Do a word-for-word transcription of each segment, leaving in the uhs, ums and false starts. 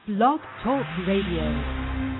Blog Talk Radio.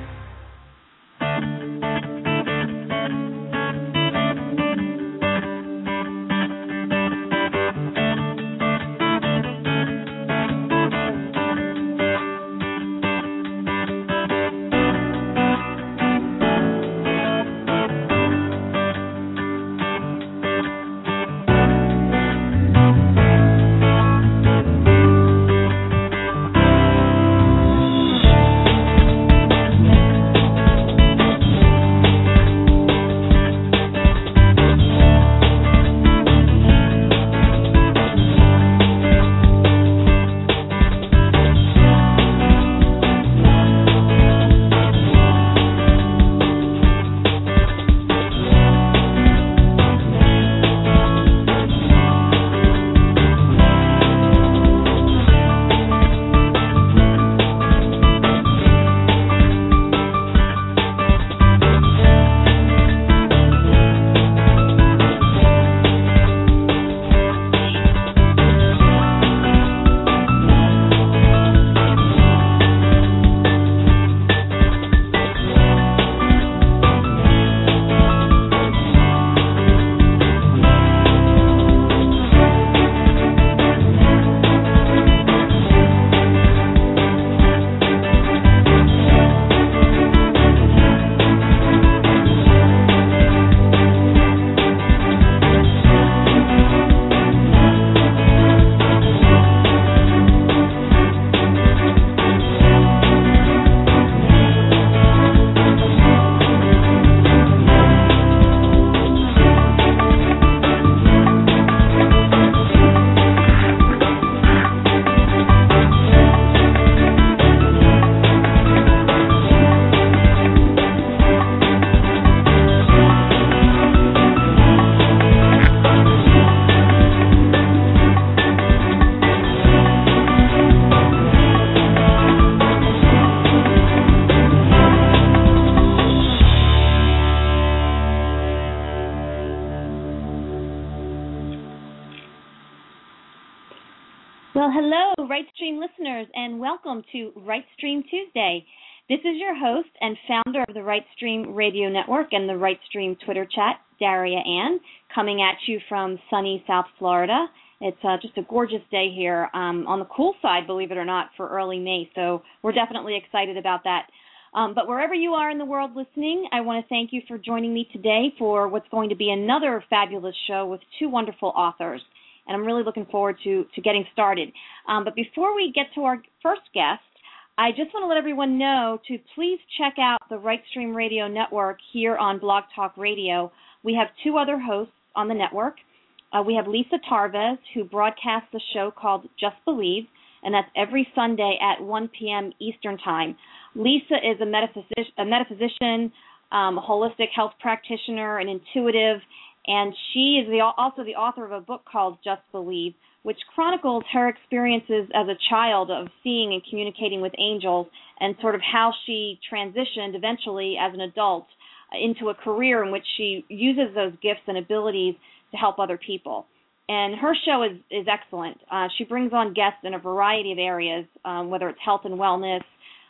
Well, hello, RightStream listeners, and welcome to RightStream Tuesday. This is your host and founder of the RightStream Radio Network and the RightStream Twitter chat, Daria Ann, coming at you from sunny South Florida. It's uh, just a gorgeous day here um, on the cool side, believe it or not, for early May, so we're definitely excited about that. Um, but wherever you are in the world listening, I want to thank you for joining me today for what's going to be another fabulous show with two wonderful authors. And I'm really looking forward to, to getting started. Um, but before we get to our first guest, I just want to let everyone know to please check out the RightStream Radio Network here on Blog Talk Radio. We have two other hosts on the network. Uh, we have Lisa Tarvez, who broadcasts a show called Just Believe, and that's every Sunday at one p.m. Eastern Time. Lisa is a, metaphysic- a metaphysician, um, a holistic health practitioner, an intuitive, and she is the, also the author of a book called Just Believe, which chronicles her experiences as a child of seeing and communicating with angels and sort of how she transitioned eventually as an adult into a career in which she uses those gifts and abilities to help other people. And her show is, is excellent. Uh, she brings on guests in a variety of areas, um, whether it's health and wellness,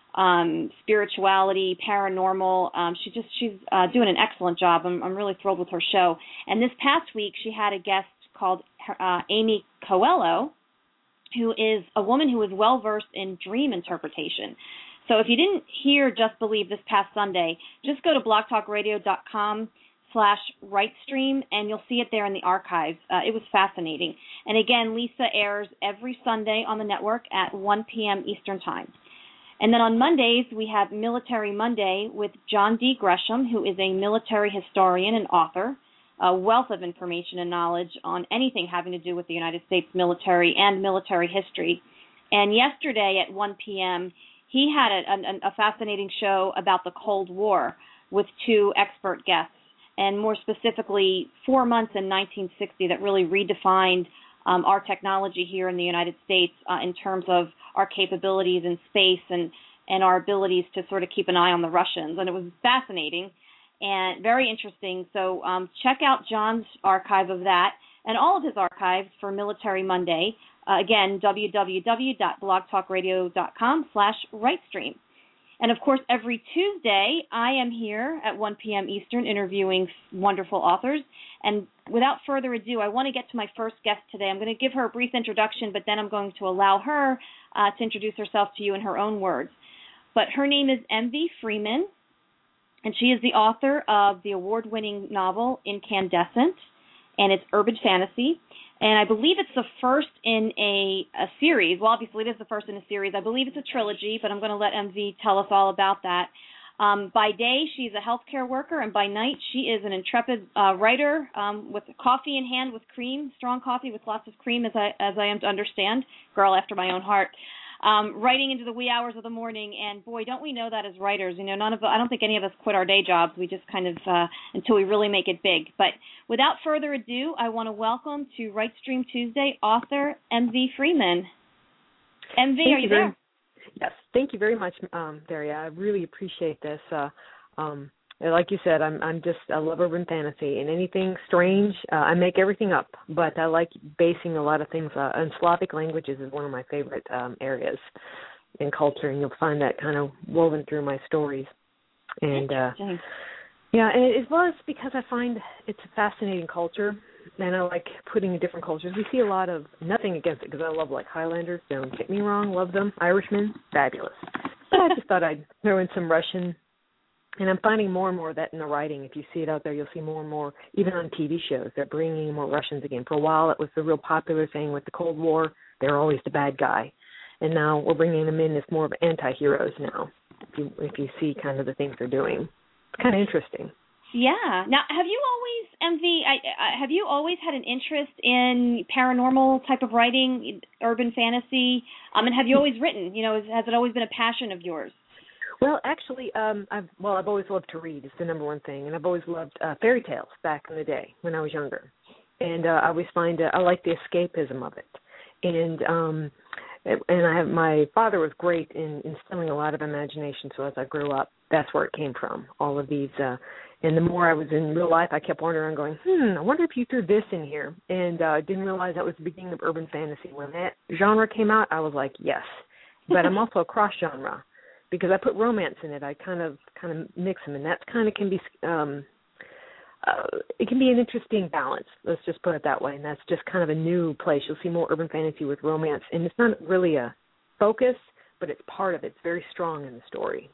Um, spirituality, paranormal. Um, she just she's uh, doing an excellent job. I'm, I'm really thrilled with her show. And this past week, she had a guest called uh, Amy Coelho, who is a woman who is well versed in dream interpretation. So if you didn't hear Just Believe this past Sunday, just go to blogtalkradio.com slash rightstream, and you'll see it there in the archives. Uh, it was fascinating. And again, Lisa airs every Sunday on the network at one p.m. Eastern Time. And then on Mondays, we have Military Monday with John D. Gresham, who is a military historian and author, a wealth of information and knowledge on anything having to do with the United States military and military history. And yesterday at one p.m., he had a, a, a fascinating show about the Cold War with two expert guests, and more specifically, four months in nineteen sixty that really redefined Um, our technology here in the United States uh, in terms of our capabilities in space and, and our abilities to sort of keep an eye on the Russians. And it was fascinating and very interesting. So um, check out John's archive of that and all of his archives for Military Monday Uh, again, www.blogtalkradio.com slash rightstream. And, of course, every Tuesday, I am here at one p.m. Eastern interviewing wonderful authors. And without further ado, I want to get to my first guest today. I'm going to give her a brief introduction, but then I'm going to allow her uh, to introduce herself to you in her own words. But her name is M V Freeman, and she is the author of the award-winning novel Incandescent, and it's urban fantasy. And I believe it's the first in a, a series. Well, obviously, it is the first in a series. I believe it's a trilogy, but I'm going to let M V tell us all about that. Um, by day, she's a healthcare worker, and by night, she is an intrepid uh, writer um, with coffee in hand with cream, strong coffee with lots of cream, as I, as I am to understand, girl after my own heart. Um, writing into the wee hours of the morning, and boy, don't we know that as writers. You know, none of I don't think any of us quit our day jobs. We just kind of uh, until we really make it big. But without further ado, I want to welcome to Rightstream Tuesday author M V Freeman. M V, Thank are you, you very, there? Yes, thank you very much, um, Daria. I really appreciate this. Uh, um, like you said, I'm I'm just I love urban fantasy, and anything strange, uh, I make everything up. But I like basing a lot of things. Uh, and Slavic languages is one of my favorite um, areas in culture, and you'll find that kind of woven through my stories. And uh, yeah, and as well as because I find it's a fascinating culture, and I like putting in different cultures. We see a lot of nothing against it because I love like Highlanders. Don't get me wrong, love them. Irishmen, fabulous. But I just thought I'd throw in some Russian. And I'm finding more and more of that in the writing. If you see it out there, you'll see more and more, even on T V shows, they're bringing in more Russians again. For a while, it was the real popular thing with the Cold War. They're always the bad guy. And now we're bringing them in as more of anti-heroes now, if you, if you see kind of the things they're doing. It's kind of interesting. Yeah. Now, have you always, M V, I, I, have you always had an interest in paranormal type of writing, urban fantasy? Um, and have you always written? You know, has it always been a passion of yours? Well, actually, um, I've well, I've always loved to read. It's the number one thing, and I've always loved uh, fairy tales back in the day when I was younger. And uh, I always find uh, I like the escapism of it. And um, and I have my father was great in instilling a lot of imagination. So as I grew up, that's where it came from. All of these, uh, and the more I was in real life, I kept wandering around, going, hmm, I wonder if you threw this in here. And I uh, didn't realize that was the beginning of urban fantasy. When that genre came out, I was like, yes. But I'm also a cross genre. Because I put romance in it, I kind of kind of mix them, and that kind of can be um, uh, it can be an interesting balance. Let's just put it that way, and that's just kind of a new place. You'll see more urban fantasy with romance, and it's not really a focus, but it's part of it. It's very strong in the story.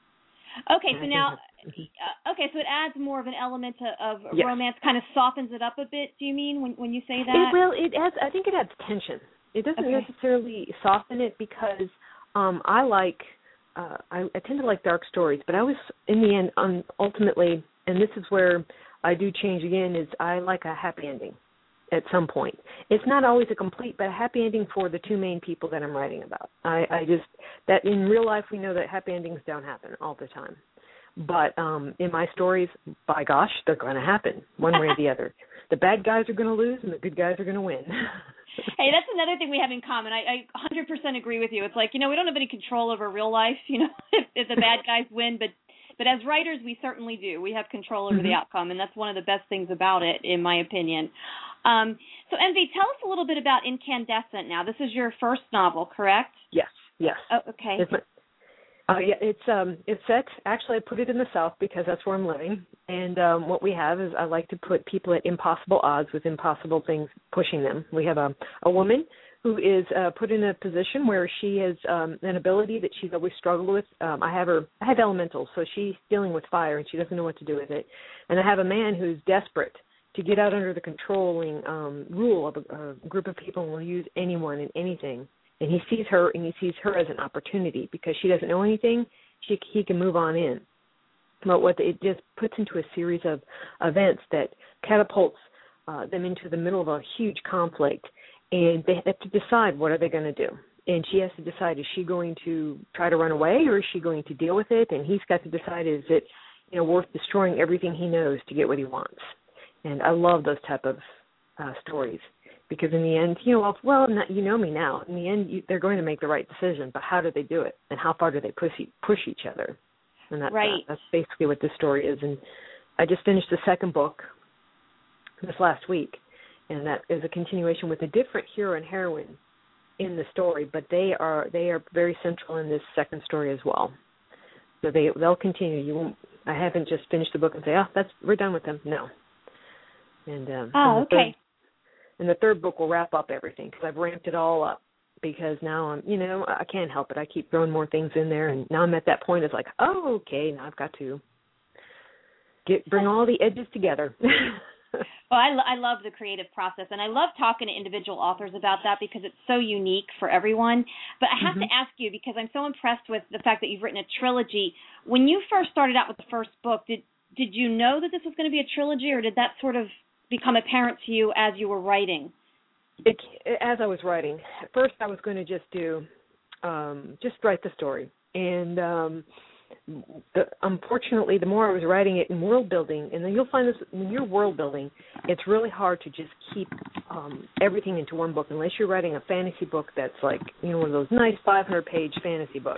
Okay, so now, uh, okay, so it adds more of an element of, of yes. romance, kind of softens it up a bit. Do you mean when when you say that? It, well, it adds. I think it adds tension. It doesn't okay. necessarily soften it because um, I like. Uh, I, I tend to like dark stories, but I was, in the end, um, ultimately, and this is where I do change again, is I like a happy ending at some point. It's not always a complete, but a happy ending for the two main people that I'm writing about. I, I just, that in real life we know that happy endings don't happen all the time. But um, in my stories, by gosh, they're going to happen one way or the other. The bad guys are going to lose and the good guys are going to win. Hey, that's another thing we have in common. I, I one hundred percent agree with you. It's like, you know, we don't have any control over real life, you know, if, if the bad guys win, but but as writers, we certainly do. We have control over mm-hmm. the outcome, and that's one of the best things about it, in my opinion. Um, so, M V, tell us a little bit about Incandescent now. This is your first novel, correct? Yes, yes. Oh, okay. It's my, uh, yeah, it's um, it's set. Actually, I put it in the South because that's where I'm living. And um, what we have is I like to put people at impossible odds with impossible things pushing them. We have a, a woman who is uh, put in a position where she has um, an ability that she's always struggled with. Um, I have her. I have elementals, so she's dealing with fire and she doesn't know what to do with it. And I have a man who's desperate to get out under the controlling um, rule of a, a group of people and will use anyone and anything. And he sees her, and he sees her as an opportunity because she doesn't know anything. She, he can move on in. But what it just puts into a series of events that catapults uh, them into the middle of a huge conflict, and they have to decide what are they going to do. And she has to decide, is she going to try to run away or is she going to deal with it? And he's got to decide, is it, you know, worth destroying everything he knows to get what he wants? And I love those type of uh, stories. Because in the end, you know, well, well not, you know me now. In the end, you, they're going to make the right decision, but how do they do it, and how far do they push push each other? And that's right. uh, that's basically what this story is. And I just finished the second book this last week, and that is a continuation with a different hero and heroine in the story, but they are they are very central in this second story as well. So they they'll continue. You won't. I haven't just finished the book and say, oh, that's we're done with them. No. And um, oh, and the okay. Third, and the third book will wrap up everything because I've ramped it all up. Because now I'm, you know, I can't help it. I keep throwing more things in there, and now I'm at that point. It's like, oh, okay, now I've got to get bring all the edges together. Well, I, I love the creative process, and I love talking to individual authors about that because it's so unique for everyone. But I have mm-hmm. to ask you, because I'm so impressed with the fact that you've written a trilogy. When you first started out with the first book, did did you know that this was going to be a trilogy, or did that sort of become apparent to you as you were writing? It, as I was writing, at first I was going to just do, um, just write the story. And um, the, unfortunately, the more I was writing it in world building, and then you'll find this, when you're world building, it's really hard to just keep um, everything into one book, unless you're writing a fantasy book that's like, you know, one of those nice five hundred page fantasy books.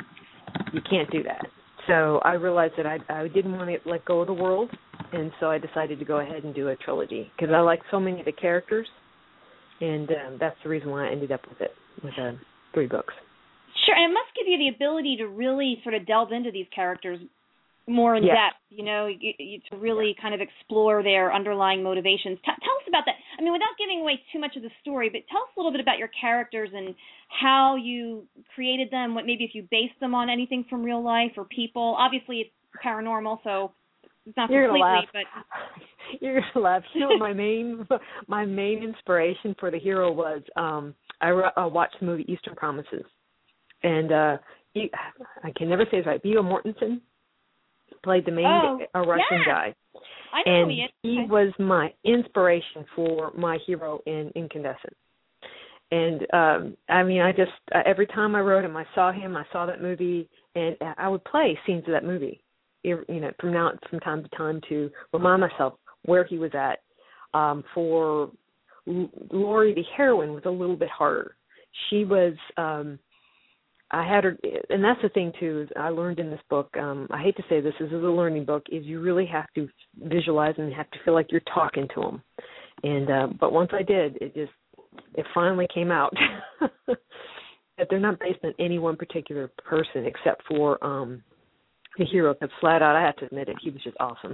You can't do that. So I realized that I, I didn't want to let go of the world, and so I decided to go ahead and do a trilogy, because I like so many of the characters. And um, that's the reason why I ended up with it, with uh, three books. Sure, and it must give you the ability to really sort of delve into these characters more in yeah. depth, you know, you, you, to really kind of explore their underlying motivations. T- tell us about that. I mean, without giving away too much of the story, but tell us a little bit about your characters and how you created them, what maybe if you based them on anything from real life or people. Obviously, it's paranormal, so it's not You're completely, gonna laugh. but... You're going to laugh. You know, my main my main inspiration for the hero was um, I uh, watched the movie Eastern Promises. And uh, he, I can never say his right, Viggo Mortensen played the main oh, a Russian yeah. guy. I know and he is. he okay. was my inspiration for my hero in Incandescent. And, um, I mean, I just, uh, every time I wrote him, I saw him, I saw that movie, and I would play scenes of that movie, you know, from now from time to time to remind myself where he was at. Um, for Laurie, the heroine, was a little bit harder. She was, um, I had her, and that's the thing too, is I learned in this book, um, I hate to say this, this is a learning book, is you really have to visualize and have to feel like you're talking to them. And, uh, but once I did, it just, it finally came out that they're not based on any one particular person except for um, the hero. That's flat out, I have to admit it, he was just awesome.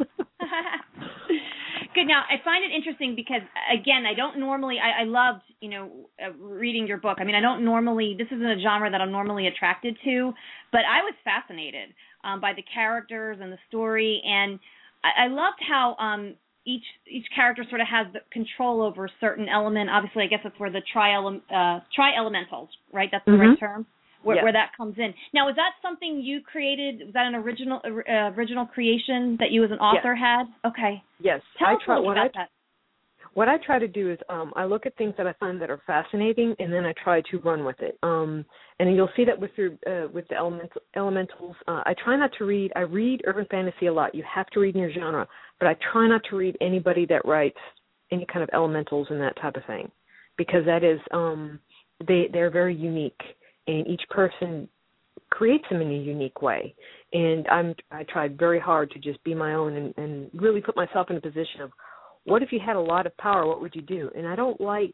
Good. Now, I find it interesting because, again, I don't normally, I, I loved, you know, uh, reading your book. I mean, I don't normally, this isn't a genre that I'm normally attracted to, but I was fascinated um, by the characters and the story, and I, I loved how um, each each character sort of has the control over a certain element. Obviously, I guess that's where the tri-ele- uh, tri-elementals, right? That's the mm-hmm. right term? Where, yeah. where that comes in. Now, is that something you created? Was that an original uh, original creation that you as an author yes. had? Okay. Yes. Tell I us try, a little what about I, that. What I try to do is um, I look at things that I find that are fascinating, and then I try to run with it. Um, and you'll see that with your uh, with the elemental, elementals. Uh, I try not to read. I read urban fantasy a lot. You have to read in your genre, but I try not to read anybody that writes any kind of elementals and that type of thing, because that is um, they they're very unique, and each person creates them in a unique way. And I'm I tried very hard to just be my own and, and really put myself in a position of, what if you had a lot of power, what would you do? And I don't like,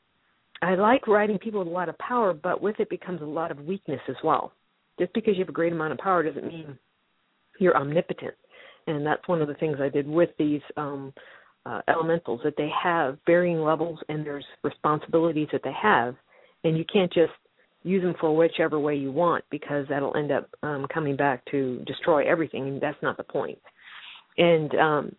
I like writing people with a lot of power, but with it becomes a lot of weakness as well. Just because you have a great amount of power doesn't mean you're omnipotent. And that's one of the things I did with these um, uh, elementals, that they have varying levels and there's responsibilities that they have. And you can't just use them for whichever way you want, because that'll end up um, coming back to destroy everything, and that's not the point. And um,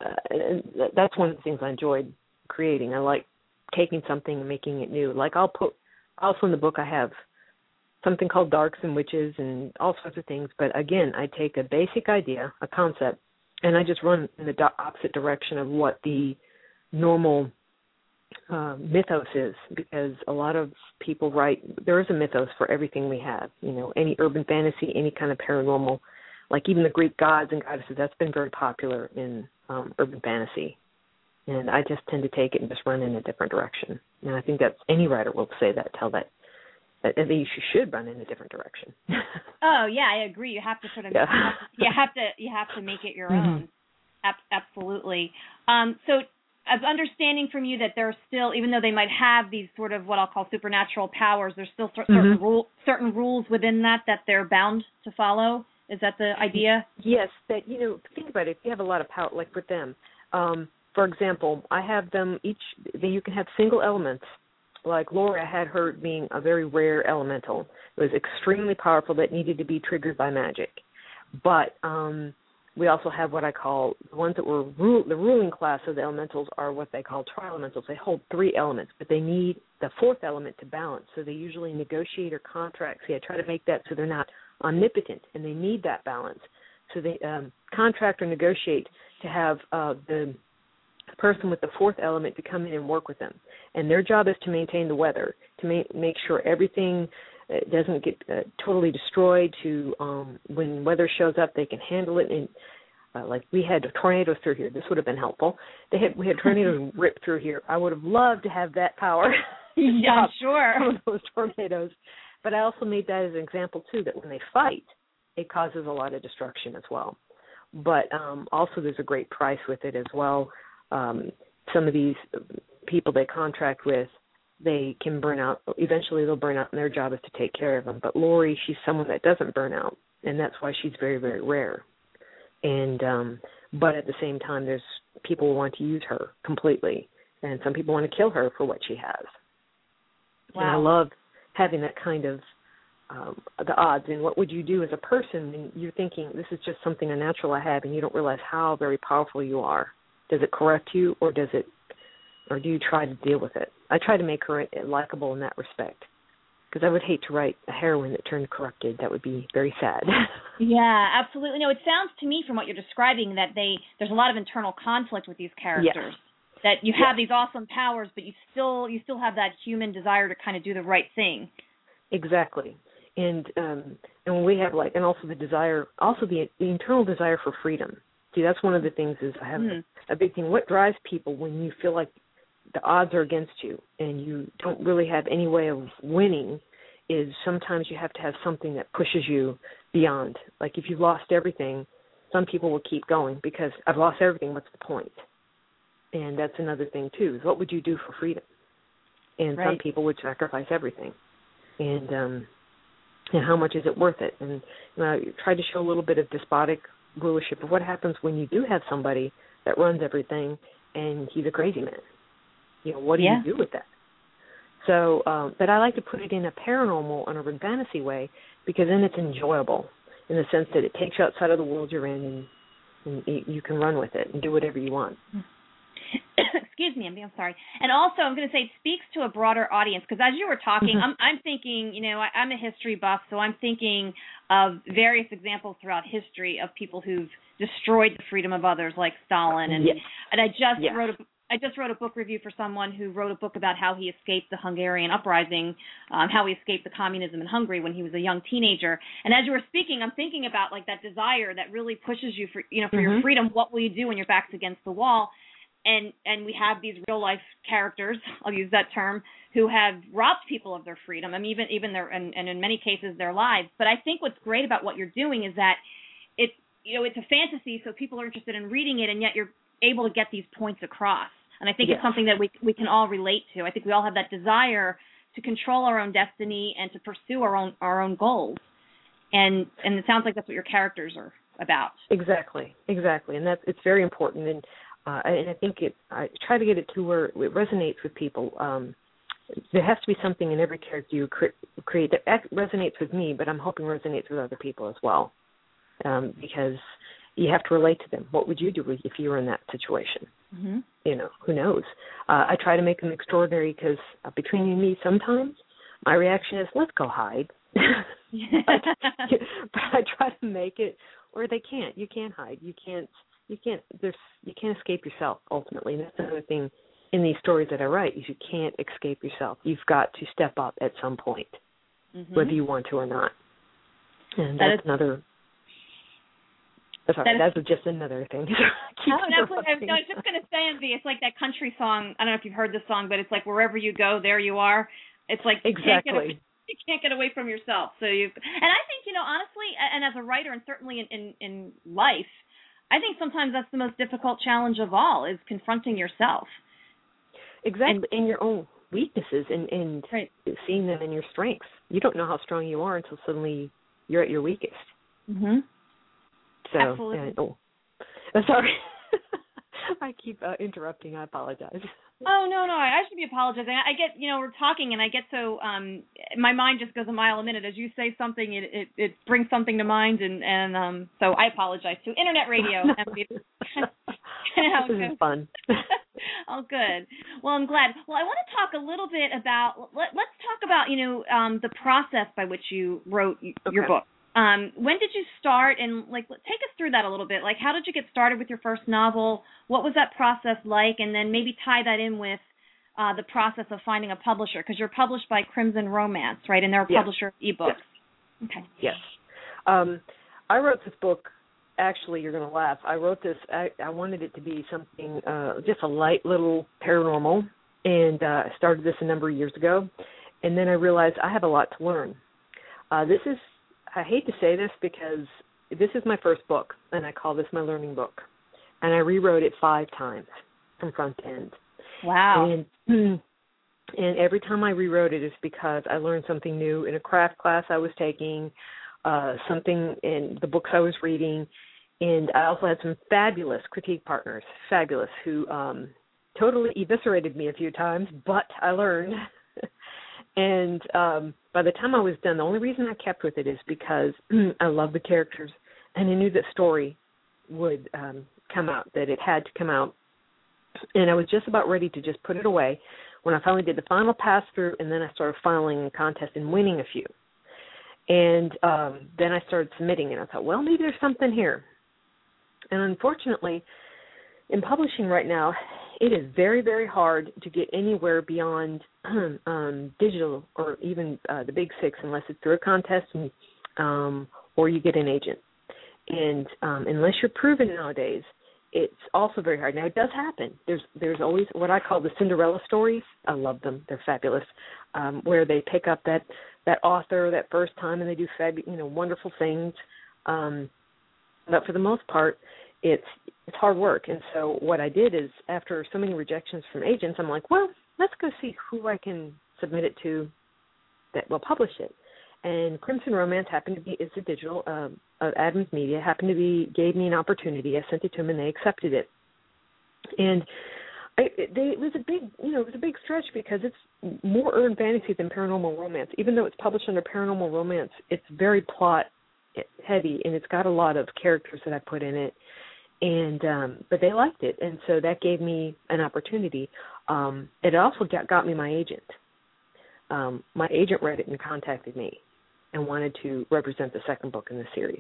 uh, that's one of the things I enjoyed creating. I like taking something and making it new. Like I'll put, also in the book I have something called Darks and Witches and all sorts of things. But again, I take a basic idea, a concept, and I just run in the opposite direction of what the normal uh, mythos is, because a lot of people write, there is a mythos for everything we have. You know, any urban fantasy, any kind of paranormal, like even the Greek gods and goddesses, that's been very popular in um, urban fantasy. And I just tend to take it and just run in a different direction. And I think that any writer will say that, tell that, that at least you should run in a different direction. Oh yeah, I agree. You have to sort of, yeah. you have to, you have to, you have to make it your mm-hmm. own. Ab- absolutely. Um, so I'm understanding from you that there's still, even though they might have these sort of what I'll call supernatural powers, there's still certain mm-hmm. rule, certain rules within that that they're bound to follow. Is that the idea? Yes, that, you know, think about it. If you have a lot of power, like with them, um, for example, I have them each, you can have single elements. Like Laura had her being a very rare elemental. It was extremely powerful that needed to be triggered by magic. But um, we also have what I call, the ones that were, rule, the ruling class of the elementals are what they call tri-elementals. They hold three elements, but they need the fourth element to balance. So they usually negotiate or contract. See, I try to make that so they're not omnipotent, and they need that balance. So they um, contract or negotiate to have uh, the person with the fourth element to come in and work with them. And their job is to maintain the weather, to ma- make sure everything uh, doesn't get uh, totally destroyed, to um, when weather shows up, they can handle it. And uh, like we had tornadoes through here. This would have been helpful. They had, we had tornadoes rip through here. I would have loved to have that power. Yeah, I'm sure. Some of those tornadoes. But I also made that as an example, too, that when they fight, it causes a lot of destruction as well. But um, also there's a great price with it as well. Um, some of these people they contract with, they can burn out. Eventually they'll burn out, and their job is to take care of them. But Lori, she's someone that doesn't burn out, and that's why she's very, very rare. And um, but at the same time, there's people who want to use her completely, and some people want to kill her for what she has. Wow. And I love having that kind of um, the odds. And what would you do as a person? And you're thinking, this is just something unnatural I have, and you don't realize how very powerful you are. Does it correct you, or does it, or do you try to deal with it? I try to make her likable in that respect, because I would hate to write a heroine that turned corrupted. That would be very sad. Yeah, absolutely. No, it sounds to me from what you're describing that they there's a lot of internal conflict with these characters. Yes. That you have yes. these awesome powers, but you still you still have that human desire to kind of do the right thing. Exactly. And um, and we have like, and also the desire, also the, the internal desire for freedom. See, that's one of the things is I have mm. a, a big thing. What drives people when you feel like the odds are against you and you don't really have any way of winning is sometimes you have to have something that pushes you beyond. Like if you've lost everything, some people will keep going because I've lost everything, what's the point? And that's another thing, too, is what would you do for freedom? And right. some people would sacrifice everything. And um, and how much is it worth it? And you know, I tried to show a little bit of despotic rulership of what happens when you do have somebody that runs everything and he's a crazy man. You know, what do yeah. you do with that? So, um, but I like to put it in a paranormal and urban fantasy way because then it's enjoyable in the sense that it takes you outside of the world you're in and, and you can run with it and do whatever you want. Excuse me, I'm, I'm sorry. And also, I'm going to say it speaks to a broader audience because as you were talking, Mm-hmm. I'm, I'm thinking, you know, I, I'm a history buff, so I'm thinking of various examples throughout history of people who've destroyed the freedom of others, like Stalin. And yes. and I just yes. wrote a I just wrote a book review for someone who wrote a book about how he escaped the Hungarian uprising, um, how he escaped the communism in Hungary when he was a young teenager. And as you were speaking, I'm thinking about like that desire that really pushes you for you know for mm-hmm. your freedom. What will you do when your back's against the wall? And and we have these real life characters, I'll use that term, who have robbed people of their freedom. I mean, even even their and, and in many cases their lives. But I think what's great about what you're doing is that it's you know it's a fantasy, so people are interested in reading it, and yet you're able to get these points across. And I think yes. it's something that we we can all relate to. I think we all have that desire to control our own destiny and to pursue our own our own goals. And and it sounds like that's what your characters are about. Exactly, exactly, and that's it's very important. And uh, and I think it I try to get it to where it resonates with people. Um, there has to be something in every character you cre- create that resonates with me, but I'm hoping resonates with other people as well, um, because you have to relate to them. What would you do if you were in that situation? Mm-hmm. You know, who knows? Uh, I try to make them extraordinary because uh, between you and me, sometimes my reaction is, let's go hide. but, but I try to make it where they can't. You can't hide. You can't. You can't. There's. You can't escape yourself. Ultimately, and that's another thing in these stories that I write. Is you can't escape yourself. You've got to step up at some point, mm-hmm. whether you want to or not. And that that's is- another. Sorry, that, that was just another thing. oh, no, I was just going to say, Envy, it's like that country song. I don't know if you've heard this song, but it's like wherever you go, there you are. It's like you exactly. Can't get away, you can't get away from yourself. So you, and I think you know, honestly, and as a writer, and certainly in in, in life, I think sometimes that's the most difficult challenge of all, is confronting yourself. Exactly, and, and your own weaknesses, and, and right. seeing them in your strengths. You don't know how strong you are until suddenly you're at your weakest. Mm-hmm. So, Absolutely. Uh, oh, sorry. I keep uh, interrupting. I apologize. Oh, no, no, I should be apologizing. I get, you know, we're talking and I get so, um, my mind just goes a mile a minute. As you say something, it it, it brings something to mind, and, and um, so I apologize too. Internet radio. This is fun. Oh, good. Well, I'm glad. Well, I want to talk a little bit about, let, let's talk about, you know, um, the process by which you wrote your okay. book. Um, when did you start, and like take us through that a little bit? Like, how did you get started with your first novel? What was that process like? And then maybe tie that in with uh, the process of finding a publisher, because you're published by Crimson Romance, right? And they're a yes. publisher of ebooks. Yes. Okay. Yes. Um, I wrote this book. Actually, you're going to laugh. I wrote this. I, I wanted it to be something, uh, just a light little paranormal, and uh, I started this a number of years ago. And then I realized I have a lot to learn. Uh, this is. I hate to say this because this is my first book, and I call this my learning book. And I rewrote it five times from front to end. Wow. And, and every time I rewrote it, it's because I learned something new in a craft class I was taking, uh, something in the books I was reading. And I also had some fabulous critique partners, fabulous, who um, totally eviscerated me a few times, but I learned. And um, by the time I was done, the only reason I kept with it is because I love the characters, and I knew that story would um, come out, that it had to come out. And I was just about ready to just put it away when I finally did the final pass-through, and then I started filing a contest and winning a few. And um, then I started submitting, and I thought, well, maybe there's something here. And unfortunately, in publishing right now, it is very, very hard to get anywhere beyond um, digital or even uh, the big six unless it's through a contest and, um, or you get an agent. And um, unless you're proven nowadays, it's also very hard. Now, it does happen. There's there's always what I call the Cinderella stories. I love them. They're fabulous, um, where they pick up that, that author that first time and they do fab, you know, wonderful things. Um, but for the most part, it's it's hard work. And so what I did is, after so many rejections from agents, I'm like, well, let's go see who I can submit it to that will publish it. And Crimson Romance happened to be, it's a digital, uh, uh, Adams Media, happened to be, gave me an opportunity. I sent it to them and they accepted it. And I, they, it was a big, you know, it was a big stretch because it's more urban fantasy than paranormal romance. Even though it's published under paranormal romance, it's very plot heavy, and it's got a lot of characters that I put in it. And um, but they liked it, and so that gave me an opportunity. Um, it also got, got me my agent. Um, my agent read it and contacted me and wanted to represent the second book in the series.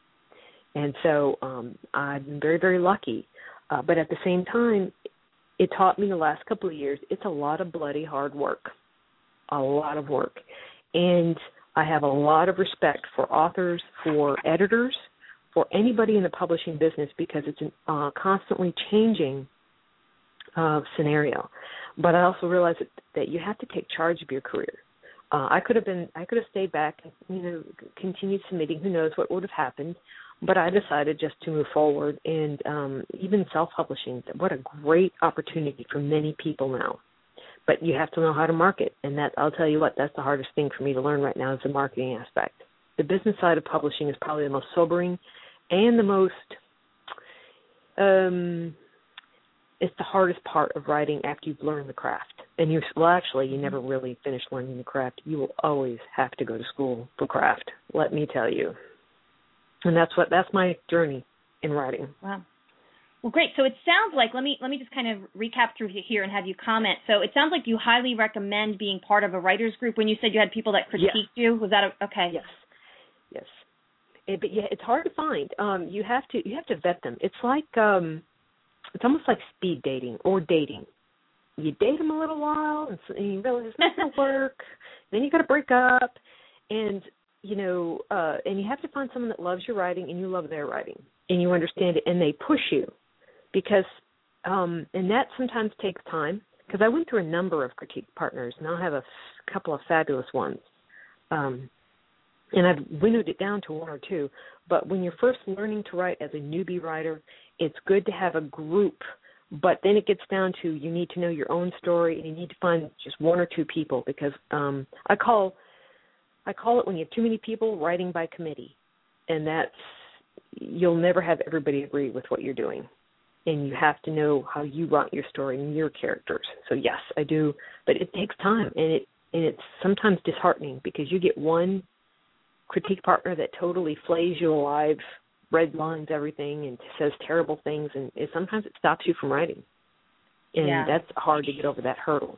And so um, I've been very, very lucky. Uh, but at the same time, it taught me the last couple of years, it's a lot of bloody hard work, a lot of work. And I have a lot of respect for authors, for editors, for anybody in the publishing business, because it's a uh, constantly changing uh, scenario. But I also realize that, that you have to take charge of your career. Uh, I could have been, I could have stayed back and, you know, continued submitting. Who knows what would have happened? But I decided just to move forward, and um, even self-publishing. What a great opportunity for many people now. But you have to know how to market, and that I'll tell you what, that's the hardest thing for me to learn right now, is the marketing aspect. The business side of publishing is probably the most sobering and the most, um, it's the hardest part of writing after you've learned the craft. And you, well, actually, you never really finish learning the craft. You will always have to go to school for craft, let me tell you. And that's what, that's my journey in writing. Wow. Well, great. So it sounds like, let me let me just kind of recap through here and have you comment. So it sounds like you highly recommend being part of a writer's group. When you said you had people that critiqued yes. you, was that a, okay? Yes. Yes. It, but yeah, it's hard to find. Um, you have to you have to vet them. It's like um, it's almost like speed dating or dating. You date them a little while, and, so, and you realize it's not going to work. Then you got to break up, and you know, uh, and you have to find someone that loves your writing and you love their writing, and you understand it, and they push you. Because, um, and that sometimes takes time, because I went through a number of critique partners, and I'll have a f- couple of fabulous ones. Um, and I've winnowed it down to one or two. But when you're first learning to write as a newbie writer, it's good to have a group. But then it gets down to you need to know your own story, and you need to find just one or two people, because um, I call I call it when you have too many people writing by committee, and that's you'll never have everybody agree with what you're doing, and you have to know how you want your story and your characters. So yes, I do, but it takes time, and it and it's sometimes disheartening because you get one critique partner that totally flays you alive, red lines everything, and says terrible things, and it, sometimes it stops you from writing. And yeah. that's hard to get over that hurdle.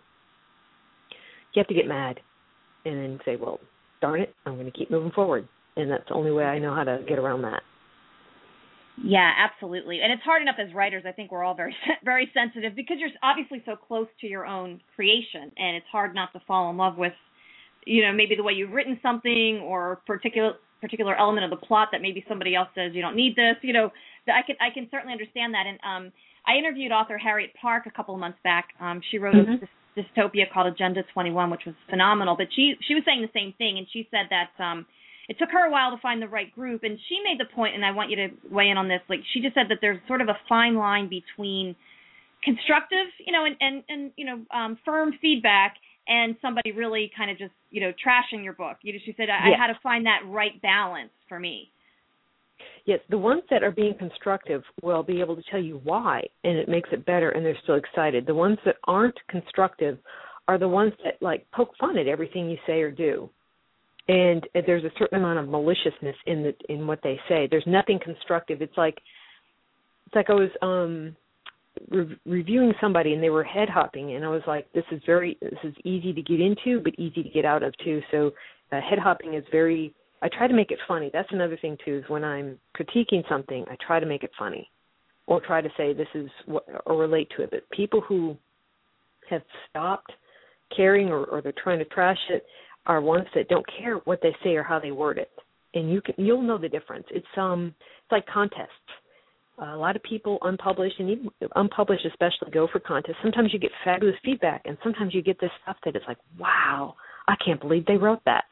You have to get mad and then say, well, darn it, I'm going to keep moving forward. And that's the only way I know how to get around that. Yeah, absolutely. And it's hard enough as writers. I think we're all very, very sensitive because you're obviously so close to your own creation, and it's hard not to fall in love with, you know, maybe the way you've written something or particular particular element of the plot that maybe somebody else says you don't need this. You know, I can I can certainly understand that. And um, I interviewed author Harriet Park a couple of months back. Um, she wrote mm-hmm. a dystopia called Agenda twenty-one, which was phenomenal. But she she was saying the same thing, and she said that um, it took her a while to find the right group. And she made the point, and I want you to weigh in on this. Like, she just said that there's sort of a fine line between constructive, you know, and and, and you know, um, firm feedback, and somebody really kind of just, you know, trashing your book. You know, she said, I, yes. I had to find that right balance for me. Yes, the ones that are being constructive will be able to tell you why, and it makes it better, and they're still excited. The ones that aren't constructive are the ones that, like, poke fun at everything you say or do. And there's a certain amount of maliciousness in the in what they say. There's nothing constructive. It's like it's like I was um, re- reviewing somebody, and they were head hopping, and I was like, "This is very this is easy to get into, but easy to get out of too." So uh, head hopping is very. I try to make it funny. That's another thing too. Is when I'm critiquing something, I try to make it funny, or try to say this is what, or relate to it. But people who have stopped caring, or, or they're trying to trash it, are ones that don't care what they say or how they word it, and you can you'll know the difference. It's um it's like contests. Uh, a lot of people unpublished and even unpublished especially go for contests. Sometimes you get fabulous feedback, and sometimes you get this stuff that it's like, wow, I can't believe they wrote that.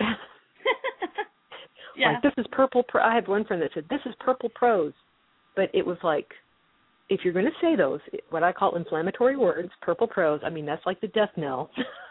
yeah. Like, this is purple. Pro- I had one friend that said this is purple prose, but it was like, if you're going to say those, what I call inflammatory words, purple prose. I mean, that's like the death knell.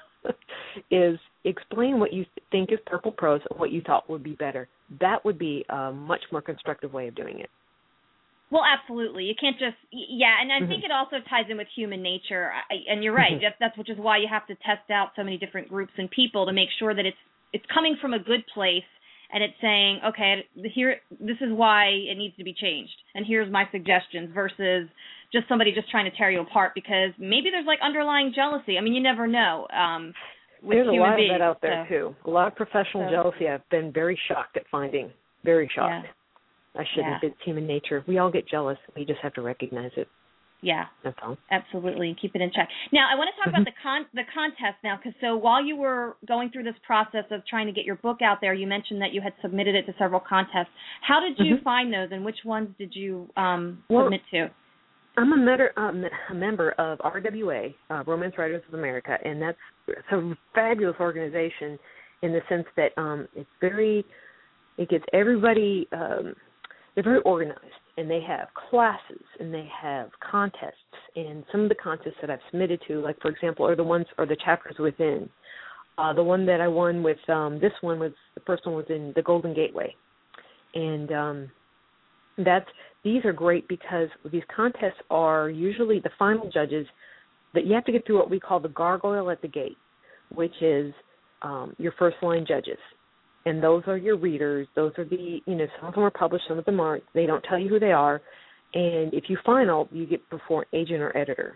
is explain what you think is purple prose and what you thought would be better. That would be a much more constructive way of doing it. Well, absolutely. You can't just, yeah, and I mm-hmm. think it also ties in with human nature, I, and you're right. Mm-hmm. That's which is why you have to test out so many different groups and people to make sure that it's it's coming from a good place, and it's saying, okay, here, this is why it needs to be changed, and here's my suggestions, versus just somebody just trying to tear you apart because maybe there's like underlying jealousy. I mean, you never know. Um, with there's a human lot beings, of that out there so. too. A lot of professional so. jealousy I've been very shocked at finding. Very shocked. Yeah. I shouldn't. Yeah. It's human nature. We all get jealous. We just have to recognize it. Yeah, that's all. Absolutely. Keep it in check. Now, I want to talk mm-hmm. about the con- the contest now, because so while you were going through this process of trying to get your book out there, you mentioned that you had submitted it to several contests. How did you mm-hmm. find those, and which ones did you um, well, submit to? I'm a, med- um, a member of R W A, uh, Romance Writers of America, and that's it's a fabulous organization in the sense that um, it's very, it gets everybody, um, they're very organized, and they have classes, and they have contests, and some of the contests that I've submitted to, like, for example, are the ones, are the chapters within. Uh, the one that I won with, um, this one was, the first one was in the Golden Gateway, and um, that's, these are great because these contests are usually the final judges that you have to get through what we call the gargoyle at the gate, which is um, your first line judges. And those are your readers. Those are the, you know, some of them are published, some of them aren't. They don't tell you who they are. And if you final, you get before an agent or editor.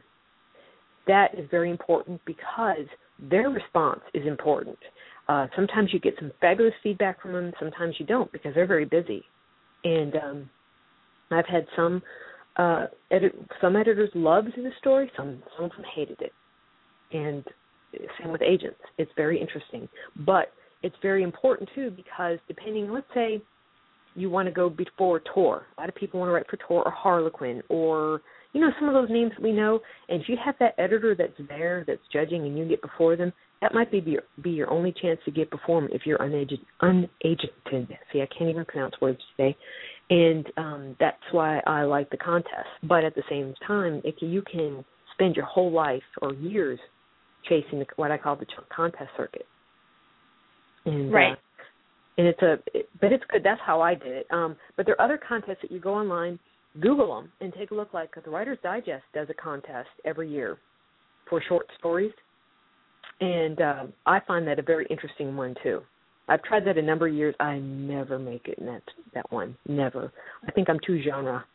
That is very important because their response is important. Uh, sometimes you get some fabulous feedback from them. Sometimes you don't because they're very busy. And um, I've had some uh, edit- some editors loved the story. Some some of them hated it. And same with agents. It's very interesting. But it's very important, too, because depending, let's say you want to go before Tor. A lot of people want to write for Tor or Harlequin or, you know, some of those names that we know. And if you have that editor that's there, that's judging, and you get before them, that might be your, be your only chance to get performed if you're unaged, unagented. See, I can't even pronounce words today. And um, that's why I like the contest. But at the same time, if you can spend your whole life or years chasing the, what I call the contest circuit. And, right. Uh, and it's a, it, but it's good. That's how I did it. Um, but there are other contests that you go online, Google them, and take a look. Like the Writer's Digest does a contest every year for short stories. And uh, I find that a very interesting one, too. I've tried that a number of years. I never make it in that, that one. Never. I think I'm too genre.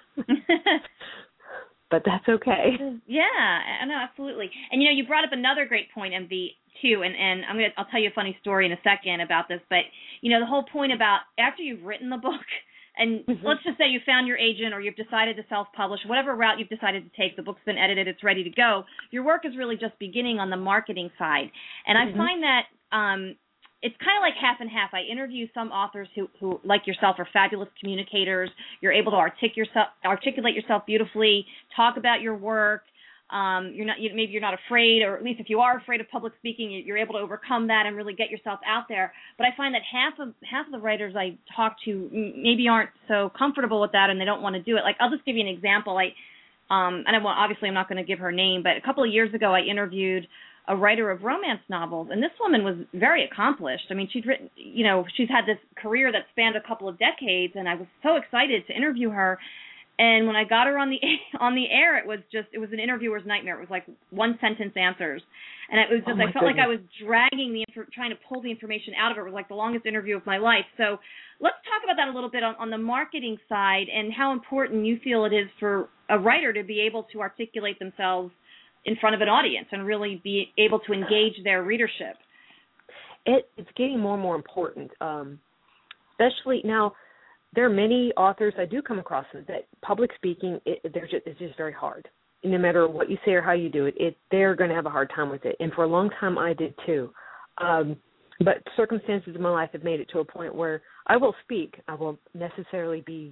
But that's okay. Yeah, I know, absolutely. And, you know, you brought up another great point, M V, too, and, and I'm gonna, I'll tell you a funny story in a second about this. But, you know, the whole point about after you've written the book, and mm-hmm. let's just say you found your agent or you've decided to self-publish, whatever route you've decided to take, the book's been edited, it's ready to go, your work is really just beginning on the marketing side. And mm-hmm. I find that um, it's kind of like half and half. I interview some authors who, who, like yourself, are fabulous communicators. You're able to artic yourself, articulate yourself beautifully, talk about your work. Um, you're not, you, maybe you're not afraid, or at least if you are afraid of public speaking, you're able to overcome that and really get yourself out there. But I find that half of half of the writers I talk to maybe aren't so comfortable with that, and they don't want to do it. Like, I'll just give you an example. I, um, and I want, obviously I'm not going to give her name, but a couple of years ago I interviewed a writer of romance novels, and this woman was very accomplished. I mean, she'd written, you know, she's had this career that spanned a couple of decades, and I was so excited to interview her. And when I got her on the on the air, it was just it was an interviewer's nightmare. It was like one sentence answers, and it was just oh I felt goodness. like I was dragging the trying to pull the information out of it. It was like the longest interview of my life. So let's talk about that a little bit on, on the marketing side and how important you feel it is for a writer to be able to articulate themselves in front of an audience and really be able to engage their readership. It, it's getting more and more important, um, especially now. There are many authors I do come across that public speaking it, just, it's just very hard. No matter what you say or how you do it, it they're going to have a hard time with it. And for a long time, I did too. Um, but circumstances in my life have made it to a point where I will speak. I won't necessarily be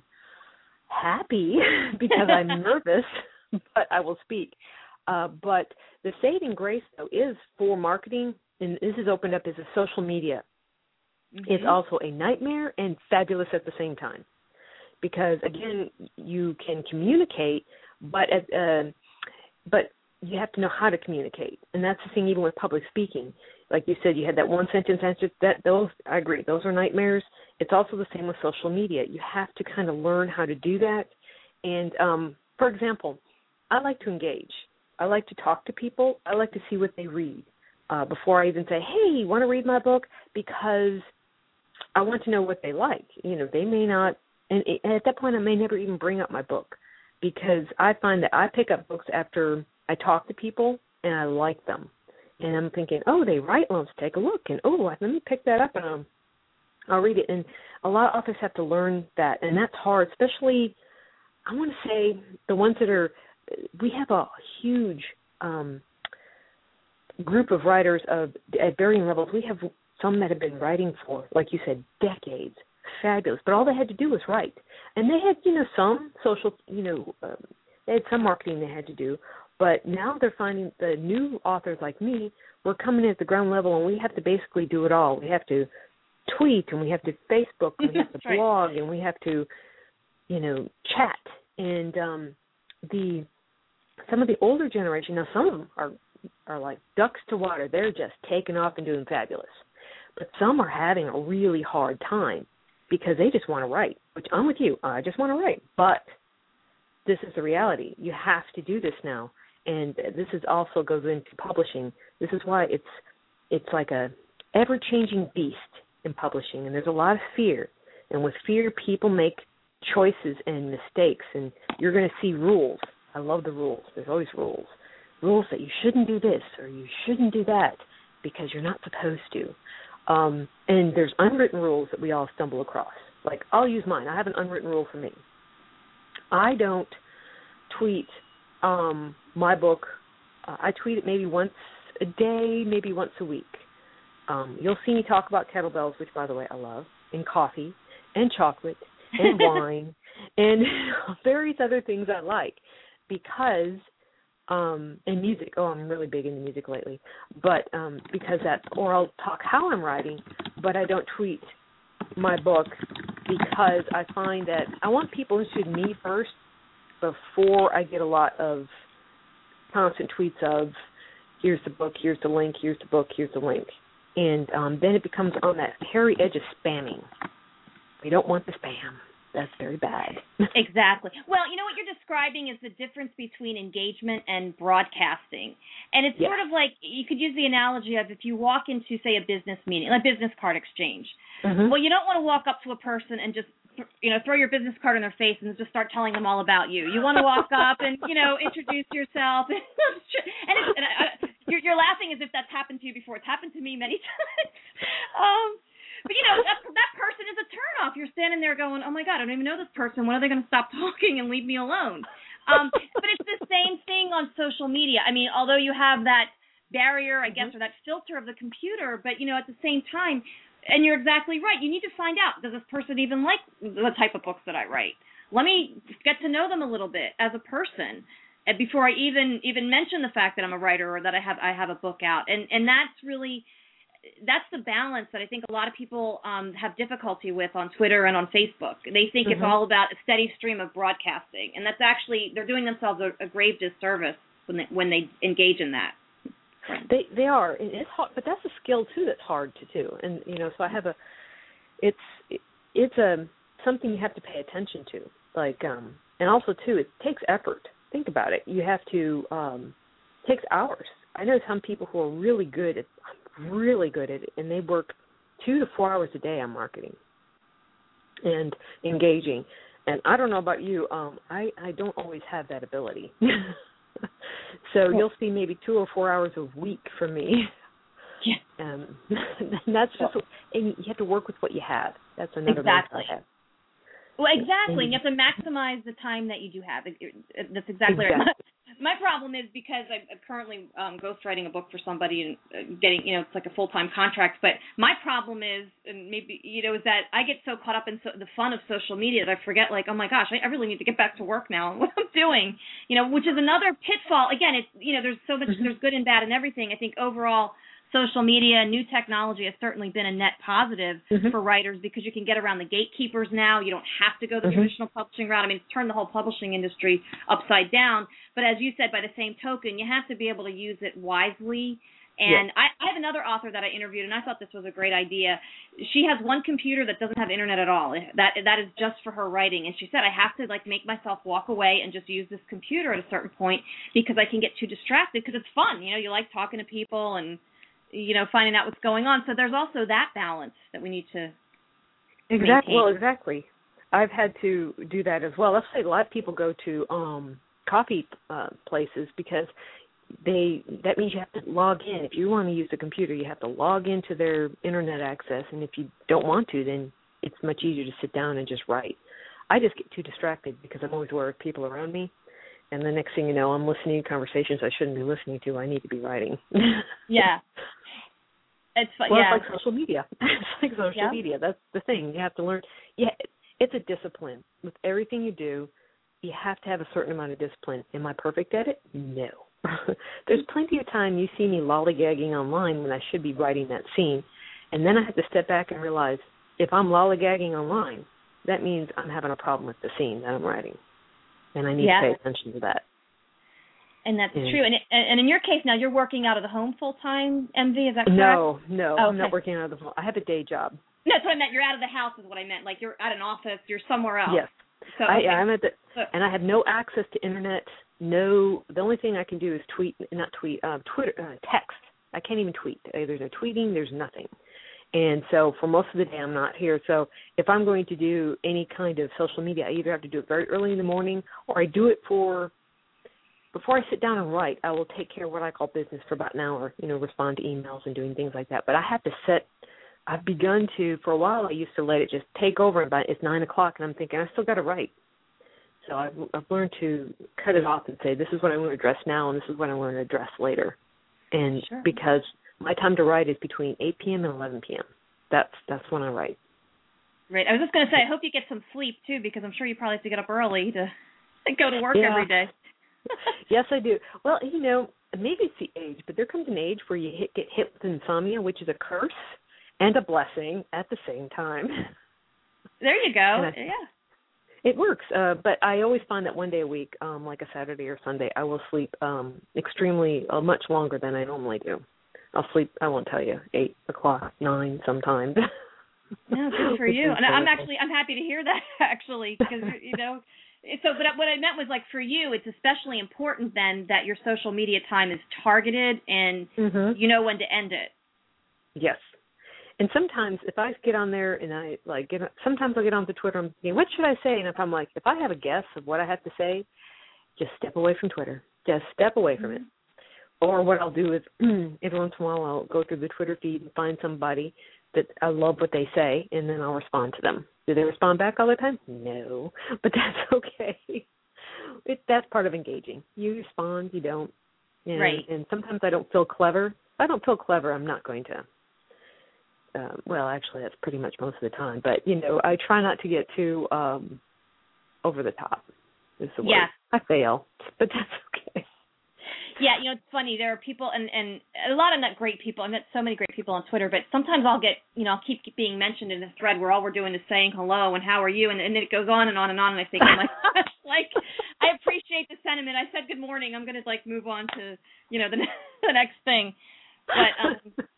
happy because I'm nervous, but I will speak. Uh, but the saving grace, though, is for marketing, and this is opened up as a social media. Mm-hmm. It's also a nightmare and fabulous at the same time because, again, you can communicate, but at, uh, but you have to know how to communicate. And that's the thing even with public speaking. Like you said, you had that one-sentence answer. That, those, I agree, those are nightmares. It's also the same with social media. You have to kind of learn how to do that. And, um, for example, I like to engage. I like to talk to people. I like to see what they read uh, before I even say, hey, you want to read my book? Because I want to know what they like. You know, they may not, and, and at that point I may never even bring up my book because I find that I pick up books after I talk to people and I like them. And I'm thinking, oh, they write, well, let's take a look. And, oh, let me pick that up and um, I'll read it. And a lot of authors have to learn that, and that's hard, especially, I want to say, the ones that are, we have a huge um, group of writers of, at varying levels. We have some that have been writing for, like you said, decades. Fabulous. But all they had to do was write. And they had, you know, some social, you know, um, they had some marketing they had to do. But now they're finding the new authors like me, we're coming in at the ground level, and we have to basically do it all. We have to tweet, and we have to Facebook, and we have to right. blog, and we have to, you know, chat. And um, the some of the older generation, now some of them are, are like ducks to water. They're just taking off and doing fabulous. But some are having a really hard time because they just want to write, which I'm with you. I just want to write. But this is the reality. You have to do this now. And this is also goes into publishing. This is why it's it's like a ever-changing beast in publishing, and there's a lot of fear. And with fear, people make choices and mistakes, and you're going to see rules. I love the rules. There's always rules. Rules that you shouldn't do this or you shouldn't do that because you're not supposed to. Um, and there's unwritten rules that we all stumble across. Like, I'll use mine. I have an unwritten rule for me. I don't tweet um, my book. Uh, I tweet it maybe once a day, maybe once a week. Um, you'll see me talk about kettlebells, which, by the way, I love, and coffee, and chocolate, and wine, and various other things I like, because um, and music. Oh, I'm really big into music lately. But um, because that, or I'll talk how I'm writing, but I don't tweet my book because I find that I want people interested in me first before I get a lot of constant tweets of, here's the book, here's the link, here's the book, here's the link. And um, then it becomes on that hairy edge of spamming. We don't want the spam. That's very bad. Exactly. Well, you know what you're describing is the difference between engagement and broadcasting. And it's yeah. sort of like, you could use the analogy of if you walk into, say, a business meeting, like business card exchange. Mm-hmm. Well, you don't want to walk up to a person and just, you know, throw your business card in their face and just start telling them all about you. You want to walk up and, you know, introduce yourself. and it's, and I, you're, you're laughing as if that's happened to you before. It's happened to me many times. um But, you know, that, that person is a turnoff. You're standing there going, oh, my God, I don't even know this person. When are they going to stop talking and leave me alone? Um, but it's the same thing on social media. I mean, although you have that barrier, I guess, or that filter of the computer, but, you know, at the same time, and you're exactly right, you need to find out, does this person even like the type of books that I write? Let me get to know them a little bit as a person before I even even mention the fact that I'm a writer or that I have I have a book out. And, and that's really... that's the balance that I think a lot of people um, have difficulty with on Twitter and on Facebook. They think mm-hmm. it's all about a steady stream of broadcasting, and that's actually, they're doing themselves a, a grave disservice when they, when they engage in that. They they are. It's hard, but that's a skill too that's hard to do. And you know, so I have a, it's it's a something you have to pay attention to. Like, um, and also too, it takes effort. Think about it. You have to um, it takes hours. I know some people who are really good at really good at it, and they work two to four hours a day on marketing and engaging. And I don't know about you, um, I, I don't always have that ability. So you'll see maybe two or four hours a week from me. Yeah. Um, and that's just, and you have to work with what you have. That's another exactly. I have. Well, exactly. And you have to maximize the time that you do have. That's exactly, exactly. right. My, my problem is because I'm currently um, ghostwriting a book for somebody and uh, getting, you know, it's like a full-time contract. But my problem is, and maybe, you know, is that I get so caught up in so, the fun of social media that I forget, like, oh, my gosh, I, I really need to get back to work now and what I'm doing, you know, which is another pitfall. Again, it's, you know, there's so much, mm-hmm. there's good and bad and everything. I think overall, social media, new technology has certainly been a net positive mm-hmm. for writers because you can get around the gatekeepers now. You don't have to go the mm-hmm. traditional publishing route. I mean, it's turned the whole publishing industry upside down. But as you said, by the same token, you have to be able to use it wisely. And yes. I, I have another author that I interviewed, and I thought this was a great idea. She has one computer that doesn't have internet at all. That that is just for her writing. And she said, I have to like make myself walk away and just use this computer at a certain point because I can get too distracted because it's fun. You know, you like talking to people and you know, finding out what's going on. So there's also that balance that we need to exactly. maintain. Well, exactly. I've had to do that as well. Let's say a lot of people go to um, coffee uh, places because they that means you have to log in. If you want to use the computer, you have to log into their internet access. And if you don't want to, then it's much easier to sit down and just write. I just get too distracted because I'm always aware of people around me. And the next thing you know, I'm listening to conversations I shouldn't be listening to. I need to be writing. Yeah. It's fun. Well, yeah. it's like social media. It's like social yeah. media. That's the thing. You have to learn. Yeah, it's a discipline. With everything you do, you have to have a certain amount of discipline. Am I perfect at it? No. There's plenty of time you see me lollygagging online when I should be writing that scene. And then I have to step back and realize if I'm lollygagging online, that means I'm having a problem with the scene that I'm writing. And I need yeah. to pay attention to that. And that's yeah. true. And, it, and in your case now, you're working out of the home full-time, M V, is that correct? No, no, oh, I'm okay. not working out of the home. I have a day job. No, that's what I meant. You're out of the house is what I meant. Like you're at an office, you're somewhere else. Yes. So, I, okay. I'm at the, so, and I have no access to internet. No, the only thing I can do is tweet, not tweet, uh, Twitter, uh, text. I can't even tweet. There's no tweeting, there's nothing. And so for most of the day, I'm not here. So if I'm going to do any kind of social media, I either have to do it very early in the morning or I do it for, before I sit down and write, I will take care of what I call business for about an hour, you know, respond to emails and doing things like that. But I have to set, I've begun to, for a while, I used to let it just take over. But it's nine o'clock and I'm thinking, I still got to write. So I've, I've learned to cut it off and say, this is what I want to address now and this is what I want to address later. And sure. because my time to write is between eight p.m. and eleven p.m. That's that's when I write. Right. I was just going to say, I hope you get some sleep, too, because I'm sure you probably have to get up early to go to work yeah. every day. Yes, I do. Well, you know, maybe it's the age, but there comes an age where you hit, get hit with insomnia, which is a curse and a blessing at the same time. There you go. I, yeah. It works, uh, but I always find that one day a week, um, like a Saturday or Sunday, I will sleep um, extremely, uh, much longer than I normally do. I'll sleep, I won't tell you, eight o'clock, nine sometimes. No, good for you. And I'm actually, I'm happy to hear that, actually, because, you know, so, but what I meant was, like, for you, it's especially important then that your social media time is targeted and mm-hmm. you know when to end it. Yes. And sometimes if I get on there and I, like, get, sometimes I'll get onto Twitter and think, what should I say? And if I'm like, if I have a guess of what I have to say, just step away from Twitter. Just step away from mm-hmm. it. Or what I'll do is every once in a while I'll go through the Twitter feed and find somebody that I love what they say, and then I'll respond to them. Do they respond back all the time? No, but that's okay. It, that's part of engaging. You respond, you don't. And, right. And sometimes I don't feel clever. If I don't feel clever, I'm not going to. Um, well, actually, that's pretty much most of the time. But, you know, I try not to get too um, over the top is the word. Yeah. I fail, but that's okay. Yeah, you know, it's funny. There are people, and, and a lot of not great people. I met so many great people on Twitter, but sometimes I'll get, you know, I'll keep being mentioned in a thread where all we're doing is saying hello and how are you, and, and then it goes on and on and on, and I think, I'm like, like, I appreciate the sentiment. I said good morning. I'm going to, like, move on to, you know, the, the next thing. But, um,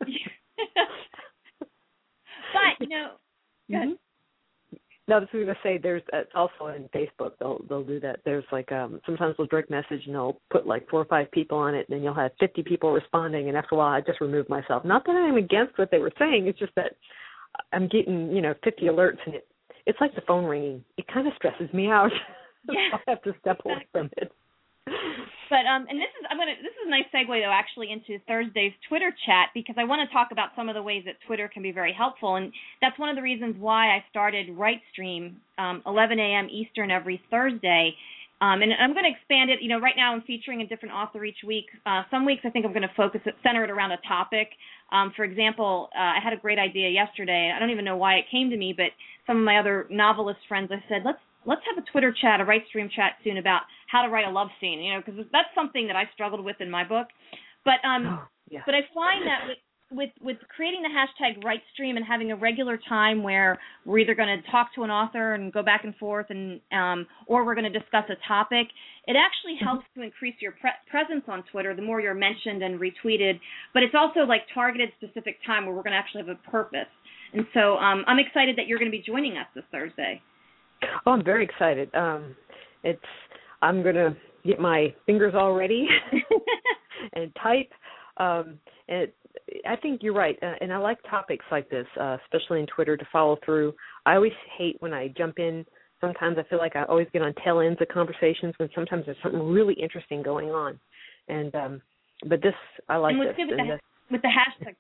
but, you know, go ahead. No, I was going to say there's uh, also in Facebook they'll they'll do that. There's like um, sometimes they'll direct message and they'll put like four or five people on it, and then you'll have fifty people responding. And after a while, I just remove myself. Not that I'm against what they were saying. It's just that I'm getting you know fifty alerts, and it it's like the phone ringing. It kind of stresses me out. Yeah. I have to step away from it. But um, and this is I'm gonna this is a nice segue though actually into Thursday's Twitter chat, because I want to talk about some of the ways that Twitter can be very helpful, and that's one of the reasons why I started RightStream um, eleven a.m. Eastern every Thursday. Um, and I'm going to expand it. You know, right now I'm featuring a different author each week. Uh, some weeks I think I'm going to focus it, center it around a topic. Um, for example, uh, I had a great idea yesterday. I don't even know why it came to me, but some of my other novelist friends, I said, let's let's have a Twitter chat, a RightStream chat soon about how to write a love scene. You know, because that's something that I struggled with in my book. But um, oh, yeah. but I find that with With with creating the hashtag RightStream and having a regular time where we're either going to talk to an author and go back and forth, and um, or we're going to discuss a topic, it actually helps to increase your pre- presence on Twitter the more you're mentioned and retweeted. But it's also like targeted specific time where we're going to actually have a purpose. And so um, I'm excited that you're going to be joining us this Thursday. Oh, I'm very excited. Um, it's I'm going to get my fingers all ready and type. Um, and I think you're right, uh, and I like topics like this, uh, especially in Twitter, to follow through. I always hate when I jump in. Sometimes I feel like I always get on tail ends of conversations when sometimes there's something really interesting going on. And um, but this, I like and this. Good with, and the, this. with the hashtag.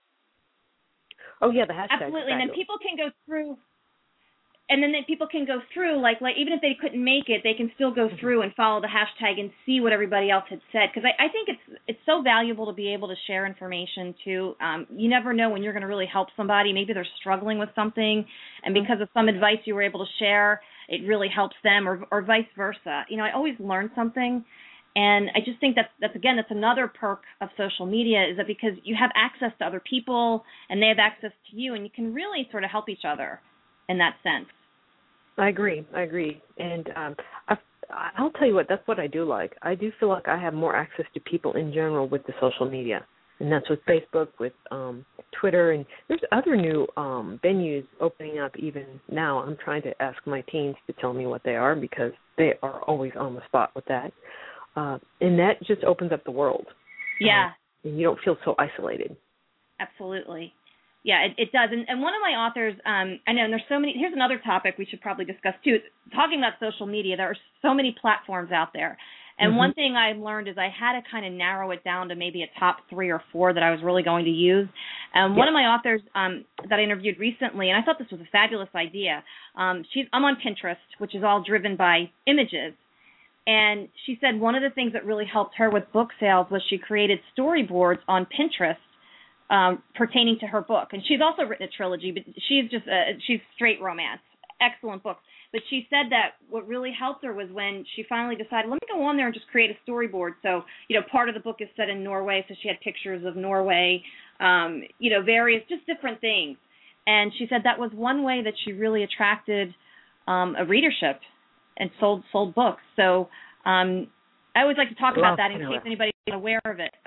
Oh yeah, the hashtag. Absolutely, and then people can go through. And then people can go through, like, like even if they couldn't make it, they can still go through and follow the hashtag and see what everybody else had said. Because I, I think it's it's so valuable to be able to share information, too. Um, you never know when you're going to really help somebody. Maybe they're struggling with something, and because of some advice you were able to share, it really helps them, or, or vice versa. You know, I always learn something. And I just think that that's, again, that's another perk of social media, is that because you have access to other people and they have access to you, and you can really sort of help each other in that sense. I agree. I agree. And um, I, I'll tell you what, that's what I do like. I do feel like I have more access to people in general with the social media. And that's with Facebook, with um, Twitter, and there's other new um, venues opening up even now. I'm trying to ask my teens to tell me what they are, because they are always on the spot with that. Uh, and that just opens up the world. Yeah. Uh, and you don't feel so isolated. Absolutely. Yeah, it, it does. And, and one of my authors, um, I know, and there's so many, here's another topic we should probably discuss too. Talking about social media, there are so many platforms out there. And mm-hmm. one thing I learned is I had to kind of narrow it down to maybe a top three or four that I was really going to use. And um, one of my authors um, that I interviewed recently, and I thought this was a fabulous idea, um, she's, I'm on Pinterest, which is all driven by images. And she said one of the things that really helped her with book sales was she created storyboards on Pinterest Um, pertaining to her book. And she's also written a trilogy, but she's just a, she's straight romance. excellent books. But she said that what really helped her was when she finally decided, let me go on there and just create a storyboard. So, you know, part of the book is set in Norway, so she had pictures of Norway, um, you know, various, just different things. And she said that was one way that she really attracted um, a readership and sold sold books. So um, I always like to talk about that in Pinterest. case anybody's aware of it.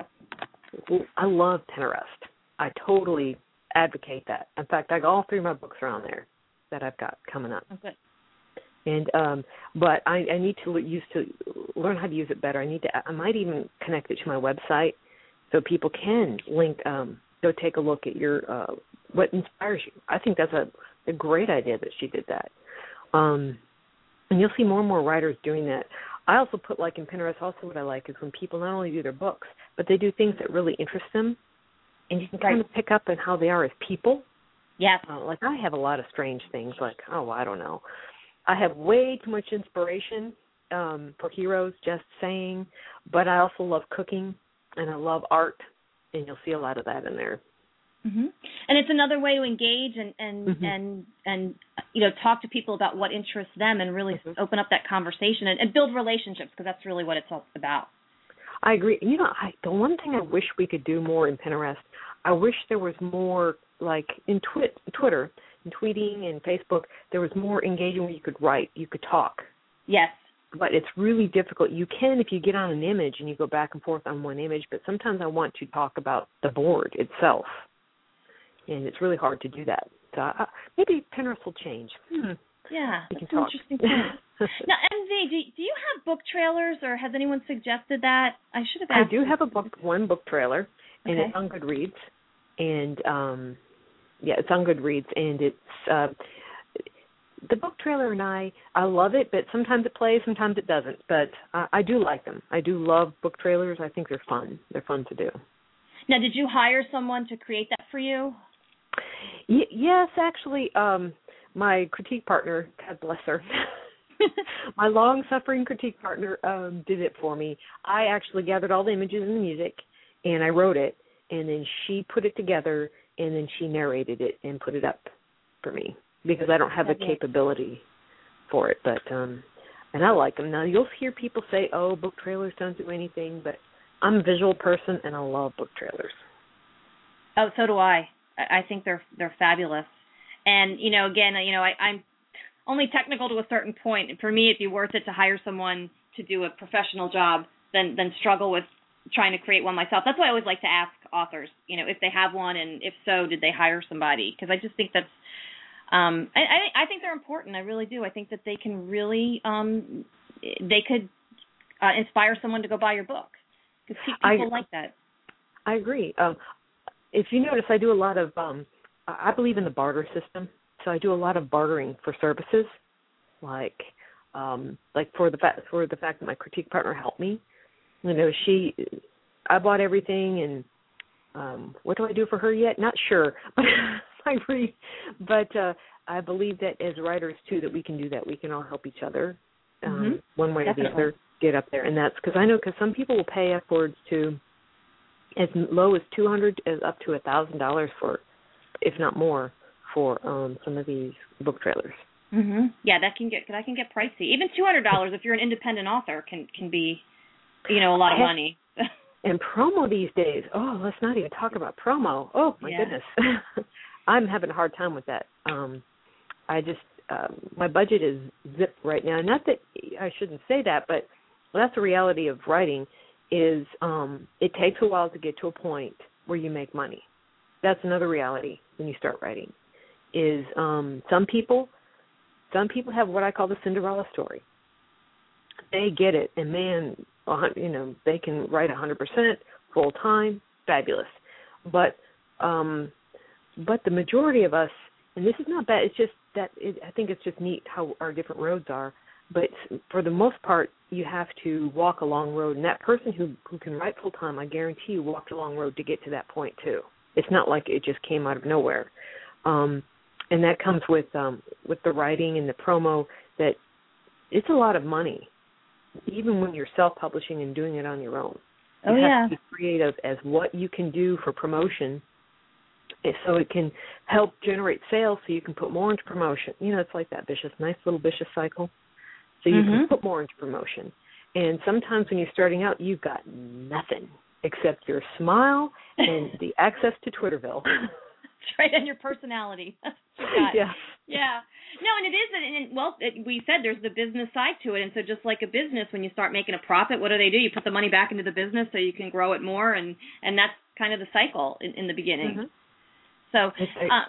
I love Pinterest. I totally advocate that. In fact, I got all three of my books are on there that I've got coming up. Oh, good. And um, but I, I need to use to learn how to use it better. I need to. I might even connect it to my website so people can link. Um, go take a look at your uh, what inspires you. I think that's a, a great idea that she did that. Um, and you'll see more and more writers doing that. I also put like in Pinterest. Also, what I like is when people not only do their books, but they do things that really interest them, and you can kind of pick up on how they are as people. Yes. Uh, like I have a lot of strange things. Like oh, I don't know. I have way too much inspiration um, for heroes, just saying, but I also love cooking and I love art, and you'll see a lot of that in there. Mm-hmm. And it's another way to engage and and, mm-hmm. and and you know talk to people about what interests them and really mm-hmm. open up that conversation and, and build relationships, because that's really what it's all about. I agree. You know, I, the one thing I wish we could do more in Pinterest, I wish there was more like in twi- Twitter. And tweeting and Facebook, there was more engaging where you could write, you could talk. Yes. But it's really difficult. You can if you get on an image and you go back and forth on one image, but sometimes I want to talk about the board itself, and it's really hard to do that. So uh, maybe Pinterest will change. Hmm. Yeah, we that's can an talk. interesting point. Now, M V, do, do you have book trailers, or has anyone suggested that? I should have asked. I do have a book, one book trailer, and okay. it's on Goodreads, and um, yeah, it's on Goodreads, and it's uh, the book trailer, and I, I love it, but sometimes it plays, sometimes it doesn't. But uh, I do like them. I do love book trailers. I think they're fun. They're fun to do. Now, did you hire someone to create that for you? Y- yes, actually, um, my critique partner, God bless her, my long-suffering critique partner um, did it for me. I actually gathered all the images and the music, and I wrote it, and then she put it together, and then she narrated it and put it up for me because I don't have the capability for it. But um, and I like them. Now, you'll hear people say, oh, book trailers don't do anything, but I'm a visual person, and I love book trailers. Oh, so do I. I think they're they're fabulous. And, you know, again, you know, I, I'm only technical to a certain point. For me, it'd be worth it to hire someone to do a professional job than than struggle with trying to create one myself. That's why I always like to ask authors, you know, if they have one, and if so, did they hire somebody? Because I just think that's, um, I, I I think they're important. I really do. I think that they can really, um, they could uh, inspire someone to go buy your book, because people I, like that. I agree. Um, if you notice, I do a lot of, um, I believe in the barter system, so I do a lot of bartering for services, like, um, like for the fact for the fact that my critique partner helped me. You know, she, I bought everything, and um, what do I do for her yet? Not sure, but I agree. But uh, I believe that as writers too, that we can do that. We can all help each other, um, mm-hmm. one way Definitely. or the other, get up there. And that's because I know because some people will pay upwards to as low as two hundred, as up to a thousand dollars for, if not more, for um, some of these book trailers. Mm-hmm. Yeah, that can get that can get pricey. Even two hundred dollars if you're an independent author can can be, you know, a lot of money. And promo these days, oh, let's not even talk about promo. Oh, my yeah. goodness. I'm having a hard time with that. Um, I just, um, my budget is zipped right now. Not that I shouldn't say that, but that's the reality of writing is um, it takes a while to get to a point where you make money. That's another reality when you start writing, is um, some people, some people have what I call the Cinderella story. They get it, and man, you know, they can write one hundred percent full time, fabulous. But, um, but the majority of us, and this is not bad. It's just that it, I think it's just neat how our different roads are. But for the most part, you have to walk a long road, and that person who who can write full time, I guarantee you, walked a long road to get to that point too. It's not like it just came out of nowhere, um, and that comes with um, with the writing and the promo. That it's a lot of money. Even when you're self-publishing and doing it on your own. You oh, have yeah. to be creative as what you can do for promotion so it can help generate sales so you can put more into promotion. You know, it's like that vicious, nice little vicious cycle. So you mm-hmm. can put more into promotion. And sometimes when you're starting out, you've got nothing except your smile and the access to Twitterville. That's right, and your personality. That's what you got. Yeah. Yeah. No, and it is, and well, it, we said there's the business side to it, and so just like a business, when you start making a profit, what do they do? You put the money back into the business so you can grow it more, and, and that's kind of the cycle in, in the beginning. Mm-hmm. So, uh,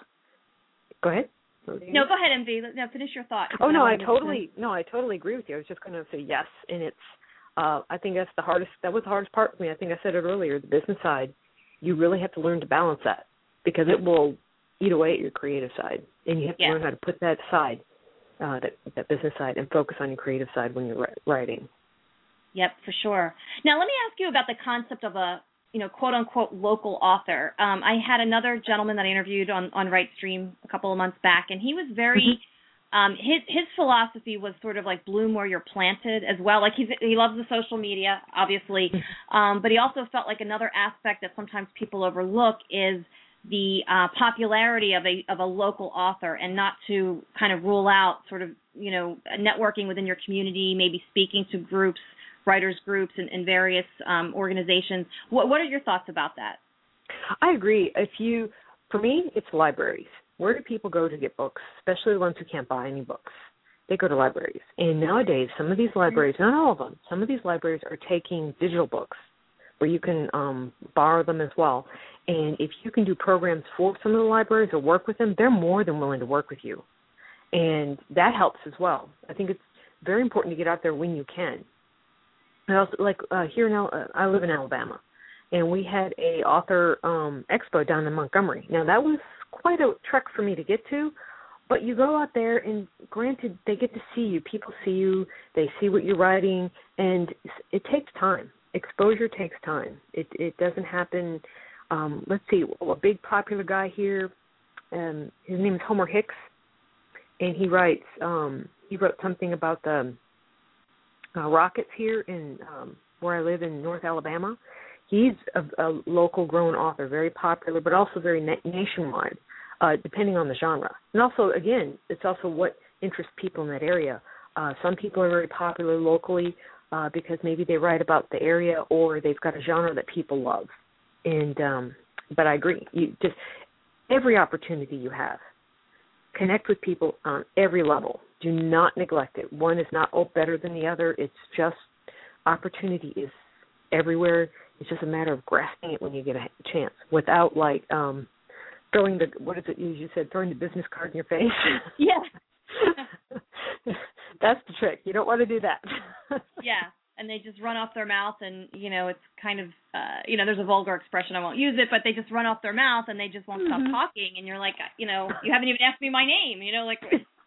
go ahead. No, go ahead, M V. No, finish your thought. Oh no, I totally no, I totally agree with you. I was just going to say yes, and it's. Uh, I think that's the hardest. That was the hardest part for me. I think I said it earlier. The business side, you really have to learn to balance that because it will eat away at your creative side, and you have to yeah. learn how to put that aside, uh, that that business side, and focus on your creative side when you're writing. Yep, for sure. Now, let me ask you about the concept of a, you know, quote unquote local author. Um, I had another gentleman that I interviewed on on WriteStream a couple of months back, and he was very. Mm-hmm. Um, his his philosophy was sort of like bloom where you're planted as well. Like he's, he loves the social media, obviously, um, but he also felt like another aspect that sometimes people overlook is the uh, popularity of a of a local author, and not to kind of rule out sort of, you know, networking within your community, maybe speaking to groups, writers groups, and, and various um, organizations. What what are your thoughts about that? I agree. If you, for me, it's libraries. Where do people go to get books, especially the ones who can't buy any books? They go to libraries. And nowadays, some of these libraries, not all of them, some of these libraries are taking digital books where you can um, borrow them as well. And if you can do programs for some of the libraries or work with them, they're more than willing to work with you. And that helps as well. I think it's very important to get out there when you can. And also, like uh, here in Al- uh, I live in Alabama, and we had a author um, expo down in Montgomery. Now, that was quite a trek for me to get to, but you go out there, and granted, they get to see you. People see you. They see what you're writing, and it takes time. Exposure takes time. It it doesn't happen. Um, let's see, a big popular guy here, um, his name is Homer Hicks, and he writes, um, he wrote something about the uh, rockets here in um, where I live in North Alabama. He's a, a local grown author, very popular, but also very na- nationwide, uh, depending on the genre. And also, again, it's also what interests people in that area. Uh, some people are very popular locally uh, because maybe they write about the area or they've got a genre that people love. And um, but I agree, you just every opportunity you have, connect with people on every level. Do not neglect it. One is not oh, better than the other. It's just opportunity is everywhere. It's just a matter of grasping it when you get a chance, without like um, throwing the what is it you, you said throwing the business card in your face. Yeah, that's the trick. You don't want to do that. Yeah, and they just run off their mouth, and you know it's kind of uh, you know there's a vulgar expression, I won't use it, but they just run off their mouth and they just won't mm-hmm. stop talking, and you're like, you know, you haven't even asked me my name, you know, like.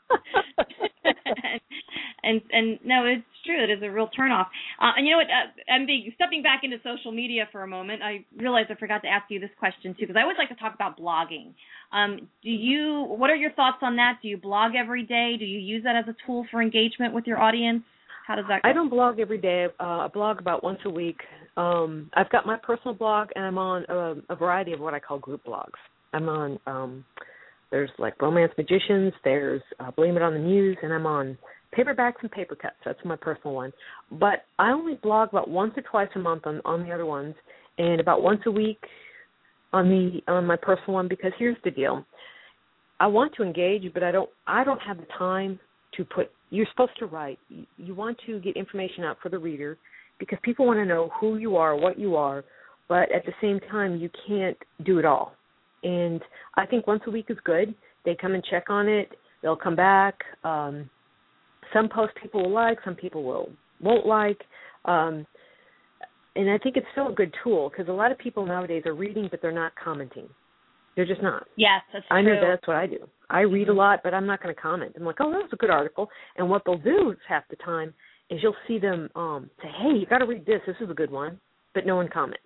and, and and no, it's true. It is a real turnoff. Uh, and you know what? Uh, M B, stepping back into social media for a moment, I realized I forgot to ask you this question too, because I always like to talk about blogging. Um, do you? What are your thoughts on that? Do you blog every day? Do you use that as a tool for engagement with your audience? How does that go? I don't blog every day. Uh, I blog about once a week. Um, I've got my personal blog, and I'm on a, a variety of what I call group blogs. I'm on. Um, There's like Romance Magicians, there's uh, Blame It on the Muse, and I'm on Paperbacks and Paper Cuts. That's my personal one. But I only blog about once or twice a month on, on the other ones, and about once a week on the on my personal one, because here's the deal. I want to engage, but I don't I don't have the time to put – you're supposed to write. You, you want to get information out for the reader because people want to know who you are, what you are, but at the same time you can't do it all. And I think once a week is good. They come and check on it. They'll come back. Um, some posts people will like, some people will won't like. Um, and I think it's still a good tool because a lot of people nowadays are reading, but they're not commenting. They're just not. Yes, that's true. I know that's what I do. I read a lot, but I'm not going to comment. I'm like, oh, that was a good article. And what they'll do half the time is you'll see them um, say, hey, you got to read this. This is a good one. But no one comments.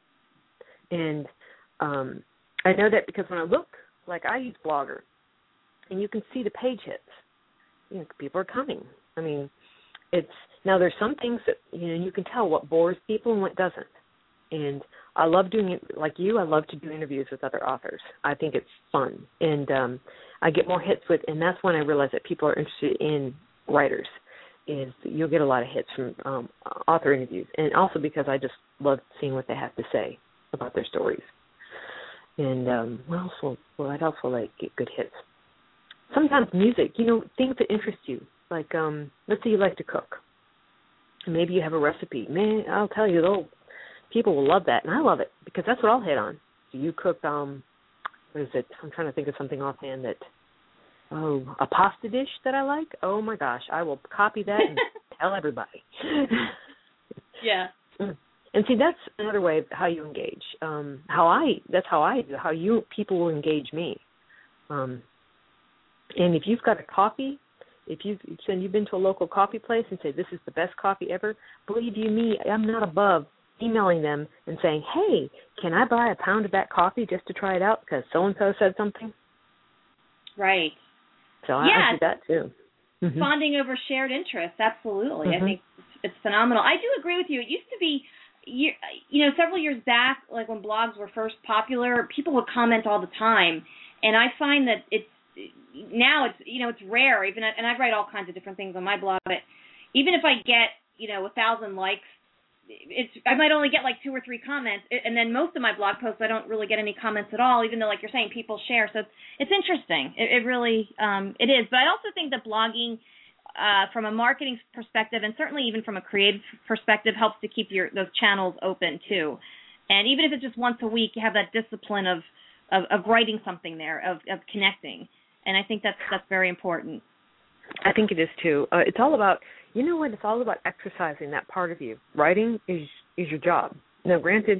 And um I know that because when I look, like I use Blogger, and you can see the page hits. You know, people are coming. I mean, it's now there's some things that you know you can tell what bores people and what doesn't, And I love doing it, like you, I love to do interviews with other authors. I think it's fun. And um, I get more hits with, and that's when I realize that people are interested in writers, is you'll get a lot of hits from um, author interviews. And also because I just love seeing what they have to say about their stories. And um, what else will, well, I'd also like get good hits. Sometimes music, you know, things that interest you. Like, um, let's say you like to cook. Maybe you have a recipe. Man, I'll tell you, though, people will love that, and I love it because that's what I'll hit on. Do you cook, um, what is it? I'm trying to think of something offhand that, oh, a pasta dish that I like? Oh, my gosh, I will copy that and tell everybody. Yeah. And see, that's another way of how you engage. Um, how I, that's how I do, how you, people will engage me. Um, and if you've got a coffee, if you've, you've been to a local coffee place and say, this is the best coffee ever, believe you me, I'm not above emailing them and saying, hey, can I buy a pound of that coffee just to try it out because so-and-so said something? Right. So yeah, I, I do that too. Mm-hmm. Bonding over shared interests, absolutely. Mm-hmm. I think it's, it's phenomenal. I do agree with you. It used to be, you, you know, several years back, like when blogs were first popular, people would comment all the time. And I find that it's, now it's, you know, it's rare, even, and I write all kinds of different things on my blog, but even if I get, you know, a thousand likes, it's, I might only get like two or three comments, and then most of my blog posts, I don't really get any comments at all, even though, like you're saying, people share. So it's, it's interesting. It, it really, um, it is. But I also think that blogging, uh, from a marketing perspective, and certainly even from a creative perspective, helps to keep your those channels open too. And even if it's just once a week, you have that discipline of of, of writing something there, of, of connecting. And I think that's that's very important. I think it is too. Uh, it's all about, you know what, it's all about exercising that part of you. Writing is is your job. Now, granted,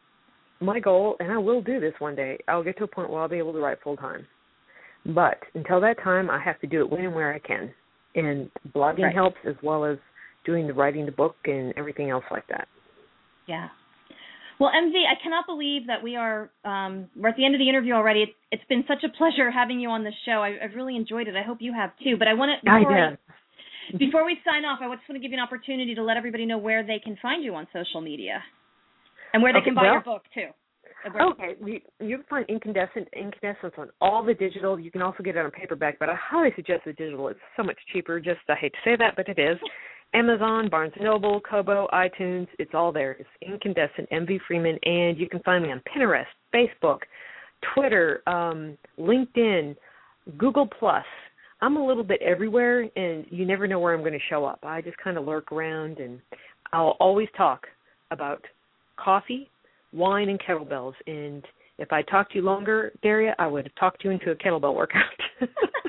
my goal, and I will do this one day, I'll get to a point where I'll be able to write full time. But until that time, I have to do it when and where I can. And blogging right. helps, as well as doing the writing the book and everything else like that. Yeah. Well, M V, I cannot believe that we are um, we're at the end of the interview already. It's, it's been such a pleasure having you on the show. I, I've really enjoyed it. I hope you have too. But I want to before, I I, before we sign off, I just want to give you an opportunity to let everybody know where they can find you on social media and where they okay, can buy well, your book too. Okay, you, you can find Incandescent Incandescence on all the digital. You can also get it on paperback, but I highly suggest the digital. It's so much cheaper. Just I hate to say that, but it is. Amazon, Barnes and Noble, Kobo, iTunes, it's all there. It's Incandescent, M V Freeman, and you can find me on Pinterest, Facebook, Twitter, um, LinkedIn, Google Plus. I'm a little bit everywhere, and you never know where I'm going to show up. I just kind of lurk around, and I'll always talk about coffee, wine, and kettlebells. And if I talked to you longer, Daria, I would have talked you into a kettlebell workout. Well,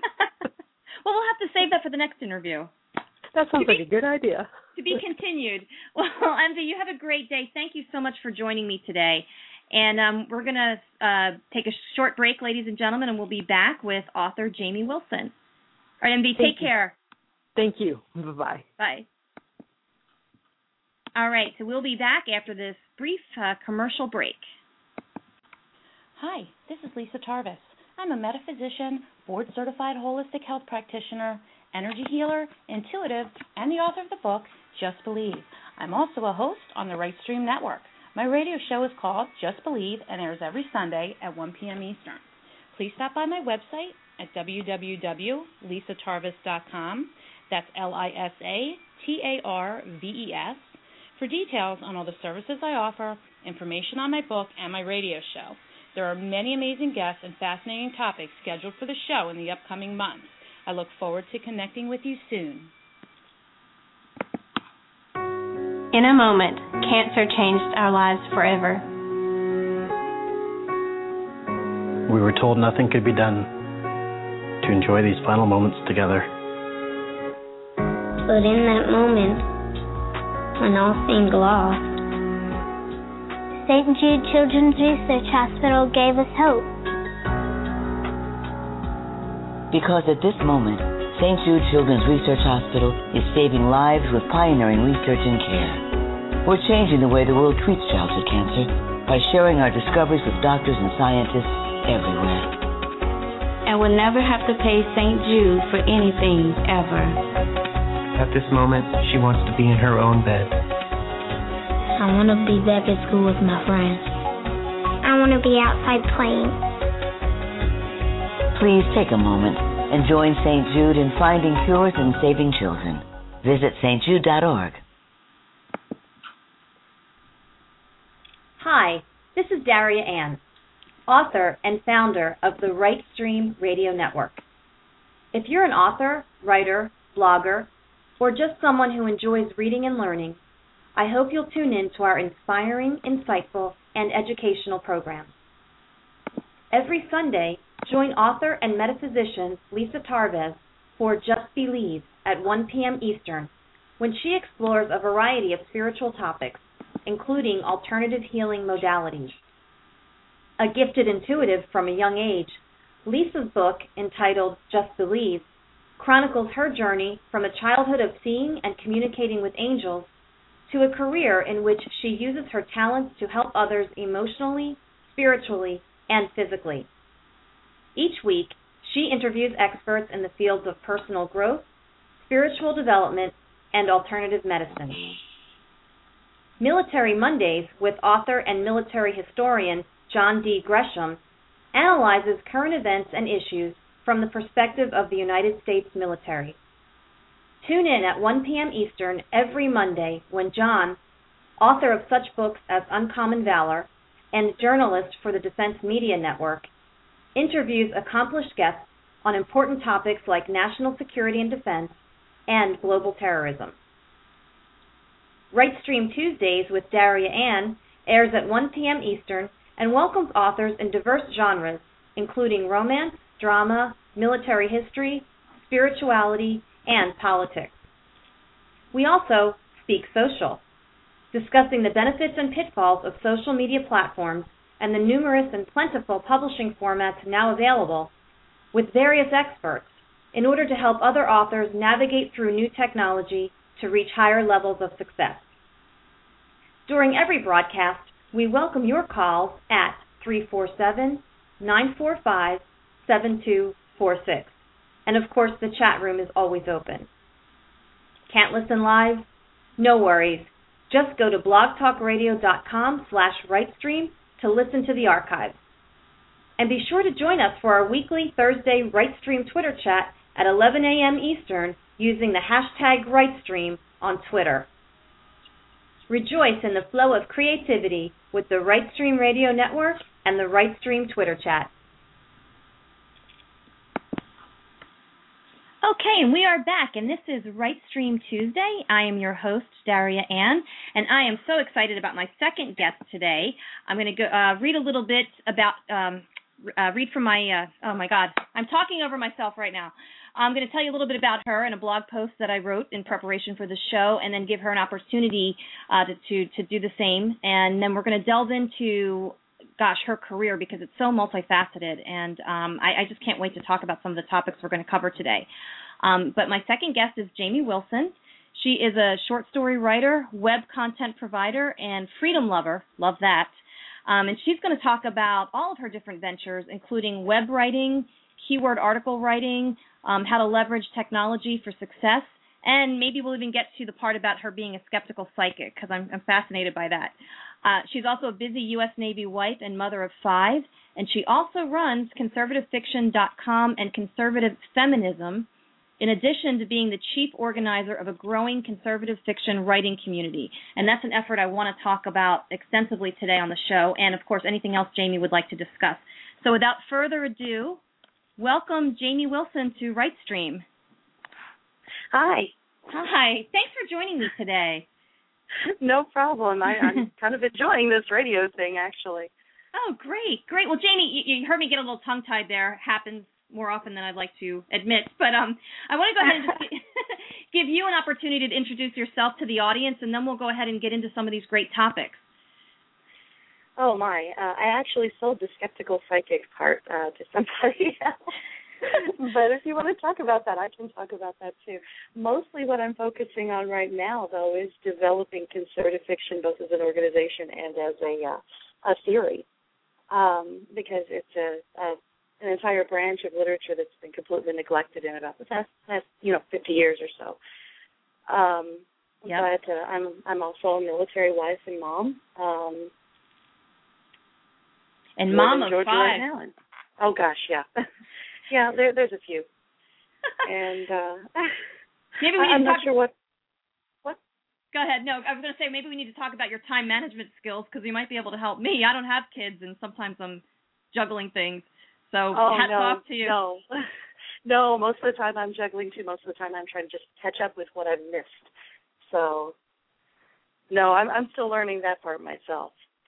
we'll have to save that for the next interview. That sounds be, like a good idea. To be continued. Well, M V, you have a great day. Thank you so much for joining me today. And um, we're going to uh, take a short break, ladies and gentlemen, and we'll be back with author Jamie Wilson. All right, M V, Thank take you. care. Thank you. Bye-bye. Bye. All right, so we'll be back after this brief uh, commercial break. Hi, this is Lisa Tarvis. I'm a metaphysician, board-certified holistic health practitioner, energy healer, intuitive, and the author of the book, Just Believe. I'm also a host on the Right Stream Network. My radio show is called Just Believe and airs every Sunday at one p.m. Eastern. Please stop by my website at w w w dot lisa tarvis dot com. That's L I S A T A R V E S. For details on all the services I offer, information on my book, and my radio show. There are many amazing guests and fascinating topics scheduled for the show in the upcoming months. I look forward to connecting with you soon. In a moment, cancer changed our lives forever. We were told nothing could be done to enjoy these final moments together. But in that moment, when all seemed lost, Saint Jude Children's Research Hospital gave us hope. Because at this moment, Saint Jude Children's Research Hospital is saving lives with pioneering research and care. We're changing the way the world treats childhood cancer by sharing our discoveries with doctors and scientists everywhere. And we'll never have to pay Saint Jude for anything, ever. At this moment, she wants to be in her own bed. I want to be back at school with my friends. I want to be outside playing. Please take a moment and join Saint Jude in finding cures and saving children. Visit s t jude dot org. Hi, this is Daria Ann, author and founder of the Right Stream Radio Network. If you're an author, writer, blogger, or just someone who enjoys reading and learning, I hope you'll tune in to our inspiring, insightful, and educational programs. Every Sunday, join author and metaphysician Lisa Tarvez for Just Believe at one p.m. Eastern, when she explores a variety of spiritual topics, including alternative healing modalities. A gifted intuitive from a young age, Lisa's book, entitled Just Believe, chronicles her journey from a childhood of seeing and communicating with angels to a career in which she uses her talents to help others emotionally, spiritually, and physically. Each week, she interviews experts in the fields of personal growth, spiritual development, and alternative medicine. Military Mondays with author and military historian John D. Gresham analyzes current events and issues from the perspective of the United States military. Tune in at one p.m. Eastern every Monday when John, author of such books as Uncommon Valor and journalist for the Defense Media Network, interviews accomplished guests on important topics like national security and defense and global terrorism. Right Stream Tuesdays with Daria Ann airs at one p.m. Eastern and welcomes authors in diverse genres, including romance, drama, military history, spirituality, and politics. We also speak social, discussing the benefits and pitfalls of social media platforms and the numerous and plentiful publishing formats now available, with various experts, in order to help other authors navigate through new technology to reach higher levels of success. During every broadcast, we welcome your calls at three four seven, nine four five, seven two four six. And of course, the chat room is always open. Can't listen live? No worries. Just go to blogtalkradio.com slash rightstream to listen to the archives. And be sure to join us for our weekly Thursday Rightstream Twitter chat at eleven a.m. Eastern using the hashtag Rightstream on Twitter. Rejoice in the flow of creativity with the Rightstream Radio Network and the Rightstream Twitter chat. Okay, and we are back, and this is Right Stream Tuesday. I am your host, Daria Ann, and I am so excited about my second guest today. I'm going to go uh, read a little bit about, um, uh, read from my, uh, oh my God, I'm talking over myself right now. I'm going to tell you a little bit about her in a blog post that I wrote in preparation for the show, and then give her an opportunity uh, to, to, to do the same. And then we're going to delve into gosh, her career, because it's so multifaceted, and um, I, I just can't wait to talk about some of the topics we're going to cover today. Um, but my second guest is Jamie Wilson. She is a short story writer, web content provider, and freedom lover. Love that. Um, and she's going to talk about all of her different ventures, including web writing, keyword article writing, um, how to leverage technology for success, and maybe we'll even get to the part about her being a skeptical psychic, because I'm, I'm fascinated by that. Uh, she's also a busy U S Navy wife and mother of five, and she also runs conservative fiction dot com and Conservative Feminism, in addition to being the chief organizer of a growing conservative fiction writing community. And that's an effort I want to talk about extensively today on the show, and, of course, anything else Jamie would like to discuss. So without further ado, welcome Jamie Wilson to Rightstream. Hi. Hi. Thanks for joining me today. No problem. I, I'm kind of enjoying this radio thing, actually. Oh, great, great. Well, Jamie, you, you heard me get a little tongue-tied there. Happens more often than I'd like to admit. But um, I want to go ahead and just give you an opportunity to introduce yourself to the audience, and then we'll go ahead and get into some of these great topics. Oh, my. Uh, I actually sold the skeptical psychic part uh, to somebody else. But if you want to talk about that, I can talk about that too. Mostly what I'm focusing on right now, though, is developing conservative fiction both as an organization and as a uh, a theory, um, because it's a, a an entire branch of literature that's been completely neglected in about the past, past you know, fifty years or so. Um, Yep. But uh, I'm I'm also a military wife and mom. Um, and mom of Georgia five. Right now. And, oh gosh, yeah, yeah. There, there's a few. and uh, maybe we need I'm to not talk. sure what. What? Go ahead. No, I was going to say maybe we need to talk about your time management skills because you might be able to help me. I don't have kids, and sometimes I'm juggling things. So oh, hats no, off to you. No, no. Most of the time I'm juggling too. Most of the time I'm trying to just catch up with what I've missed. So, no, I'm I'm still learning that part myself.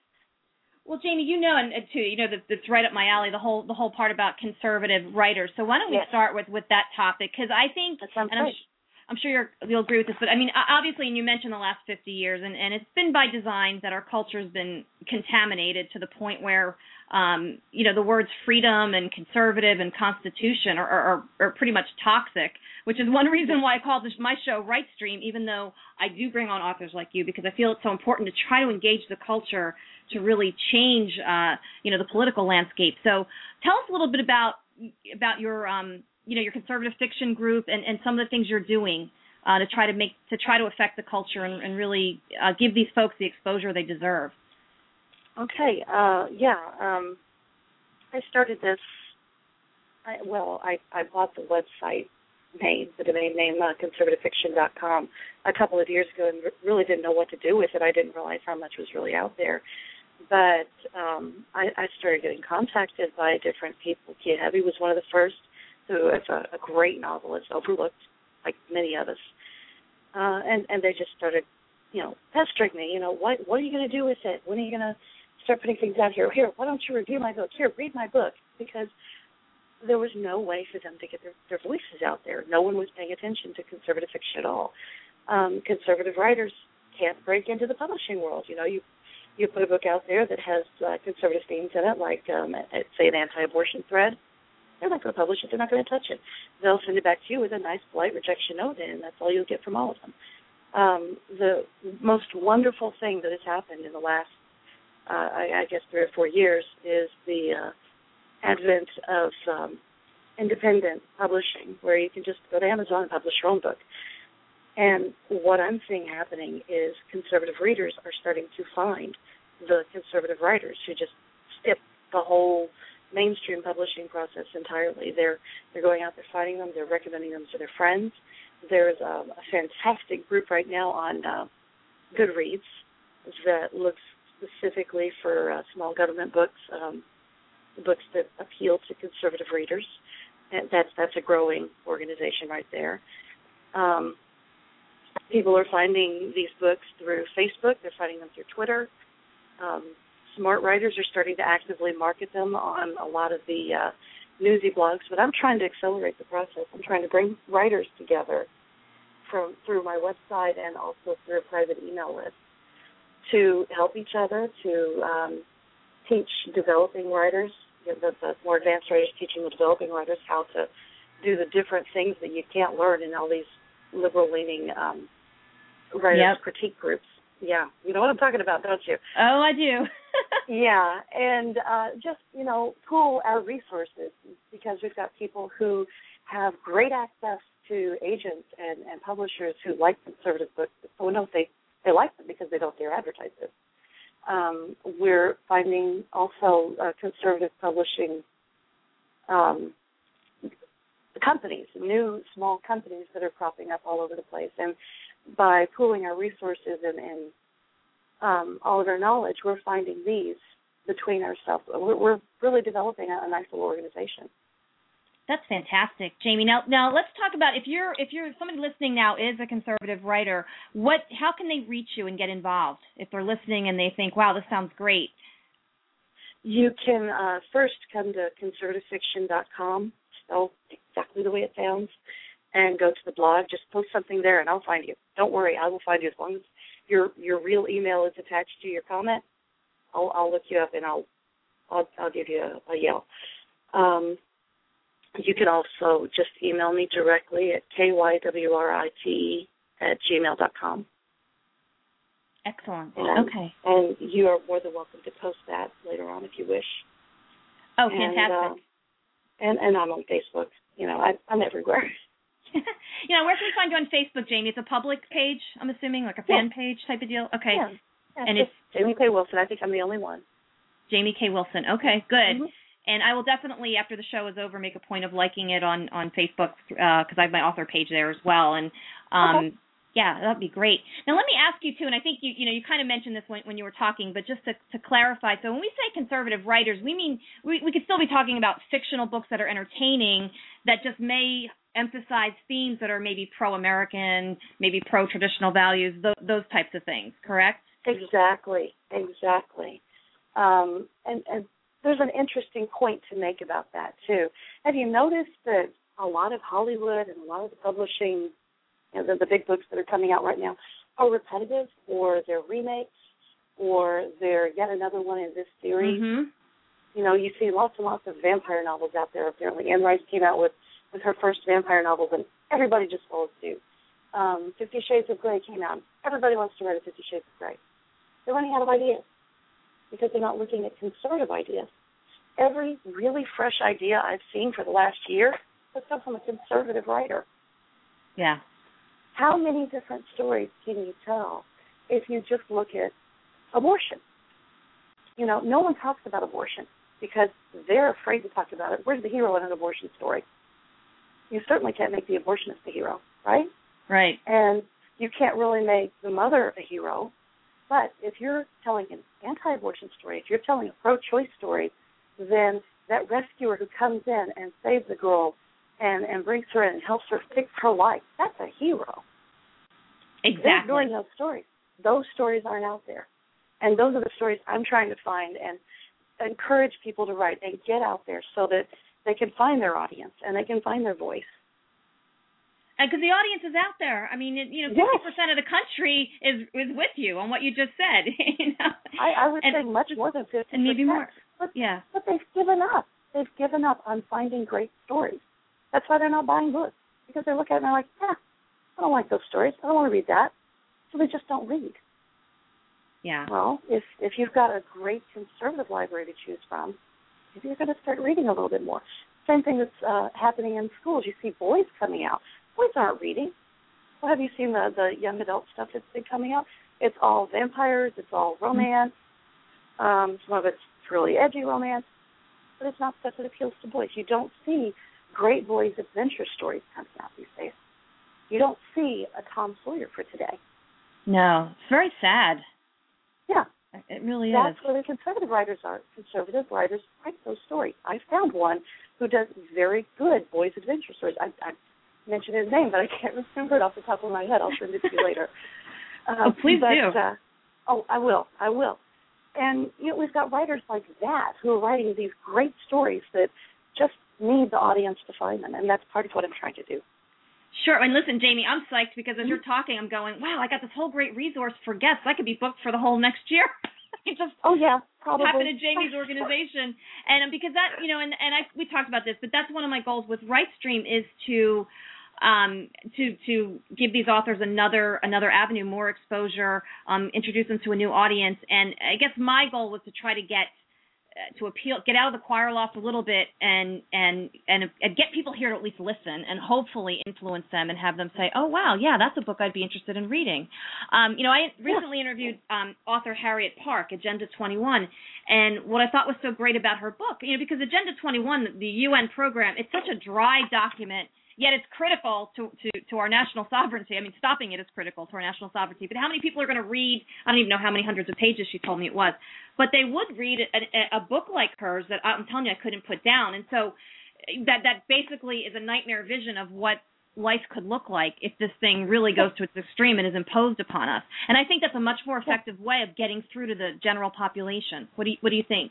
Well, Jamie, you know, and too, you know, that it's right up my alley. The whole the whole part about conservative writers. So why don't we yes. start with, with that topic? Because I think, that sounds and I'm, I'm sure you're, you'll agree with this, but I mean, obviously, and you mentioned the last fifty years, and, and it's been by design that our culture has been contaminated to the point where, um, you know, the words freedom and conservative and constitution are, are, are pretty much toxic, which is one reason why I call this my show Right Stream, even though I do bring on authors like you, because I feel it's so important to try to engage the culture to really change, uh, you know, the political landscape. So tell us a little bit about about your um, you know, your conservative fiction group and, and some of the things you're doing uh, to try to make to try to affect the culture and, and really uh, give these folks the exposure they deserve. Okay. Uh, yeah. Um, I started this. I, well, I, I bought the website name, the domain name, uh, conservative fiction dot com, a couple of years ago, and really didn't know what to do with it. I didn't realize how much was really out there. But um, I, I started getting contacted by different people. Kia Heavy was one of the first, who is a, a great novelist, overlooked, like many of us. Uh, and, and they just started, you know, pestering me. You know, what what are you going to do with it? When are you going to start putting things out here? Here, why don't you review my book? Here, read my book. Because there was no way for them to get their, their voices out there. No one was paying attention to conservative fiction at all. Um, conservative writers can't break into the publishing world. You know, you you put a book out there that has uh, conservative themes in it, like, um, say, an anti-abortion thread. They're not going to publish it. They're not going to touch it. They'll send it back to you with a nice, polite rejection note, and that's all you'll get from all of them. Um, the most wonderful thing that has happened in the last, uh, I, I guess, three or four years is the uh, advent of um, independent publishing, where you can just go to Amazon and publish your own book. And what I'm seeing happening is conservative readers are starting to find the conservative writers who just skip the whole mainstream publishing process entirely. They're they're going out, they're finding them, they're recommending them to their friends. There's um, a fantastic group right now on uh, Goodreads that looks specifically for uh, small government books, um, books that appeal to conservative readers. And that's that's a growing organization right there. Um, people are finding these books through Facebook. They're finding them through Twitter. Um, smart writers are starting to actively market them on a lot of the uh, newsy blogs. But I'm trying to accelerate the process. I'm trying to bring writers together from through my website and also through a private email list to help each other, to um, teach developing writers, you know, the, the more advanced writers teaching the developing writers how to do the different things that you can't learn in all these liberal-leaning um, writers' yep. critique groups. Yeah, you know what I'm talking about, don't you? Oh, I do. Yeah, and uh, just, you know, pool our resources, because we've got people who have great access to agents and, and publishers who like conservative books. So we know they, they like them because they don't dare advertise it. Um, we're finding also uh, conservative publishing um, companies, new small companies that are cropping up all over the place. And by pooling our resources and, and um, all of our knowledge, we're finding these between ourselves. We're, we're really developing a, a nice little organization. That's fantastic, Jamie. Now, now let's talk about if you're if you're somebody listening now is a conservative writer. What? How can they reach you and get involved if they're listening and they think, "Wow, this sounds great"? You can uh, first come to conservative fiction dot com, spelled exactly the way it sounds, and go to the blog. Just post something there, and I'll find you. Don't worry, I will find you as long as your your real email is attached to your comment. I'll I'll look you up and I'll I'll, I'll give you a, a yell. Um, You can also just email me directly at k y w r i t e at gmail dot com. Excellent. And, okay. And you are more than welcome to post that later on if you wish. Oh, and, fantastic. Uh, and, and I'm on Facebook. You know, I, I'm everywhere. You know, where can we find you on Facebook, Jamie? It's a public page, I'm assuming, like a fan yeah. page type of deal? Okay. Yeah. yeah and it's Jamie K. Wilson. I think I'm the only one. Jamie K. Wilson. Okay, good. Mm-hmm. And I will definitely, after the show is over, make a point of liking it on, on Facebook because uh, I have my author page there as well. And, um, okay. yeah, that would be great. Now, let me ask you, too, and I think you you know, you kind of mentioned this when, when you were talking, but just to, to clarify, so when we say conservative writers, we mean we, we could still be talking about fictional books that are entertaining that just may emphasize themes that are maybe pro-American, maybe pro-traditional values, th- those types of things, correct? Exactly, exactly. Um, and, and there's an interesting point to make about that, too. Have you noticed that a lot of Hollywood and a lot of the publishing, you know, the, the big books that are coming out right now are repetitive, or they're remakes, or they're yet another one in this series? Mm-hmm. You know, you see lots and lots of vampire novels out there, apparently. Anne Rice came out with, with her first vampire novels, and everybody just followed suit. Um, Fifty Shades of Grey came out. Everybody wants to write a Fifty Shades of Grey. They're running out of ideas because they're not looking at conservative ideas. Every really fresh idea I've seen for the last year has come from a conservative writer. Yeah. How many different stories can you tell if you just look at abortion? You know, no one talks about abortion because they're afraid to talk about it. Where's the hero in an abortion story? You certainly can't make the abortionist the hero, right? Right. And you can't really make the mother a hero. But if you're telling an anti-abortion story, if you're telling a pro-choice story, then that rescuer who comes in and saves the girl and, and brings her in and helps her fix her life, that's a hero. Exactly. They're ignoring those stories. Those stories aren't out there. And those are the stories I'm trying to find and encourage people to write and get out there so that they can find their audience and they can find their voice. Because the audience is out there. I mean, it, you know, fifty percent of the country is is with you on what you just said. you know? I, I would and, say much more than fifty percent. And maybe more. But, yeah. But they've given up. They've given up on finding great stories. That's why they're not buying books. Because they look at it and they're like, yeah, I don't like those stories. I don't want to read that. So they just don't read. Yeah. Well, if if you've got a great conservative library to choose from, maybe you're going to start reading a little bit more. Same thing that's uh, happening in schools. You see boys coming out. Boys aren't reading. Well, have you seen the, the young adult stuff that's been coming out? It's all vampires. It's all romance. Um, some of it's really edgy romance. But it's not stuff that appeals to boys. You don't see great boys' adventure stories coming out these days. You don't see a Tom Sawyer for today. No. It's very sad. Yeah. It really That's is. where the conservative writers are. Conservative writers write those stories. I found one who does very good boys' adventure stories. I, I mentioned his name, but I can't remember it off the top of my head. I'll send it to you later. Uh, oh, please but, do. Uh, oh, I will. I will. And you know, we've got writers like that who are writing these great stories that just need the audience to find them, and that's part of what I'm trying to do. Sure. And listen, Jamie, I'm psyched because as you're talking, I'm going, wow, I got this whole great resource for guests. I could be booked for the whole next year. just oh, yeah, probably. Tap into Jamie's organization. And um, because that, you know, and, and I we talked about this, but that's one of my goals with WriteStream is to um, to to give these authors another another avenue, more exposure, um, introduce them to a new audience. And I guess my goal was to try to get uh, to appeal, get out of the choir loft a little bit, and and and and get people here to at least listen, and hopefully influence them and have them say, oh wow, yeah, that's a book I'd be interested in reading. Um, you know, I recently interviewed um, author Harriet Park, Agenda twenty-one, and what I thought was so great about her book, you know, because Agenda twenty-one, the U N program, it's such a dry document. Yet it's critical to, to, to our national sovereignty. I mean, stopping it is critical to our national sovereignty. But how many people are going to read, I don't even know how many hundreds of pages she told me it was, but they would read a, a book like hers that I'm telling you I couldn't put down. And so that that basically is a nightmare vision of what life could look like if this thing really goes to its extreme and is imposed upon us. And I think that's a much more effective way of getting through to the general population. What do you, what do you think?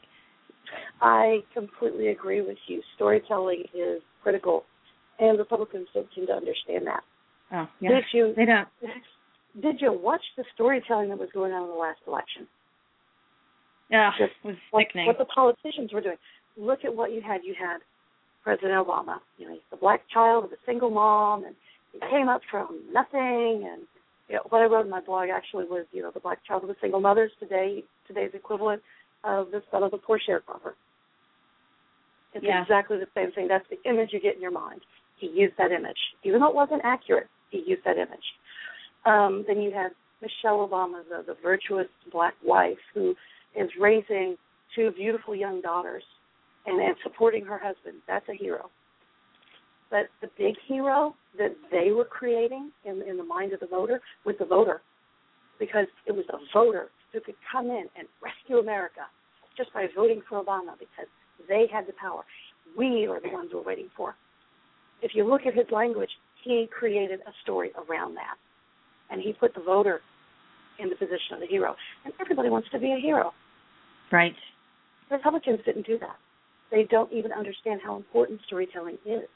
I completely agree with you. Storytelling is critical. And Republicans don't seem to understand that. Oh, yeah. Did you, they don't. Did you watch the storytelling that was going on in the last election? Yeah, it was sickening. What the politicians were doing. Look at what you had. You had President Obama. You know, he's the black child of a single mom, and he came up from nothing. And you know, what I wrote in my blog actually was, you know, the black child of a single mother is today today's equivalent of the son of a poor sharecropper. It's yeah. exactly the same thing. That's the image you get in your mind. He used that image. Even though it wasn't accurate, he used that image. Um, then you have Michelle Obama, the, the virtuous black wife who is raising two beautiful young daughters and, and supporting her husband. That's a hero. But the big hero that they were creating in, in the mind of the voter was the voter, because it was a voter who could come in and rescue America just by voting for Obama, because they had the power. We are the ones we're waiting for. If you look at his language, he created a story around that. And he put the voter in the position of the hero. And everybody wants to be a hero. Right. Republicans didn't do that. They don't even understand how important storytelling is.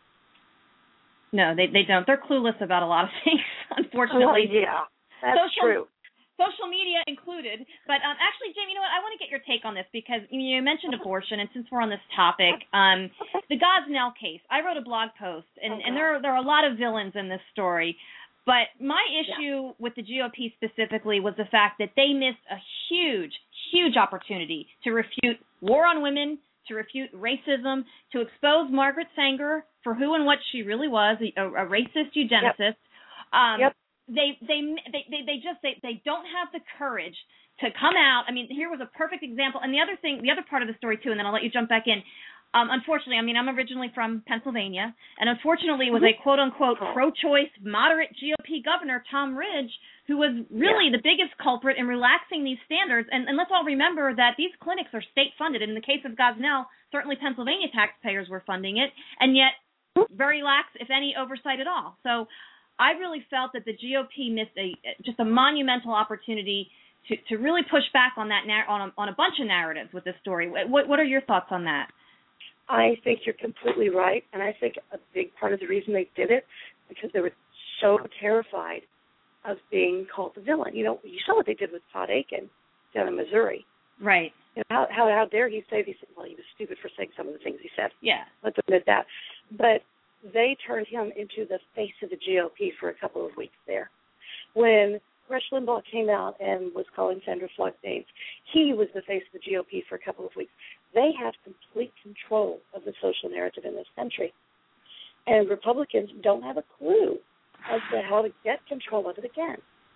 No, they they don't. They're clueless about a lot of things, unfortunately. Oh, yeah, that's social, true. Social media included. But um, actually, Jamie, you know what? I want to get your take on this, because you mentioned abortion, and since we're on this topic, um, the Gosnell case, I wrote a blog post, and, okay. and there, are, there are a lot of villains in this story. But my issue yeah. with the G O P specifically was the fact that they missed a huge, huge opportunity to refute war on women, to refute racism, to expose Margaret Sanger for who and what she really was, a, a racist eugenicist. Yep. Um, yep. They, they, they, they, they just, they, they don't have the courage to come out. I mean, here was a perfect example. And the other thing, the other part of the story too, and then I'll let you jump back in. Um, unfortunately, I mean, I'm originally from Pennsylvania, and unfortunately it was a quote-unquote pro-choice, moderate G O P governor, Tom Ridge, who was really yeah. the biggest culprit in relaxing these standards. And, and let's all remember that these clinics are state-funded. In the case of Gosnell, certainly Pennsylvania taxpayers were funding it, and yet very lax, if any, oversight at all. So I really felt that the G O P missed a just a monumental opportunity to, to really push back on that on a, on a bunch of narratives with this story. What, what are your thoughts on that? I think you're completely right, and I think a big part of the reason they did it because they were so terrified of being called the villain. You know, you saw what they did with Todd Akin down in Missouri. Right. You know, how, how how dare he say these? Well, he was stupid for saying some of the things he said. Yeah. Let's admit that. But they turned him into the face of the G O P for a couple of weeks there. When Rush Limbaugh came out and was calling Sandra Flood names, he was the face of the G O P for a couple of weeks. They have complete control of the social narrative in this country. And Republicans don't have a clue as to how to get control of it again.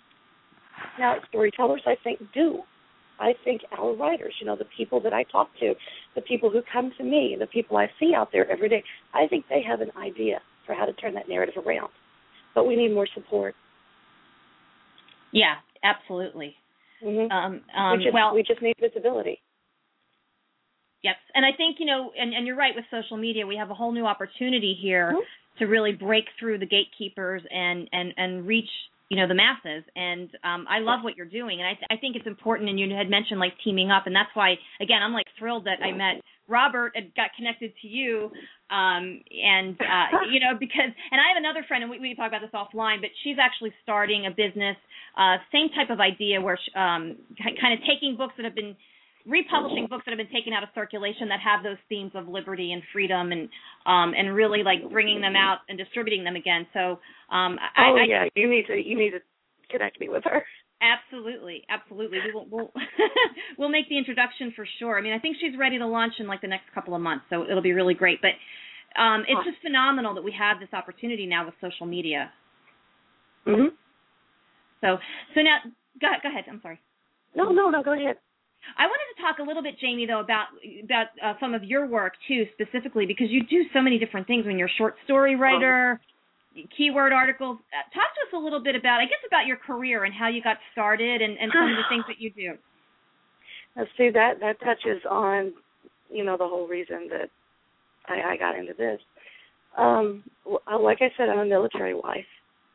Now, storytellers, I think, do. I think our writers, you know, the people that I talk to, the people who come to me, the people I see out there every day, I think they have an idea for how to turn that narrative around. But we need more support. Yeah, absolutely. Mm-hmm. Um, um, we, just, well, we just need visibility. Yep. And I think, you know, and, and you're right with social media, we have a whole new opportunity here mm-hmm. to really break through the gatekeepers and, and, and reach, you know, the masses. And um, I love what you're doing. And I, th- I think it's important. And you had mentioned, like, teaming up. And that's why, again, I'm, like, thrilled that I met Robert and got connected to you. Um, and, uh, you know, because, and I have another friend, and we, we can talk about this offline, but she's actually starting a business, uh, same type of idea where she, um, kind of taking books that have been, republishing books that have been taken out of circulation that have those themes of liberty and freedom, and um, and really like bringing them out and distributing them again. So, um, I, oh I, yeah, you need to you need to connect me with her. Absolutely, absolutely. We will we'll, we'll make the introduction for sure. I mean, I think she's ready to launch in like the next couple of months, so it'll be really great. But um, it's just phenomenal that we have this opportunity now with social media. Mhm. So so now go go ahead. I'm sorry. No, no, no. Go ahead. I wanted to talk a little bit, Jamie, though, about about uh, some of your work, too, specifically, because you do so many different things when you're a short story writer, um, keyword articles. Uh, talk to us a little bit about, I guess, about your career and how you got started and, and some of the things that you do. Let's see, that, that touches on, you know, the whole reason that I, I got into this. Um, like I said, I'm a military wife,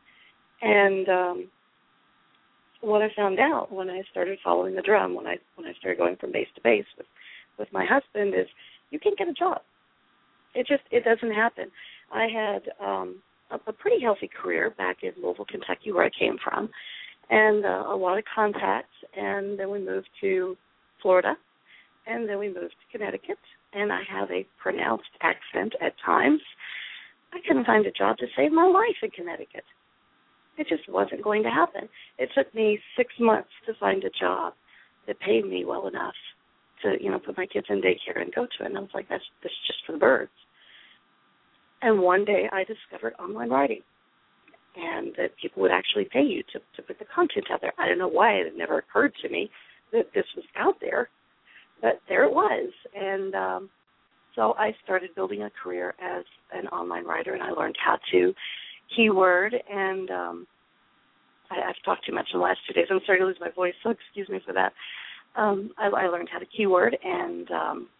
and um what I found out when I started following the drum, when I when I started going from base to base with, with my husband, is you can't get a job. It just it doesn't happen. I had um, a, a pretty healthy career back in Louisville, Kentucky, where I came from, and uh, a lot of contacts. And then we moved to Florida, and then we moved to Connecticut. And I have a pronounced accent at times. I couldn't find a job to save my life in Connecticut. It just wasn't going to happen. It took me six months to find a job that paid me well enough to, you know, put my kids in daycare and go to it. And I was like, that's, that's just for the birds. And one day I discovered online writing, and that people would actually pay you to, to put the content out there. I don't know why it had never occurred to me that this was out there, but there it was. And um, so I started building a career as an online writer, and I learned how to keyword, and um, I, I've talked too much in the last two days. I'm starting to lose my voice, so excuse me for that. Um, I, I learned how to keyword and um,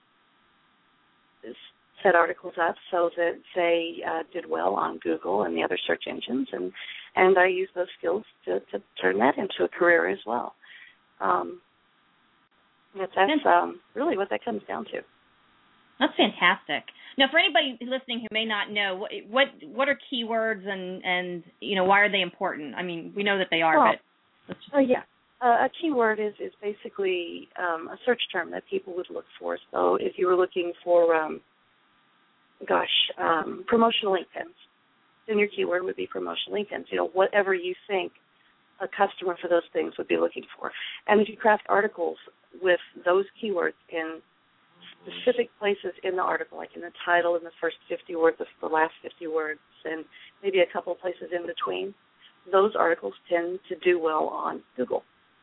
set articles up so that they uh, did well on Google and the other search engines, and, and I used those skills to, to turn that into a career as well. Um, that's that's um, really what that comes down to. That's fantastic. Now, for anybody listening who may not know, what what, what are keywords, and, and you know why are they important? I mean, we know that they are, well, but let's just... uh, yeah, uh, a keyword is is basically um, a search term that people would look for. So, if you were looking for, um, gosh, um, promotional ink pens, then your keyword would be promotional ink pens. You know, whatever you think a customer for those things would be looking for, and if you craft articles with those keywords in specific places in the article, like in the title, in the first fifty words, the last fifty words, and maybe a couple of places in between, those articles tend to do well on Google.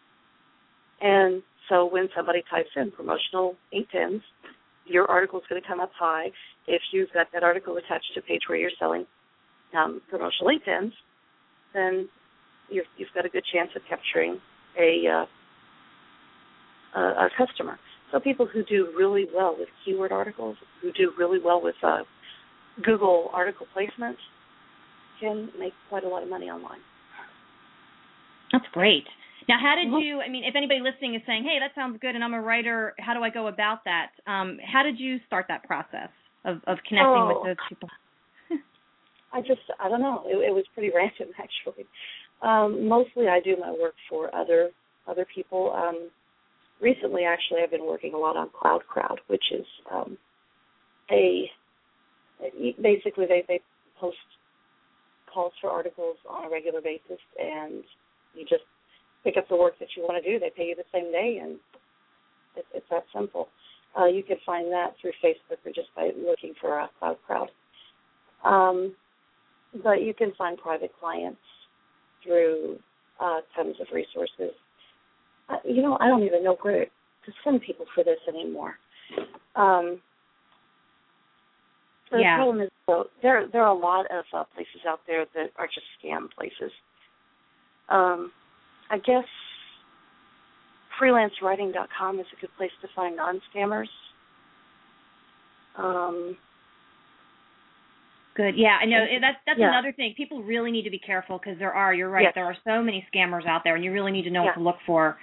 And so when somebody types in promotional ink pens, your article is going to come up high. If you've got that article attached to a page where you're selling um, promotional ink pens, then you've, you've got a good chance of capturing a, uh, a, a customer. So people who do really well with keyword articles, who do really well with uh, Google article placement, can make quite a lot of money online. That's great. Now, how did you, I mean, if anybody listening is saying, hey, that sounds good and I'm a writer, how do I go about that? Um, how did you start that process of, of connecting oh, with those people? I just, I don't know. It, it was pretty random, actually. Um, mostly I do my work for other other people. Um, recently, actually, I've been working a lot on CloudCrowd, which is um, a, basically they, they post calls for articles on a regular basis, and you just pick up the work that you want to do. They pay you the same day, and it, it's that simple. Uh, you can find that through Facebook or just by looking for a CloudCrowd. Um, but you can find private clients through uh, tons of resources. Uh, you know, I don't even know where to send people for this anymore. Um, the yeah. problem is, though, there there are a lot of uh, places out there that are just scam places. Um, I guess freelance writing dot com is a good place to find non-scammers. Um, Good. Yeah, I know. That's that's yeah. another thing. People really need to be careful because there are, you're right, yes. there are so many scammers out there, and you really need to know yeah. what to look for.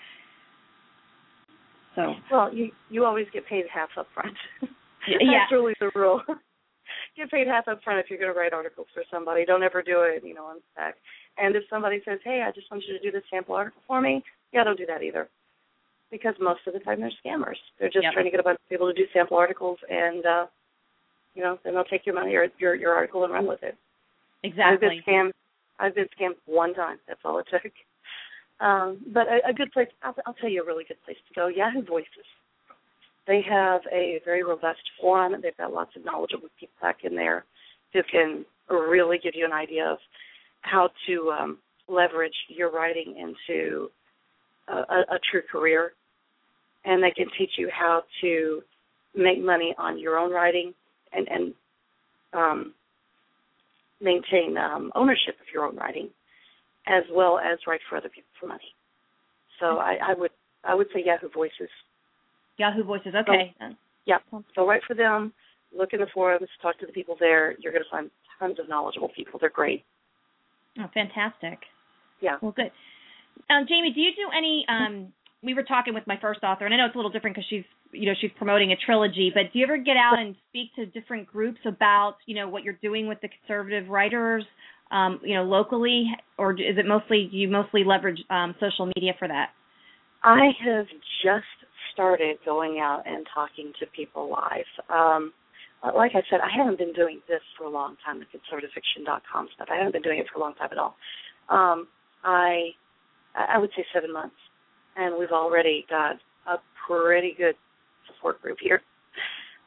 So. Well, you, you always get paid half up front. yeah. That's really the rule. Get paid half up front if you're going to write articles for somebody. Don't ever do it, you know, on spec. And if somebody says, hey, I just want you to do this sample article for me, yeah, don't do that either. Because most of the time they're scammers. They're just yep. trying to get a bunch of people to do sample articles, and, uh, you know, then they'll take your money or your, your article and run with it. Exactly. I've been scammed. I've been scammed one time. That's all it took. Um, but a, a good place, I'll, I'll tell you a really good place to go, Yahoo Voices. They have a very robust forum. They've got lots of knowledgeable people back in there who can really give you an idea of how to um, leverage your writing into a, a, a true career. And they can teach you how to make money on your own writing and, and um, maintain um, ownership of your own writing, as well as write for other people for money. So I, I would I would say Yahoo Voices. Yahoo Voices, okay. So, yeah, so write for them, look in the forums, talk to the people there. You're going to find tons of knowledgeable people. They're great. Oh, fantastic. Yeah. Well, good. Um, Jamie, do you do any, um, we were talking with my first author, and I know it's a little different because she's, you know, she's promoting a trilogy, but do you ever get out and speak to different groups about, you know, what you're doing with the conservative writers, um, you know, locally, or is it mostly, do you mostly leverage um, social media for that? I have just started going out and talking to people live. Um, like I said, I haven't been doing this for a long time, the conservative fiction dot com stuff. I haven't been doing it for a long time at all. Um, I I would say seven months, and we've already got a pretty good support group here.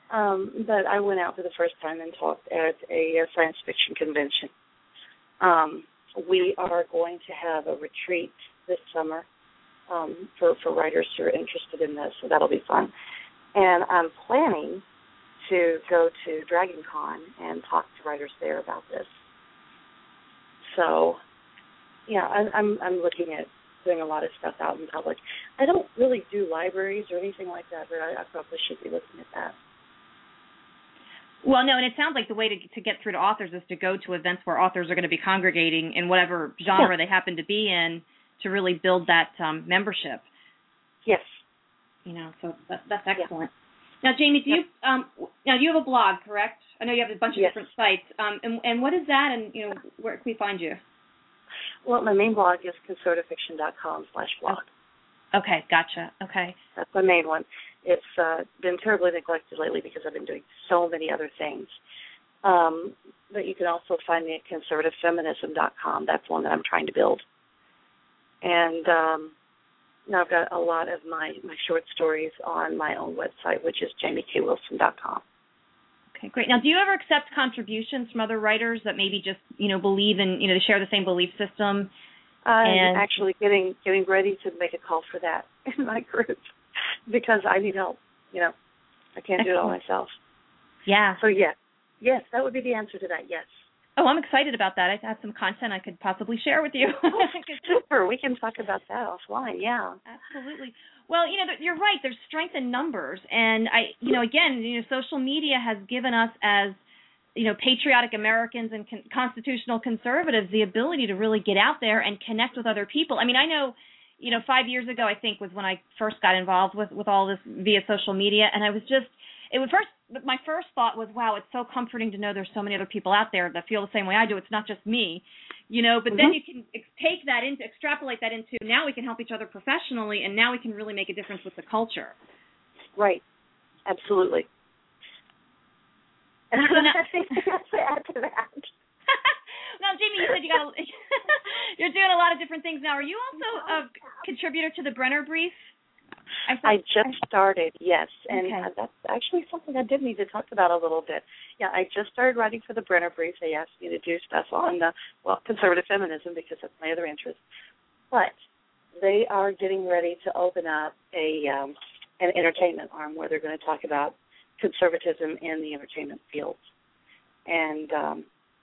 Um, but I went out for the first time and talked at a, a science fiction convention. Um, we are going to have a retreat this summer um, for, for writers who are interested in this, so that'll be fun. And I'm planning to go to Dragon Con and talk to writers there about this. So, yeah, I, I'm I'm looking at doing a lot of stuff out in public. I don't really do libraries or anything like that, but I, I probably should be looking at that. Well, no, and it sounds like the way to to get through to authors is to go to events where authors are going to be congregating in whatever genre yeah. they happen to be in to really build that um, membership. Yes. You know, so that, that's excellent. Yeah. Now, Jamie, do you um, now do you have a blog, correct? I know you have a bunch of yes. different sites. Um, and, and what is that, and you know, where can we find you? Well, my main blog is conservative fiction dot com slash blog. Okay, gotcha. Okay. That's my main one. It's uh, been terribly neglected lately because I've been doing so many other things. Um, but you can also find me at conservative feminism dot com. That's one that I'm trying to build. And um, now I've got a lot of my, my short stories on my own website, which is jamie k wilson dot com. Okay, great. Now, do you ever accept contributions from other writers that maybe just, you know, believe in, you know, share the same belief system? I'm and... actually getting getting ready to make a call for that in my group because I need help. You know, I can't do it all myself. Yeah. So, yes. Yes, that would be the answer to that, yes. Oh, I'm excited about that. I have some content I could possibly share with you. Super. We can talk about that offline, yeah. Absolutely. Well, you know, you're right. There's strength in numbers. And, I, you know, again, you know, social media has given us as, you know, patriotic Americans and con- constitutional conservatives the ability to really get out there and connect with other people. I mean, I know, you know, five years ago, I think, was when I first got involved with, with all this via social media. And I was just, it was first, my first thought was, wow, it's so comforting to know there's so many other people out there that feel the same way I do. It's not just me, you know, but mm-hmm. then you can ex- take that into, extrapolate that into, now we can help each other professionally, and now we can really make a difference with the culture. Right. Absolutely. So now, I think I have to add to that. Now, Jamie, you said you got a, you're doing a lot of different things now. Are you also a contributor to the Brenner Brief? I, thought, I just started, yes, and okay. that's actually something I did need to talk about a little bit. Yeah, I just started writing for the Brenner Brief. They asked me to do stuff on, uh, well, conservative feminism because that's my other interest. But they are getting ready to open up a um, an entertainment arm where they're going to talk about conservatism in the entertainment field. And um,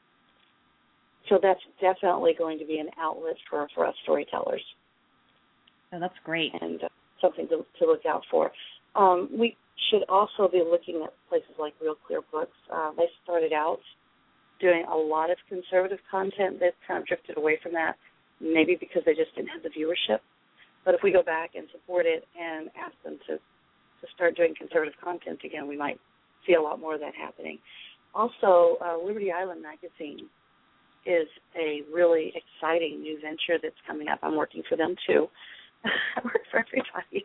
so that's definitely going to be an outlet for, for us storytellers. Oh, that's great. And uh, something to, to look out for. Um, we should also be looking at places like Real Clear Books. Uh, they started out doing a lot of conservative content. They've kind of drifted away from that, maybe because they just didn't have the viewership. But if we go back and support it and ask them to, to start doing conservative content again, we might see a lot more of that happening. Also, uh, Liberty Island Magazine is a really exciting new venture that's coming up. I'm working for them, too. I work for everybody.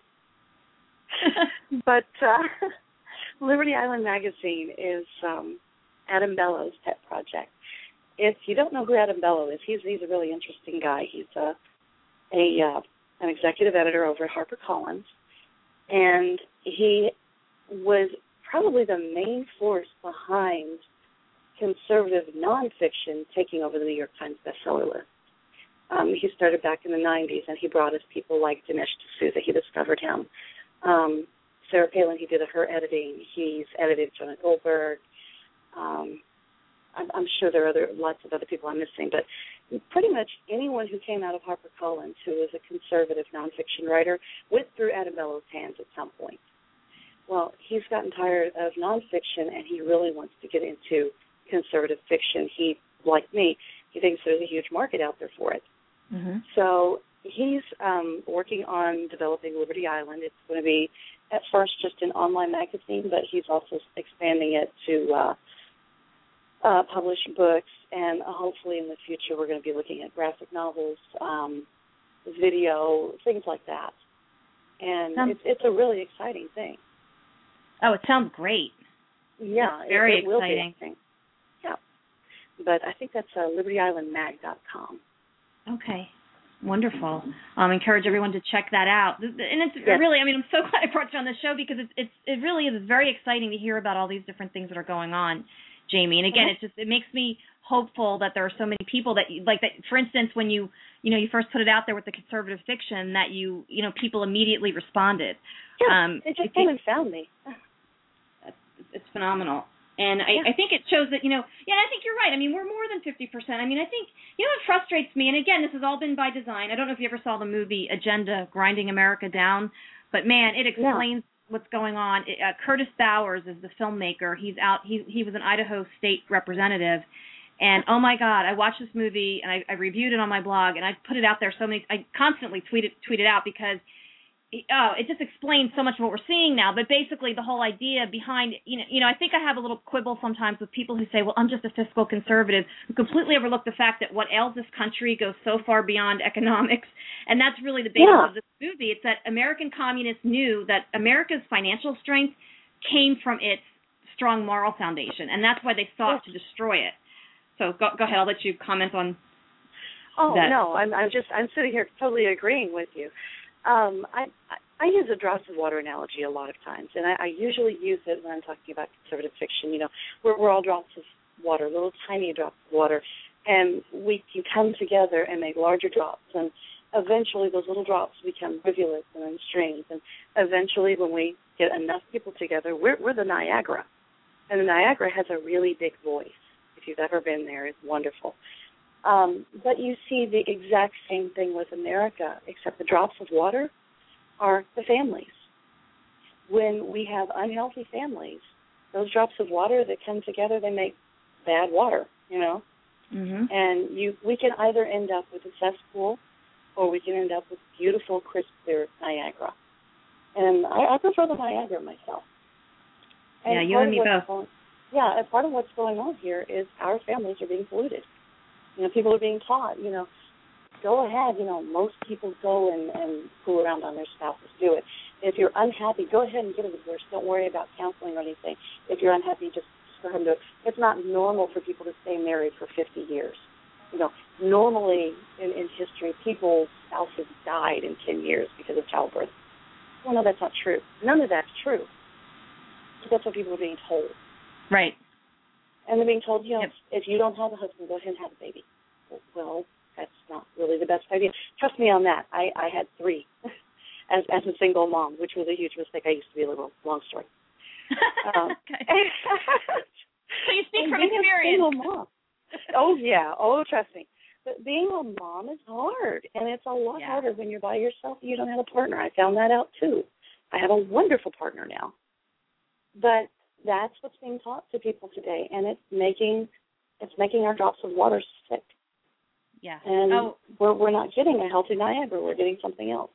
But uh, Liberty Island Magazine is um, Adam Bellows' pet project. If you don't know who Adam Bellow is, he's he's a really interesting guy. He's a, a uh, an executive editor over at HarperCollins, and he was probably the main force behind conservative nonfiction taking over the New York Times bestseller list. Um, he started back in the nineties, and he brought us people like Dinesh D'Souza. He discovered him. Um, Sarah Palin, he did her editing. He's edited Jonah Goldberg. Um, I'm, I'm sure there are other, lots of other people I'm missing, but pretty much anyone who came out of HarperCollins who was a conservative nonfiction writer went through Adam Bellows' hands at some point. Well, he's gotten tired of nonfiction, and he really wants to get into conservative fiction. He, like me, he thinks there's a huge market out there for it. Mm-hmm. So he's um, working on developing Liberty Island. It's going to be, at first, just an online magazine, but he's also expanding it to uh, uh, publish books, and hopefully in the future we're going to be looking at graphic novels, um, video, things like that. And sounds, it's, it's a really exciting thing. Oh, it sounds great. Yeah, it's very it, it will exciting. Be yeah, but I think that's uh, liberty island mag dot com. Okay. Wonderful. Um, encourage everyone to check that out. And it's yes. really, I mean, I'm so glad I brought you on the show because it's, it's it really is very exciting to hear about all these different things that are going on, Jamie. And again, mm-hmm. it just it makes me hopeful that there are so many people that you, like that. For instance, when you you know you first put it out there with the conservative fiction, that you you know people immediately responded. Yeah, um, they just came and found me. It's phenomenal. And I, yeah. I think it shows that, you know, yeah, I think you're right. I mean, we're more than fifty percent. I mean, I think, you know, what frustrates me, and again, this has all been by design. I don't know if you ever saw the movie Agenda, Grinding America Down, but man, it explains yeah. what's going on. It, uh, Curtis Bowers is the filmmaker. He's out, he, he was an Idaho state representative. And oh my God, I watched this movie and I, I reviewed it on my blog and I put it out there so many, I constantly tweet it, tweet it out because oh, it just explains so much of what we're seeing now. But basically, the whole idea behind, you know, you know, I think I have a little quibble sometimes with people who say, well, I'm just a fiscal conservative, who completely overlook the fact that what ails this country goes so far beyond economics. And that's really the basis yeah. of this movie. It's that American communists knew that America's financial strength came from its strong moral foundation. And that's why they sought yeah. to destroy it. So go, go ahead. I'll let you comment on oh, that. Oh, no, I'm, I'm just, I'm sitting here totally agreeing with you. Um, I, I use a drops of water analogy a lot of times, and I, I usually use it when I'm talking about conservative fiction. You know, we're, we're all drops of water, little tiny drops of water, and we can come together and make larger drops, and eventually those little drops become rivulets and then streams, and eventually when we get enough people together, we're, we're the Niagara, and the Niagara has a really big voice. If you've ever been there, it's wonderful. Um, but you see the exact same thing with America, except the drops of water are the families. When we have unhealthy families, those drops of water that come together, they make bad water, you know. Mm-hmm. And you, we can either end up with a cesspool or we can end up with beautiful, crisp, clear Niagara. And I, I prefer the Niagara myself. And yeah, you and me both. Going, yeah, and part of what's going on here is our families are being polluted. You know, people are being taught, you know, go ahead, you know, most people go and, and fool around on their spouses, do it. If you're unhappy, go ahead and get a divorce. Don't worry about counseling or anything. If you're unhappy, just, just go ahead and do it. It's not normal for people to stay married for fifty years. You know, normally in, in history, people's spouses died in ten years because of childbirth. Well, no, that's not true. None of that's true. But that's what people are being told. Right. And they're being told, you know, yep. if you don't have a husband, go ahead and have a baby. Well, that's not really the best idea. Trust me on that. I, I had three as as a single mom, which was a huge mistake. I used to be a little long story. Um, okay. So you speak from being experience. A single mom. Oh, yeah. Oh, trust me. But being a mom is hard, and it's a lot yeah. harder when you're by yourself and you don't have a partner. I found that out, too. I have a wonderful partner now. But that's what's being taught to people today, and it's making it's making our drops of water sick. Yeah. And oh. we're we're not getting a healthy Niagara. We're getting something else.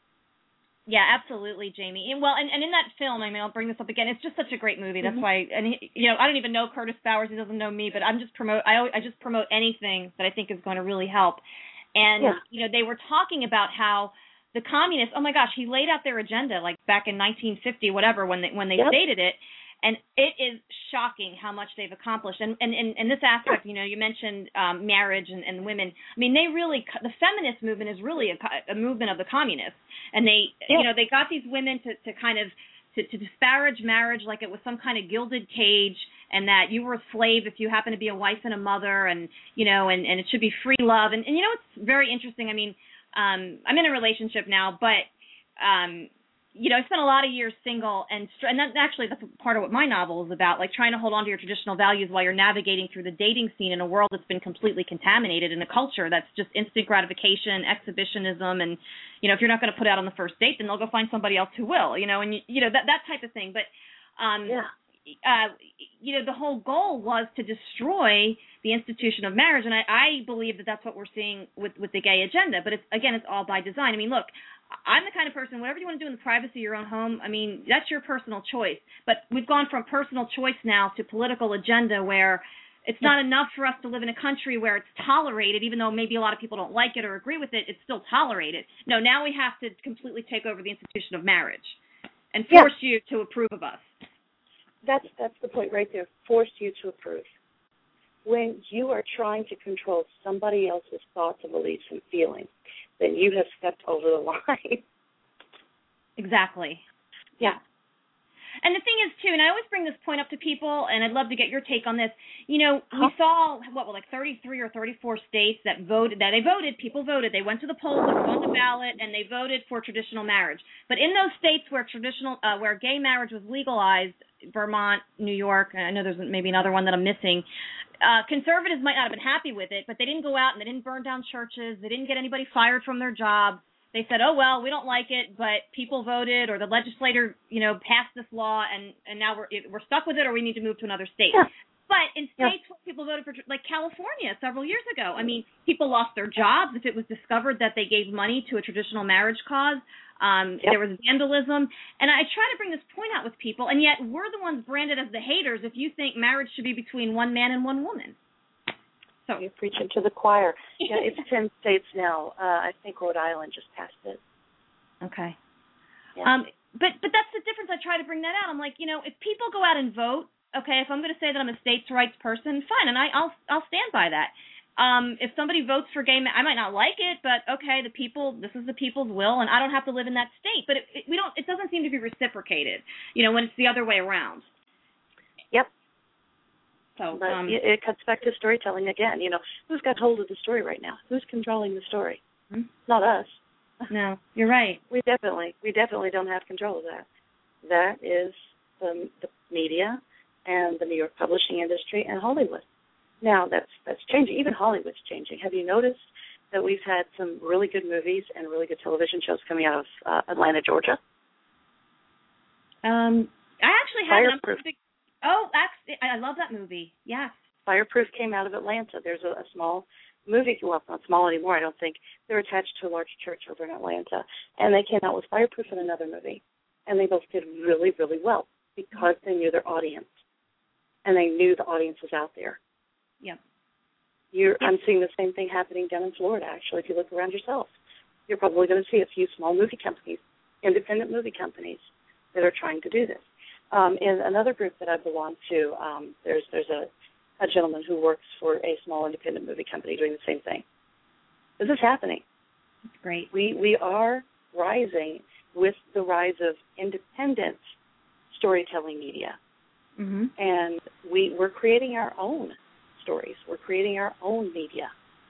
Yeah, absolutely, Jamie. And, well, and, and in that film, I mean, I'll bring this up again. It's just such a great movie. That's mm-hmm. why, and he, you know, I don't even know Curtis Bowers. He doesn't know me, but I'm just promote. I always, I just promote anything that I think is going to really help. And yeah. you know, they were talking about how the communists. Oh my gosh, he laid out their agenda like back in nineteen fifty, whatever, when they when they yep. stated it. And it is shocking how much they've accomplished. And and in this aspect, you know, you mentioned um, marriage and, and women. I mean, they really, the feminist movement is really a, a movement of the communists. And they, yeah. you know, they got these women to, to kind of, to, to disparage marriage like it was some kind of gilded cage, and that you were a slave if you happen to be a wife and a mother, and, you know, and, and it should be free love. And, and you know, it's very interesting. I mean, um, I'm in a relationship now, but, um, you know, I spent a lot of years single, and and that, actually that's part of what my novel is about, like trying to hold on to your traditional values while you're navigating through the dating scene in a world that's been completely contaminated, in a culture that's just instant gratification, exhibitionism, and, you know, if you're not going to put out on the first date, then they'll go find somebody else who will, you know, and, you, you know, that, that type of thing. But, um, yeah. uh, you know, the whole goal was to destroy the institution of marriage, and I, I believe that that's what we're seeing with, with the gay agenda. But, it's, again, it's all by design. I mean, look, I'm the kind of person, whatever you want to do in the privacy of your own home, I mean, that's your personal choice. But we've gone from personal choice now to political agenda, where it's not enough for us to live in a country where it's tolerated, even though maybe a lot of people don't like it or agree with it, it's still tolerated. No, now we have to completely take over the institution of marriage and force yeah. you to approve of us. That's that's the point right there, force you to approve. When you are trying to control somebody else's thoughts and beliefs and feelings, then you have stepped over the line. Exactly. Yeah. And the thing is, too, and I always bring this point up to people, and I'd love to get your take on this. You know, uh-huh. we saw, what, like thirty-three or thirty-four states that voted, that they voted, people voted. They went to the polls, it was on the ballot, and they voted for traditional marriage. But in those states where traditional, uh, where gay marriage was legalized, Vermont, New York, and I know there's maybe another one that I'm missing, uh, conservatives might not have been happy with it, but they didn't go out and they didn't burn down churches. They didn't get anybody fired from their jobs. They said, oh, well, we don't like it, but people voted, or the legislator, you know, passed this law, and, and now we're we're stuck with it, or we need to move to another state. Yeah. But in states yeah. where people voted for, like California several years ago, I mean, people lost their jobs if it was discovered that they gave money to a traditional marriage cause. Um, yep. There was vandalism. And I try to bring this point out with people, and yet we're the ones branded as the haters if you think marriage should be between one man and one woman. So you're preaching to the choir. Yeah, it's ten states now. Uh, I think Rhode Island just passed it. Okay. Yeah. Um, but but that's the difference. I try to bring that out. I'm like, you know, if people go out and vote, okay, if I'm going to say that I'm a states' rights person, fine, and I, I'll I'll stand by that. Um, if somebody votes for gay, I might not like it, but okay, the people, this is the people's will, and I don't have to live in that state. But it, it, we don't. It doesn't seem to be reciprocated, you know, when it's the other way around. Yep. So, but um, it, it cuts back to storytelling again. You know, who's got hold of the story right now? Who's controlling the story? Hmm? Not us. No, you're right. We definitely, we definitely don't have control of that. That is the, the media and the New York publishing industry and Hollywood. Now that's that's changing. Even Hollywood's changing. Have you noticed that we've had some really good movies and really good television shows coming out of uh, Atlanta, Georgia? Um, I actually haven't. Fireproof. Oh, actually, I love that movie. Yes. Fireproof came out of Atlanta. There's a, a small movie, well, it's not small anymore, I don't think. They're attached to a large church over in Atlanta. And they came out with Fireproof and another movie. And they both did really, really well because they knew their audience. And they knew the audience was out there. Yeah. You're, I'm seeing the same thing happening down in Florida, actually, if you look around yourself. You're probably going to see a few small movie companies, independent movie companies, that are trying to do this. Um, in another group that I belong to, um, there's there's a, a gentleman who works for a small independent movie company doing the same thing. This is happening. That's great. We we are rising with the rise of independent storytelling media. Mm-hmm. And we, we're creating our own stories. We're creating our own media.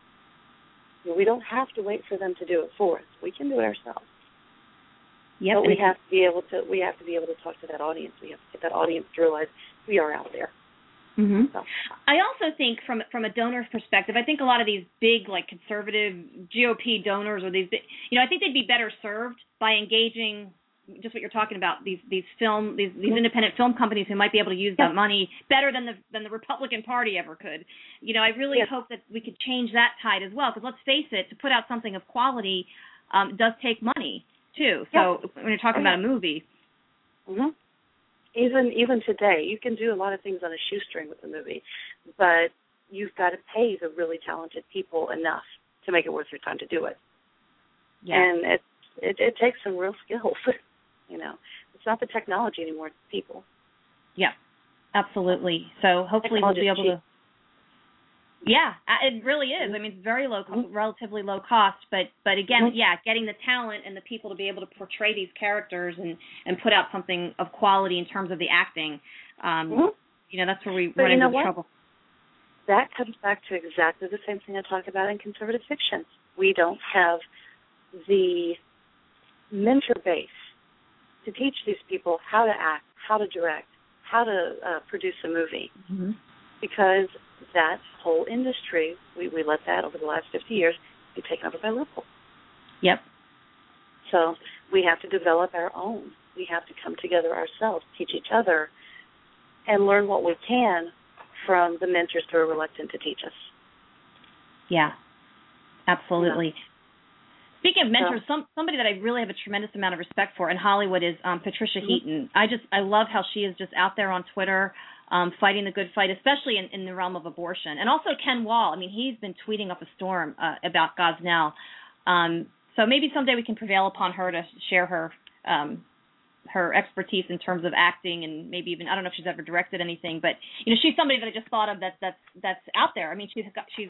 We don't have to wait for them to do it for us. We can do it ourselves. Yep. But we have to be able to we have to be able to talk to that audience. We have to get that audience to realize we are out there. Mm-hmm. So. I also think from from a donor perspective, I think a lot of these big like conservative G O P donors or these, you know, I think they'd be better served by engaging just what you're talking about, these these film these these independent film companies who might be able to use yeah. that money better than the than the Republican Party ever could. You know, I really yeah. hope that we could change that tide as well, because let's face it, to put out something of quality um, does take money too. So yeah. when you're talking oh, about a movie, mm-hmm. even even today, you can do a lot of things on a shoestring with a movie, but you've got to pay the really talented people enough to make it worth your time to do it. Yeah. And it it, it takes some real skills. You know, it's not the technology anymore; it's people. Yeah, absolutely. So hopefully we'll be able cheap. to. Yeah, it really is. I mean, it's very low, mm-hmm. relatively low cost, but but again, mm-hmm. yeah, getting the talent and the people to be able to portray these characters and, and put out something of quality in terms of the acting. Um, mm-hmm. You know, that's where we but run you know into what? trouble. That comes back to exactly the same thing I talk about in conservative fiction. We don't have the mentor base to teach these people how to act, how to direct, how to uh, produce a movie. Mm-hmm. Because that whole industry, we, we let that over the last fifty years be taken over by liberals. Yep. So we have to develop our own. We have to come together ourselves, teach each other, and learn what we can from the mentors who are reluctant to teach us. Yeah, absolutely. Yeah. Speaking of mentors, so, some, somebody that I really have a tremendous amount of respect for in Hollywood is um, Patricia mm-hmm. Heaton. I just I love how she is just out there on Twitter um, fighting the good fight, especially in, in the realm of abortion. And also Ken Wall. I mean, he's been tweeting up a storm uh, about Gosnell. Um, so maybe someday we can prevail upon her to share her um, her expertise in terms of acting, and maybe even, I don't know if she's ever directed anything, but you know, she's somebody that I just thought of that that's that's out there. I mean, she's got she's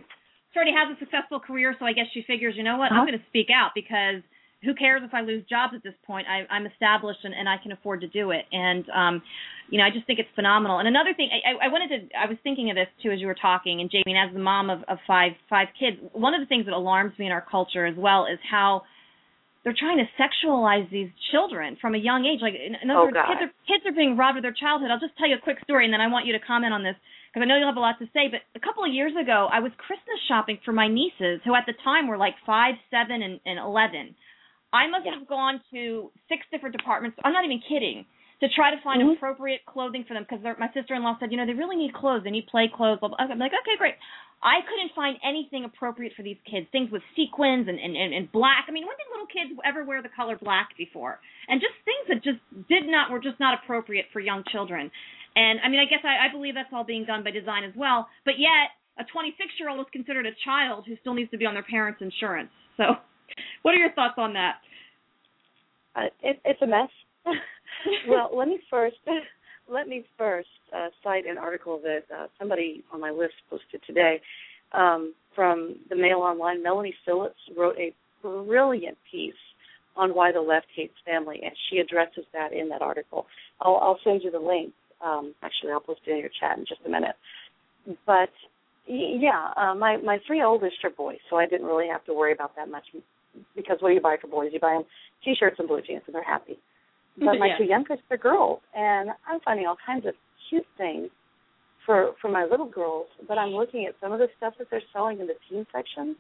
she already has a successful career, so I guess she figures, you know what, uh-huh. I'm going to speak out because who cares if I lose jobs at this point? I, I'm established and, and I can afford to do it. And, um, you know, I just think it's phenomenal. And another thing, I, I wanted to, I was thinking of this too as you were talking, and Jamie, as the mom of, of five five kids, one of the things that alarms me in our culture as well is how they're trying to sexualize these children from a young age. Like, in, in other oh, words, God. kids are, kids are being robbed of their childhood. I'll just tell you a quick story, and then I want you to comment on this, because I know you'll have a lot to say. But a couple of years ago, I was Christmas shopping for my nieces, who at the time were like five, seven, and, and eleven. I must yeah. have gone to six different departments. I'm not even kidding, to try to find mm-hmm. appropriate clothing for them, because my sister-in-law said, you know, they really need clothes. They need play clothes. I'm like, okay, great. I couldn't find anything appropriate for these kids, things with sequins and, and, and, and black. I mean, when did little kids ever wear the color black before? And just things that just did not, were just not appropriate for young children. And, I mean, I guess I, I believe that's all being done by design as well. But yet, a twenty-six-year-old is considered a child who still needs to be on their parents' insurance. So what are your thoughts on that? Uh, it, it's a mess. Well, let me first let me first uh, cite an article that uh, somebody on my list posted today um, from the Mail Online. Melanie Phillips wrote a brilliant piece on why the left hates family, and she addresses that in that article. I'll, I'll send you the link. Um, actually, I'll post it in your chat in just a minute. But yeah, uh, my my three oldest are boys, so I didn't really have to worry about that much. Because what do you buy for boys? You buy them T-shirts and blue jeans, and they're happy. But my yeah. two youngest are girls, and I'm finding all kinds of cute things for for my little girls. But I'm looking at some of the stuff that they're selling in the teen section,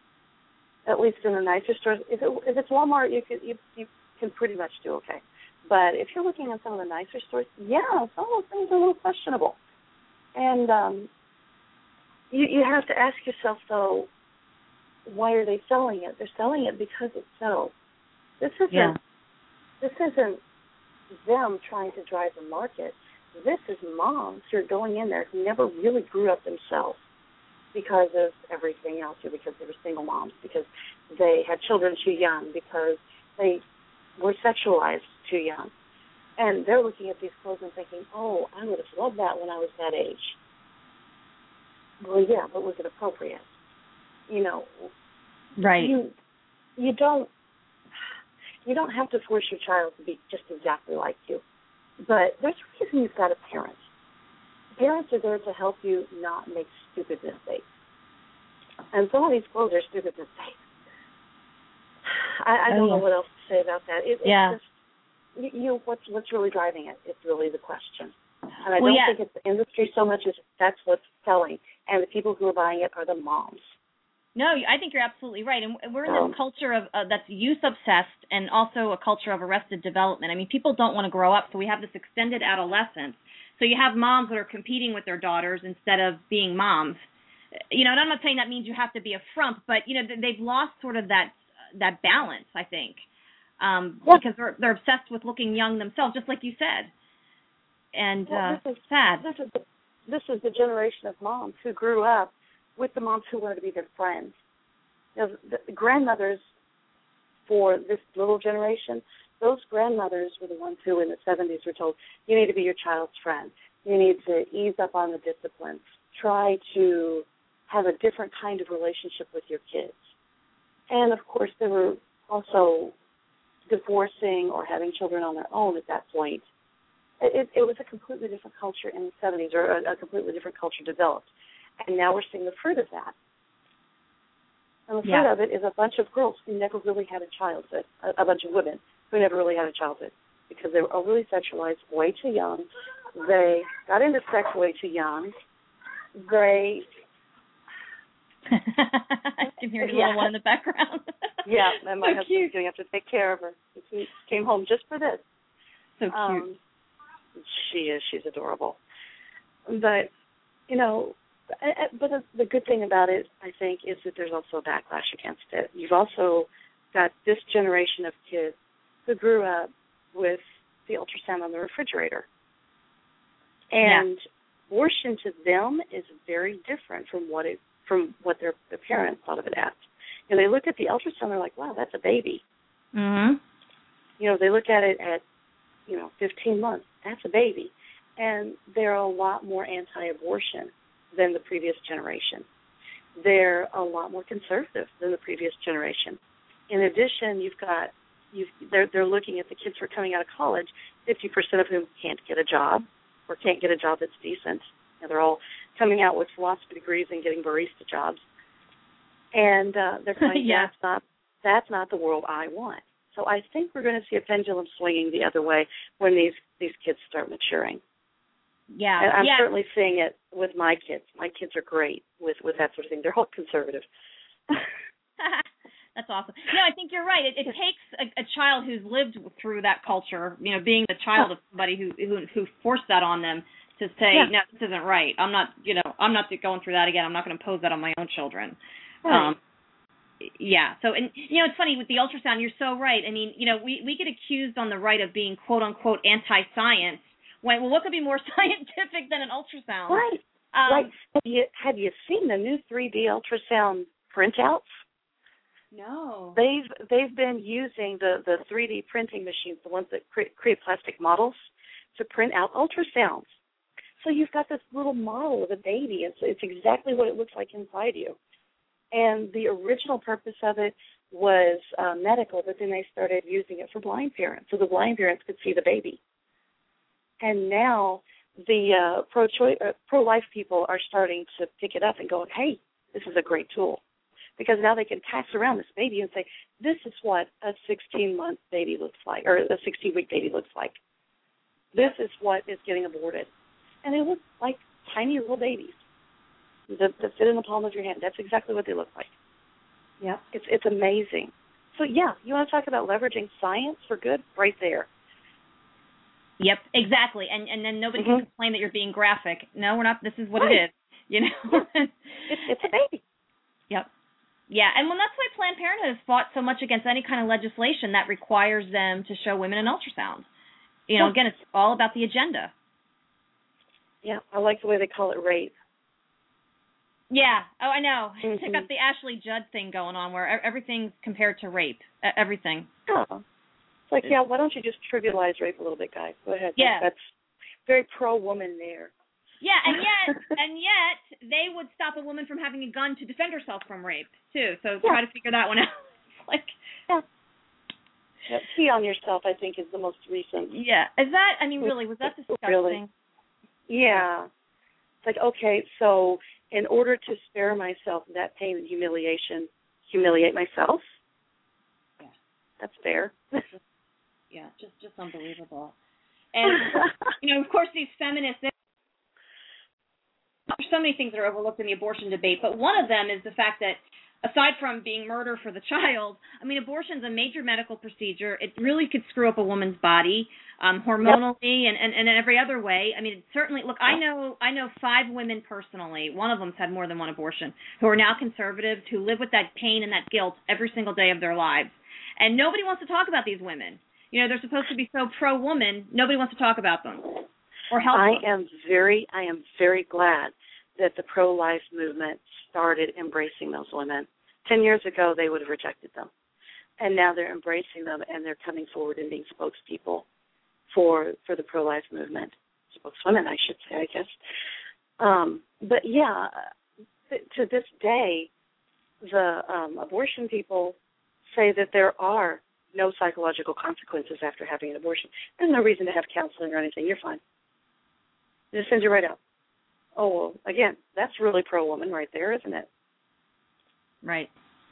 at least in the nicer stores. If, it, if it's Walmart, you can you, you can pretty much do okay. But if you're looking at some of the nicer stores, yeah, some of those things are a little questionable. And um, you you have to ask yourself though, why are they selling it? They're selling it because it sells. This isn't yeah. this isn't them trying to drive the market. This is moms who are going in there who never really grew up themselves because of everything else, or because they were single moms, because they had children too young, because they were sexualized too young. And they're looking at these clothes and thinking, oh, I would have loved that when I was that age. Well, yeah, but was it appropriate? You know, right. You you don't you don't have to force your child to be just exactly like you. But there's a reason you've got a parent. Parents are there to help you not make stupid mistakes. And some of these clothes are stupid mistakes. I, I don't oh, yeah. know what else to say about that. It, yeah. It's just, you, you know, what's, what's really driving it is really the question. And I well, don't yeah. think it's the industry so much as that's what's selling. And the people who are buying it are the moms. No, I think you're absolutely right. And we're in this culture of uh, that's youth-obsessed and also a culture of arrested development. I mean, people don't want to grow up, so we have this extended adolescence. So you have moms that are competing with their daughters instead of being moms. You know, and I'm not saying that means you have to be a frump, but, you know, they've lost sort of that that balance, I think, um, yeah. because they're, they're obsessed with looking young themselves, just like you said. And well, uh, this is, sad. This is, the, this is the generation of moms who grew up with the moms who wanted to be their friends. You know, the grandmothers for this little generation, those grandmothers were the ones who in the seventies were told, you need to be your child's friend. You need to ease up on the discipline. Try to have a different kind of relationship with your kids. And, of course, they were also divorcing or having children on their own at that point. It, it was a completely different culture in the seventies, or a, a completely different culture developed. And now we're seeing the fruit of that. And the fruit yeah. of it is a bunch of girls who never really had a childhood, a, a bunch of women who never really had a childhood because they were overly sexualized way too young. They got into sex way too young. They... I can hear the yeah. little one in the background. yeah, and my so husband's cute. going to have to take care of her. He came home just for this. So cute. Um, she is. She's adorable. But, you know, but the good thing about it, I think, is that there's also a backlash against it. You've also got this generation of kids who grew up with the ultrasound on the refrigerator. And yeah. abortion to them is very different from what it from what their, their parents thought of it as. And they look at the ultrasound, they're like, wow, that's a baby. Mm-hmm. You know, they look at it at, you know, fifteen months, that's a baby. And they're a lot more anti-abortion than the previous generation. they're a lot more conservative than the previous generation. In addition, you've got you've, they're they're looking at the kids who are coming out of college, fifty percent of whom can't get a job or can't get a job that's decent. You know, they're all coming out with philosophy degrees and getting barista jobs, and uh, they're saying yeah. that's not that's not the world I want. So I think we're going to see a pendulum swinging the other way when these these kids start maturing. Yeah, and I'm yeah. certainly seeing it with my kids. My kids are great with, with that sort of thing. They're all conservative. That's awesome. No, I think you're right. It, it takes a, a child who's lived through that culture, you know, being the child of somebody who who, who forced that on them to say, yeah. no, this isn't right. I'm not, you know, I'm not going through that again. I'm not going to impose that on my own children. Right. Um, yeah. So, and you know, it's funny with the ultrasound. You're so right. I mean, you know, we we get accused on the right of being quote unquote anti-science. When, well, what could be more scientific than an ultrasound? Right. Um, right. Have you have you seen the new three D ultrasound printouts? No. They've they've been using the, the three D printing machines, the ones that create, create plastic models, to print out ultrasounds. So you've got this little model of a baby. It's it's exactly what it looks like inside you. And the original purpose of it was uh, medical, but then they started using it for blind parents, so the blind parents could see the baby. And now the uh, pro-choice, uh, pro-life people are starting to pick it up and go, hey, this is a great tool. Because now they can pass around this baby and say, this is what a sixteen-month baby looks like, or a sixteen-week baby looks like. This is what is getting aborted. And they look like tiny little babies that, that fit in the palm of your hand. That's exactly what they look like. Yeah. It's, it's amazing. So, yeah, you want to talk about leveraging science for good? Right there. Yep, exactly. And and then nobody mm-hmm. can complain that you're being graphic. No, we're not. This is what right. it is. You know. it's, it's a baby. Yep. Yeah, and well, that's why Planned Parenthood has fought so much against any kind of legislation that requires them to show women an ultrasound. You know, yeah. again, it's all about the agenda. Yeah, I like the way they call it rape. Yeah. Oh, I know. Mm-hmm. They got the Ashley Judd thing going on where everything's compared to rape. Everything. Oh. It's like, yeah, why don't you just trivialize rape a little bit, guys? Go ahead. Yeah. That's very pro-woman there. Yeah, and yet, and yet, they would stop a woman from having a gun to defend herself from rape, too. So yeah. try to figure that one out. like, yeah. yeah. Pee on yourself, I think, is the most recent. Yeah. Is that, I mean, really, was that disgusting? Really? Yeah. It's like, okay, so in order to spare myself that pain and humiliation, humiliate myself? Yeah. That's fair. Yeah, just just unbelievable. And, you know, of course, these feminists, there's so many things that are overlooked in the abortion debate, but one of them is the fact that aside from being murder for the child, I mean, abortion is a major medical procedure. It really could screw up a woman's body um, hormonally and, and, and in every other way. I mean, it certainly, look, I know I know five women personally, one of them's had more than one abortion, who are now conservatives, who live with that pain and that guilt every single day of their lives. And nobody wants to talk about these women. You know, they're supposed to be so pro-woman, nobody wants to talk about them or help I them. am very, I am very glad that the pro-life movement started embracing those women. Ten years ago, they would have rejected them. And now they're embracing them, and they're coming forward and being spokespeople for for the pro-life movement. Spokeswomen, I should say, I guess. Um, but, yeah, to this day, the um, abortion people say that there are no psychological consequences after having an abortion. There's no reason to have counseling or anything. You're fine. They just send you right out. Oh, well, again, that's really pro-woman right there, isn't it? Right.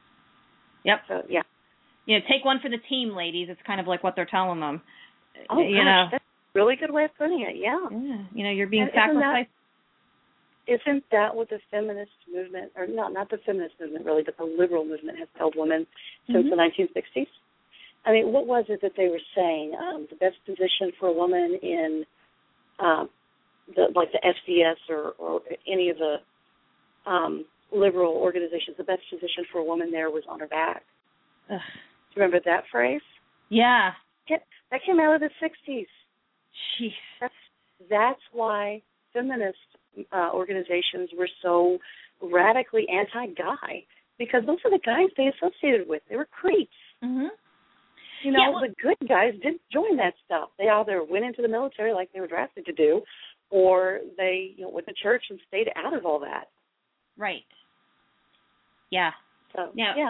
Yep. So, yeah. You know, take one for the team, ladies. It's kind of like what they're telling them. Oh, you gosh, know. that's a really good way of putting it, yeah. Yeah. You know, you're being and sacrificed. Isn't that, isn't that what the feminist movement, or not, not the feminist movement really, but the liberal movement has told women since mm-hmm. the nineteen sixties? I mean, what was it that they were saying? Um, the best position for a woman in, um, the, like the S D S or, or any of the um, liberal organizations, the best position for a woman there was on her back. Ugh. Do you remember that phrase? Yeah. That came out of the sixties. Jeez. That's, that's why feminist uh, organizations were so radically anti-guy, because those are the guys they associated with. They were creeps. Mm-hmm. You know, yeah, well, the good guys didn't join that stuff. They either went into the military like they were drafted to do, or they, you know, went to church and stayed out of all that. Right. Yeah. So, yeah. yeah.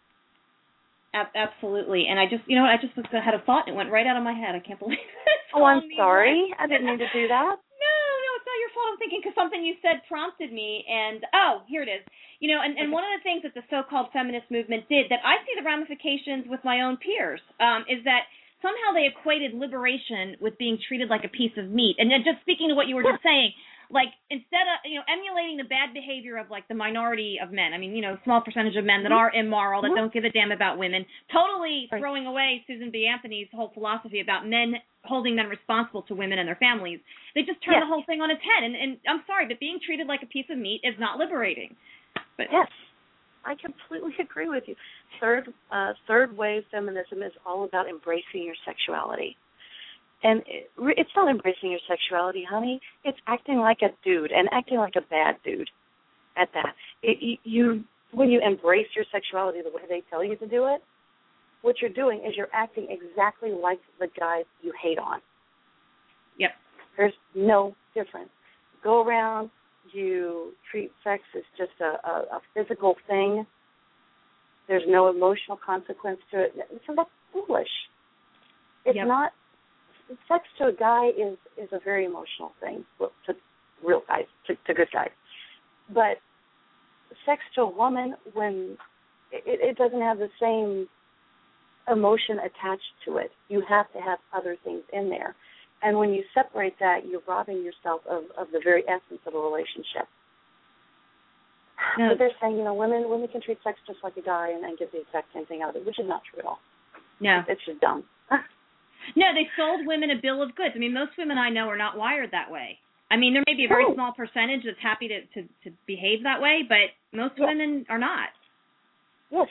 Ab- absolutely. And I just, you know what, I just was, had a thought and it went right out of my head. I can't believe it. Oh, I'm sorry. I didn't mean to do that. No, no, it's not your fault. I'm thinking because something you said prompted me. And, oh, here it is. You know, and, and one of the things that the so-called feminist movement did that I see the ramifications with my own peers um, is that somehow they equated liberation with being treated like a piece of meat. And then just speaking to what you were just saying, like instead of, you know, emulating the bad behavior of like the minority of men, I mean, you know, small percentage of men that are immoral, that don't give a damn about women, totally Right. throwing away Susan B. Anthony's whole philosophy about men holding men responsible to women and their families. They just turn Yes. the whole thing on its head. And, and I'm sorry, but being treated like a piece of meat is not liberating. But yes, I completely agree with you. Third, uh, third wave feminism is all about embracing your sexuality. And it, it's not embracing your sexuality, honey. It's acting like a dude and acting like a bad dude at that. It, you, when you embrace your sexuality the way they tell you to do it, what you're doing is you're acting exactly like the guys you hate on. Yep. There's no difference. Go around, you treat sex as just a, a, a physical thing. There's no emotional consequence to it. So that's foolish. It's yep. not. Sex to a guy is, is a very emotional thing, well, to real guys, to, to good guys. But sex to a woman, when it, it doesn't have the same emotion attached to it, you have to have other things in there. And when you separate that, you're robbing yourself of, of the very essence of a relationship. No. But they're saying, you know, women women can treat sex just like a guy and, and get the exact same thing out of it, which is not true at all. No. It's just dumb. No, they sold women a bill of goods. I mean, most women I know are not wired that way. I mean, there may be a very no. small percentage that's happy to, to, to behave that way, but most yes. women are not. Yes.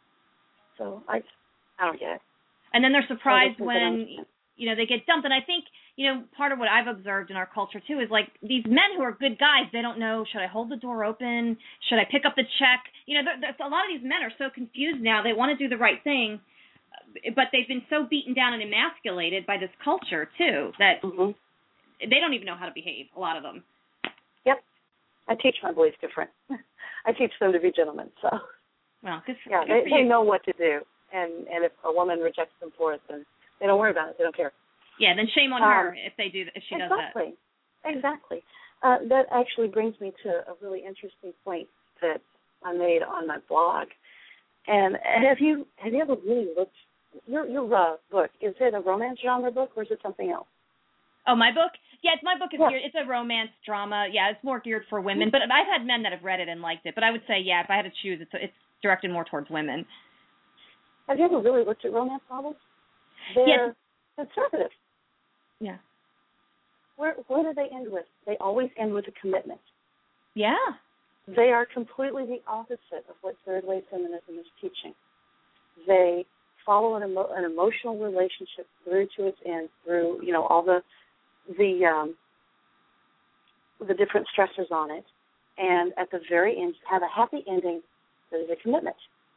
So I I don't get it. And then they're surprised when, you know, they get dumped. And I think, you know, part of what I've observed in our culture, too, is, like, these men who are good guys, they don't know, should I hold the door open? Should I pick up the check? You know, there, a lot of these men are so confused now. They want to do the right thing, but they've been so beaten down and emasculated by this culture, too, that mm-hmm. they don't even know how to behave, a lot of them. Yep. I teach my boys different. I teach them to be gentlemen, so. Well, good for, yeah, good they, for they you. know what to do. And, and if a woman rejects them for it, then they don't worry about it. They don't care. Yeah, then shame on um, her if they do if she exactly. does that. Exactly. Uh, that actually brings me to a really interesting point that I made on my blog. And have you have you ever really looked? Your your uh, book, is it a romance genre book or is it something else? Oh, my book? Yeah, it's, my book is yeah. geared, it's a romance drama. Yeah, it's more geared for women. But I've had men that have read it and liked it. But I would say, yeah, if I had to choose, it's it's directed more towards women. Have you ever really looked at romance novels? They're yes. conservative. Yeah. Where where do they end with? They always end with a commitment. Yeah. They are completely the opposite of what third wave feminism is teaching. They follow an, emo- an emotional relationship through to its end, through you know all the the um, the different stressors on it, and at the very end have a happy ending that is a commitment.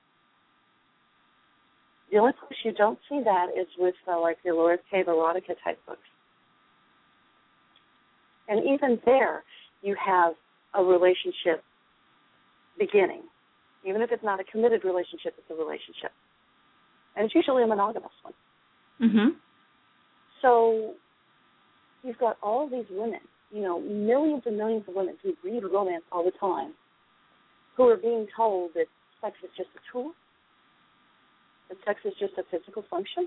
The only place you don't see that is with uh, like the Laura Cave erotica type books. And even there, you have a relationship beginning. Even if it's not a committed relationship, it's a relationship. And it's usually a monogamous one. Mm-hmm. So you've got all of these women, you know, millions and millions of women who read romance all the time, who are being told that sex is just a tool, that sex is just a physical function.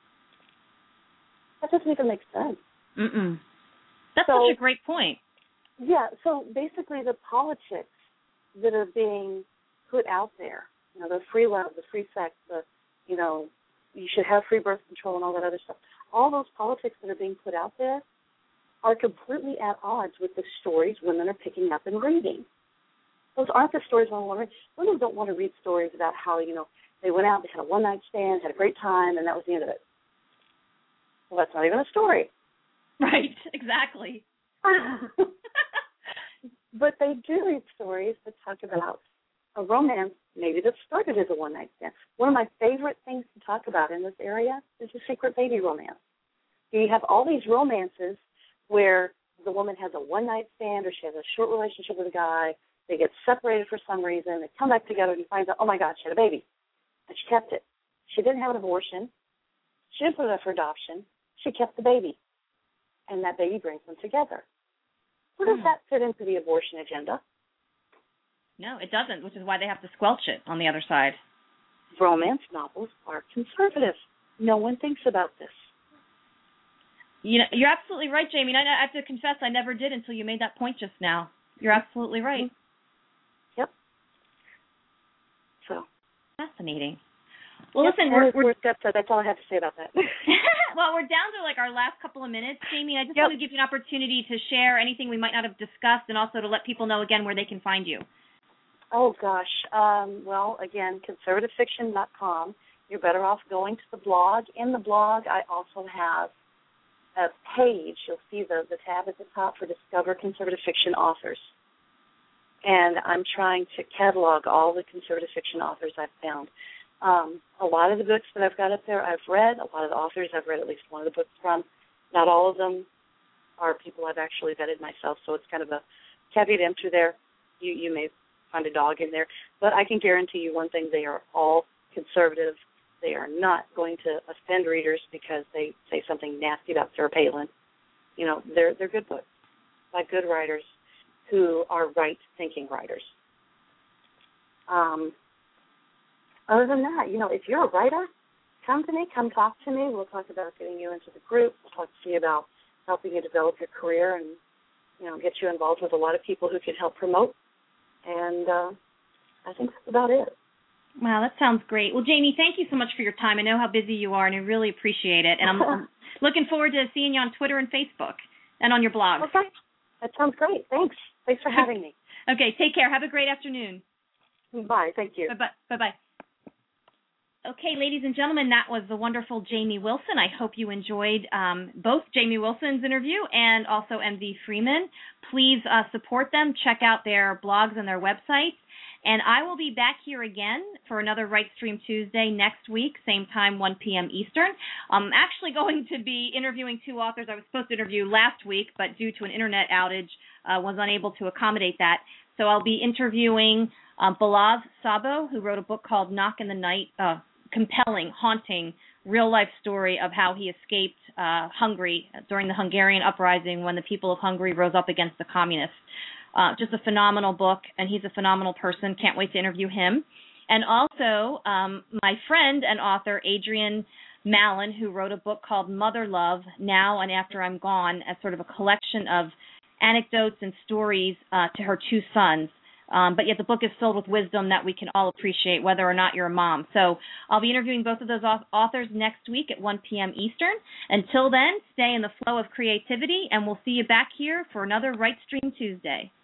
That doesn't even make sense. Mm-mm. That's so, such a great point. Yeah, so basically the politics that are being put out there, you know, the free love, the free sex, the, you know, you should have free birth control and all that other stuff, all those politics that are being put out there are completely at odds with the stories women are picking up and reading. Those aren't the stories women want to read. Women don't want to read stories about how, you know, they went out, they had a one-night stand, had a great time, and that was the end of it. Well, that's not even a story. Right, exactly. But they do read stories that talk about a romance maybe that started as a one-night stand. One of my favorite things to talk about in this area is a secret baby romance. You have all these romances where the woman has a one-night stand or she has a short relationship with a guy. They get separated for some reason. They come back together and he finds out, oh, my God, she had a baby. And she kept it. She didn't have an abortion. She didn't put it up for adoption. She kept the baby. And that baby brings them together. Where does that fit into the abortion agenda? No, it doesn't, which is why they have to squelch it on the other side. Romance novels are conservative. No one thinks about this. You know, you're absolutely right, Jamie. And I have to confess, I never did until you made that point just now. You're absolutely right. Yep. So fascinating. Well, yep, listen, we're, we're that's, that's all I have to say about that. Well, we're down to like our last couple of minutes, Jamie. I just yep. want to give you an opportunity to share anything we might not have discussed, and also to let people know again where they can find you. Oh gosh. Um, well, again, conservative fiction dot com. You're better off going to the blog. In the blog, I also have a page. You'll see the, the tab at the top for Discover Conservative Fiction Authors. And I'm trying to catalog all the conservative fiction authors I've found. Um, a lot of the books that I've got up there I've read. A lot of the authors I've read at least one of the books from. Not all of them are people I've actually vetted myself, so it's kind of a caveat emptor there. You, you may find a dog in there. But I can guarantee you one thing, they are all conservative. They are not going to offend readers because they say something nasty about Sarah Palin. You know, they're they're good books by good writers who are right-thinking writers. Um, other than that, you know, if you're a writer, come to me, come talk to me. We'll talk about getting you into the group. We'll talk to you about helping you develop your career and, you know, get you involved with a lot of people who can help promote. And uh, I think that's about it. Wow, that sounds great. Well, Jamie, thank you so much for your time. I know how busy you are, and I really appreciate it. And I'm, I'm looking forward to seeing you on Twitter and Facebook and on your blog. Okay. That sounds great. Thanks. Thanks for having me. Okay, take care. Have a great afternoon. Bye. Thank you. Bye-bye. Bye-bye. Okay, ladies and gentlemen, that was the wonderful Jamie Wilson. I hope you enjoyed um, both Jamie Wilson's interview and also M V Freeman. Please uh, support them. Check out their blogs and their websites. And I will be back here again for another Right Stream Tuesday next week, same time, one p.m. Eastern. I'm actually going to be interviewing two authors I was supposed to interview last week, but due to an internet outage, uh, was unable to accommodate that. So I'll be interviewing uh, Balazs Sabo, who wrote a book called Knock in the Night, uh, compelling, haunting, real-life story of how he escaped uh, Hungary during the Hungarian uprising when the people of Hungary rose up against the communists. Uh, just a phenomenal book, and he's a phenomenal person. Can't wait to interview him. And also, um, my friend and author, Adrienne Mallon, who wrote a book called Mother Love, Now and After I'm Gone, as sort of a collection of anecdotes and stories uh, to her two sons. Um, but yet the book is filled with wisdom that we can all appreciate, whether or not you're a mom. So I'll be interviewing both of those authors next week at one p.m. Eastern. Until then, stay in the flow of creativity, and we'll see you back here for another Right Stream Tuesday.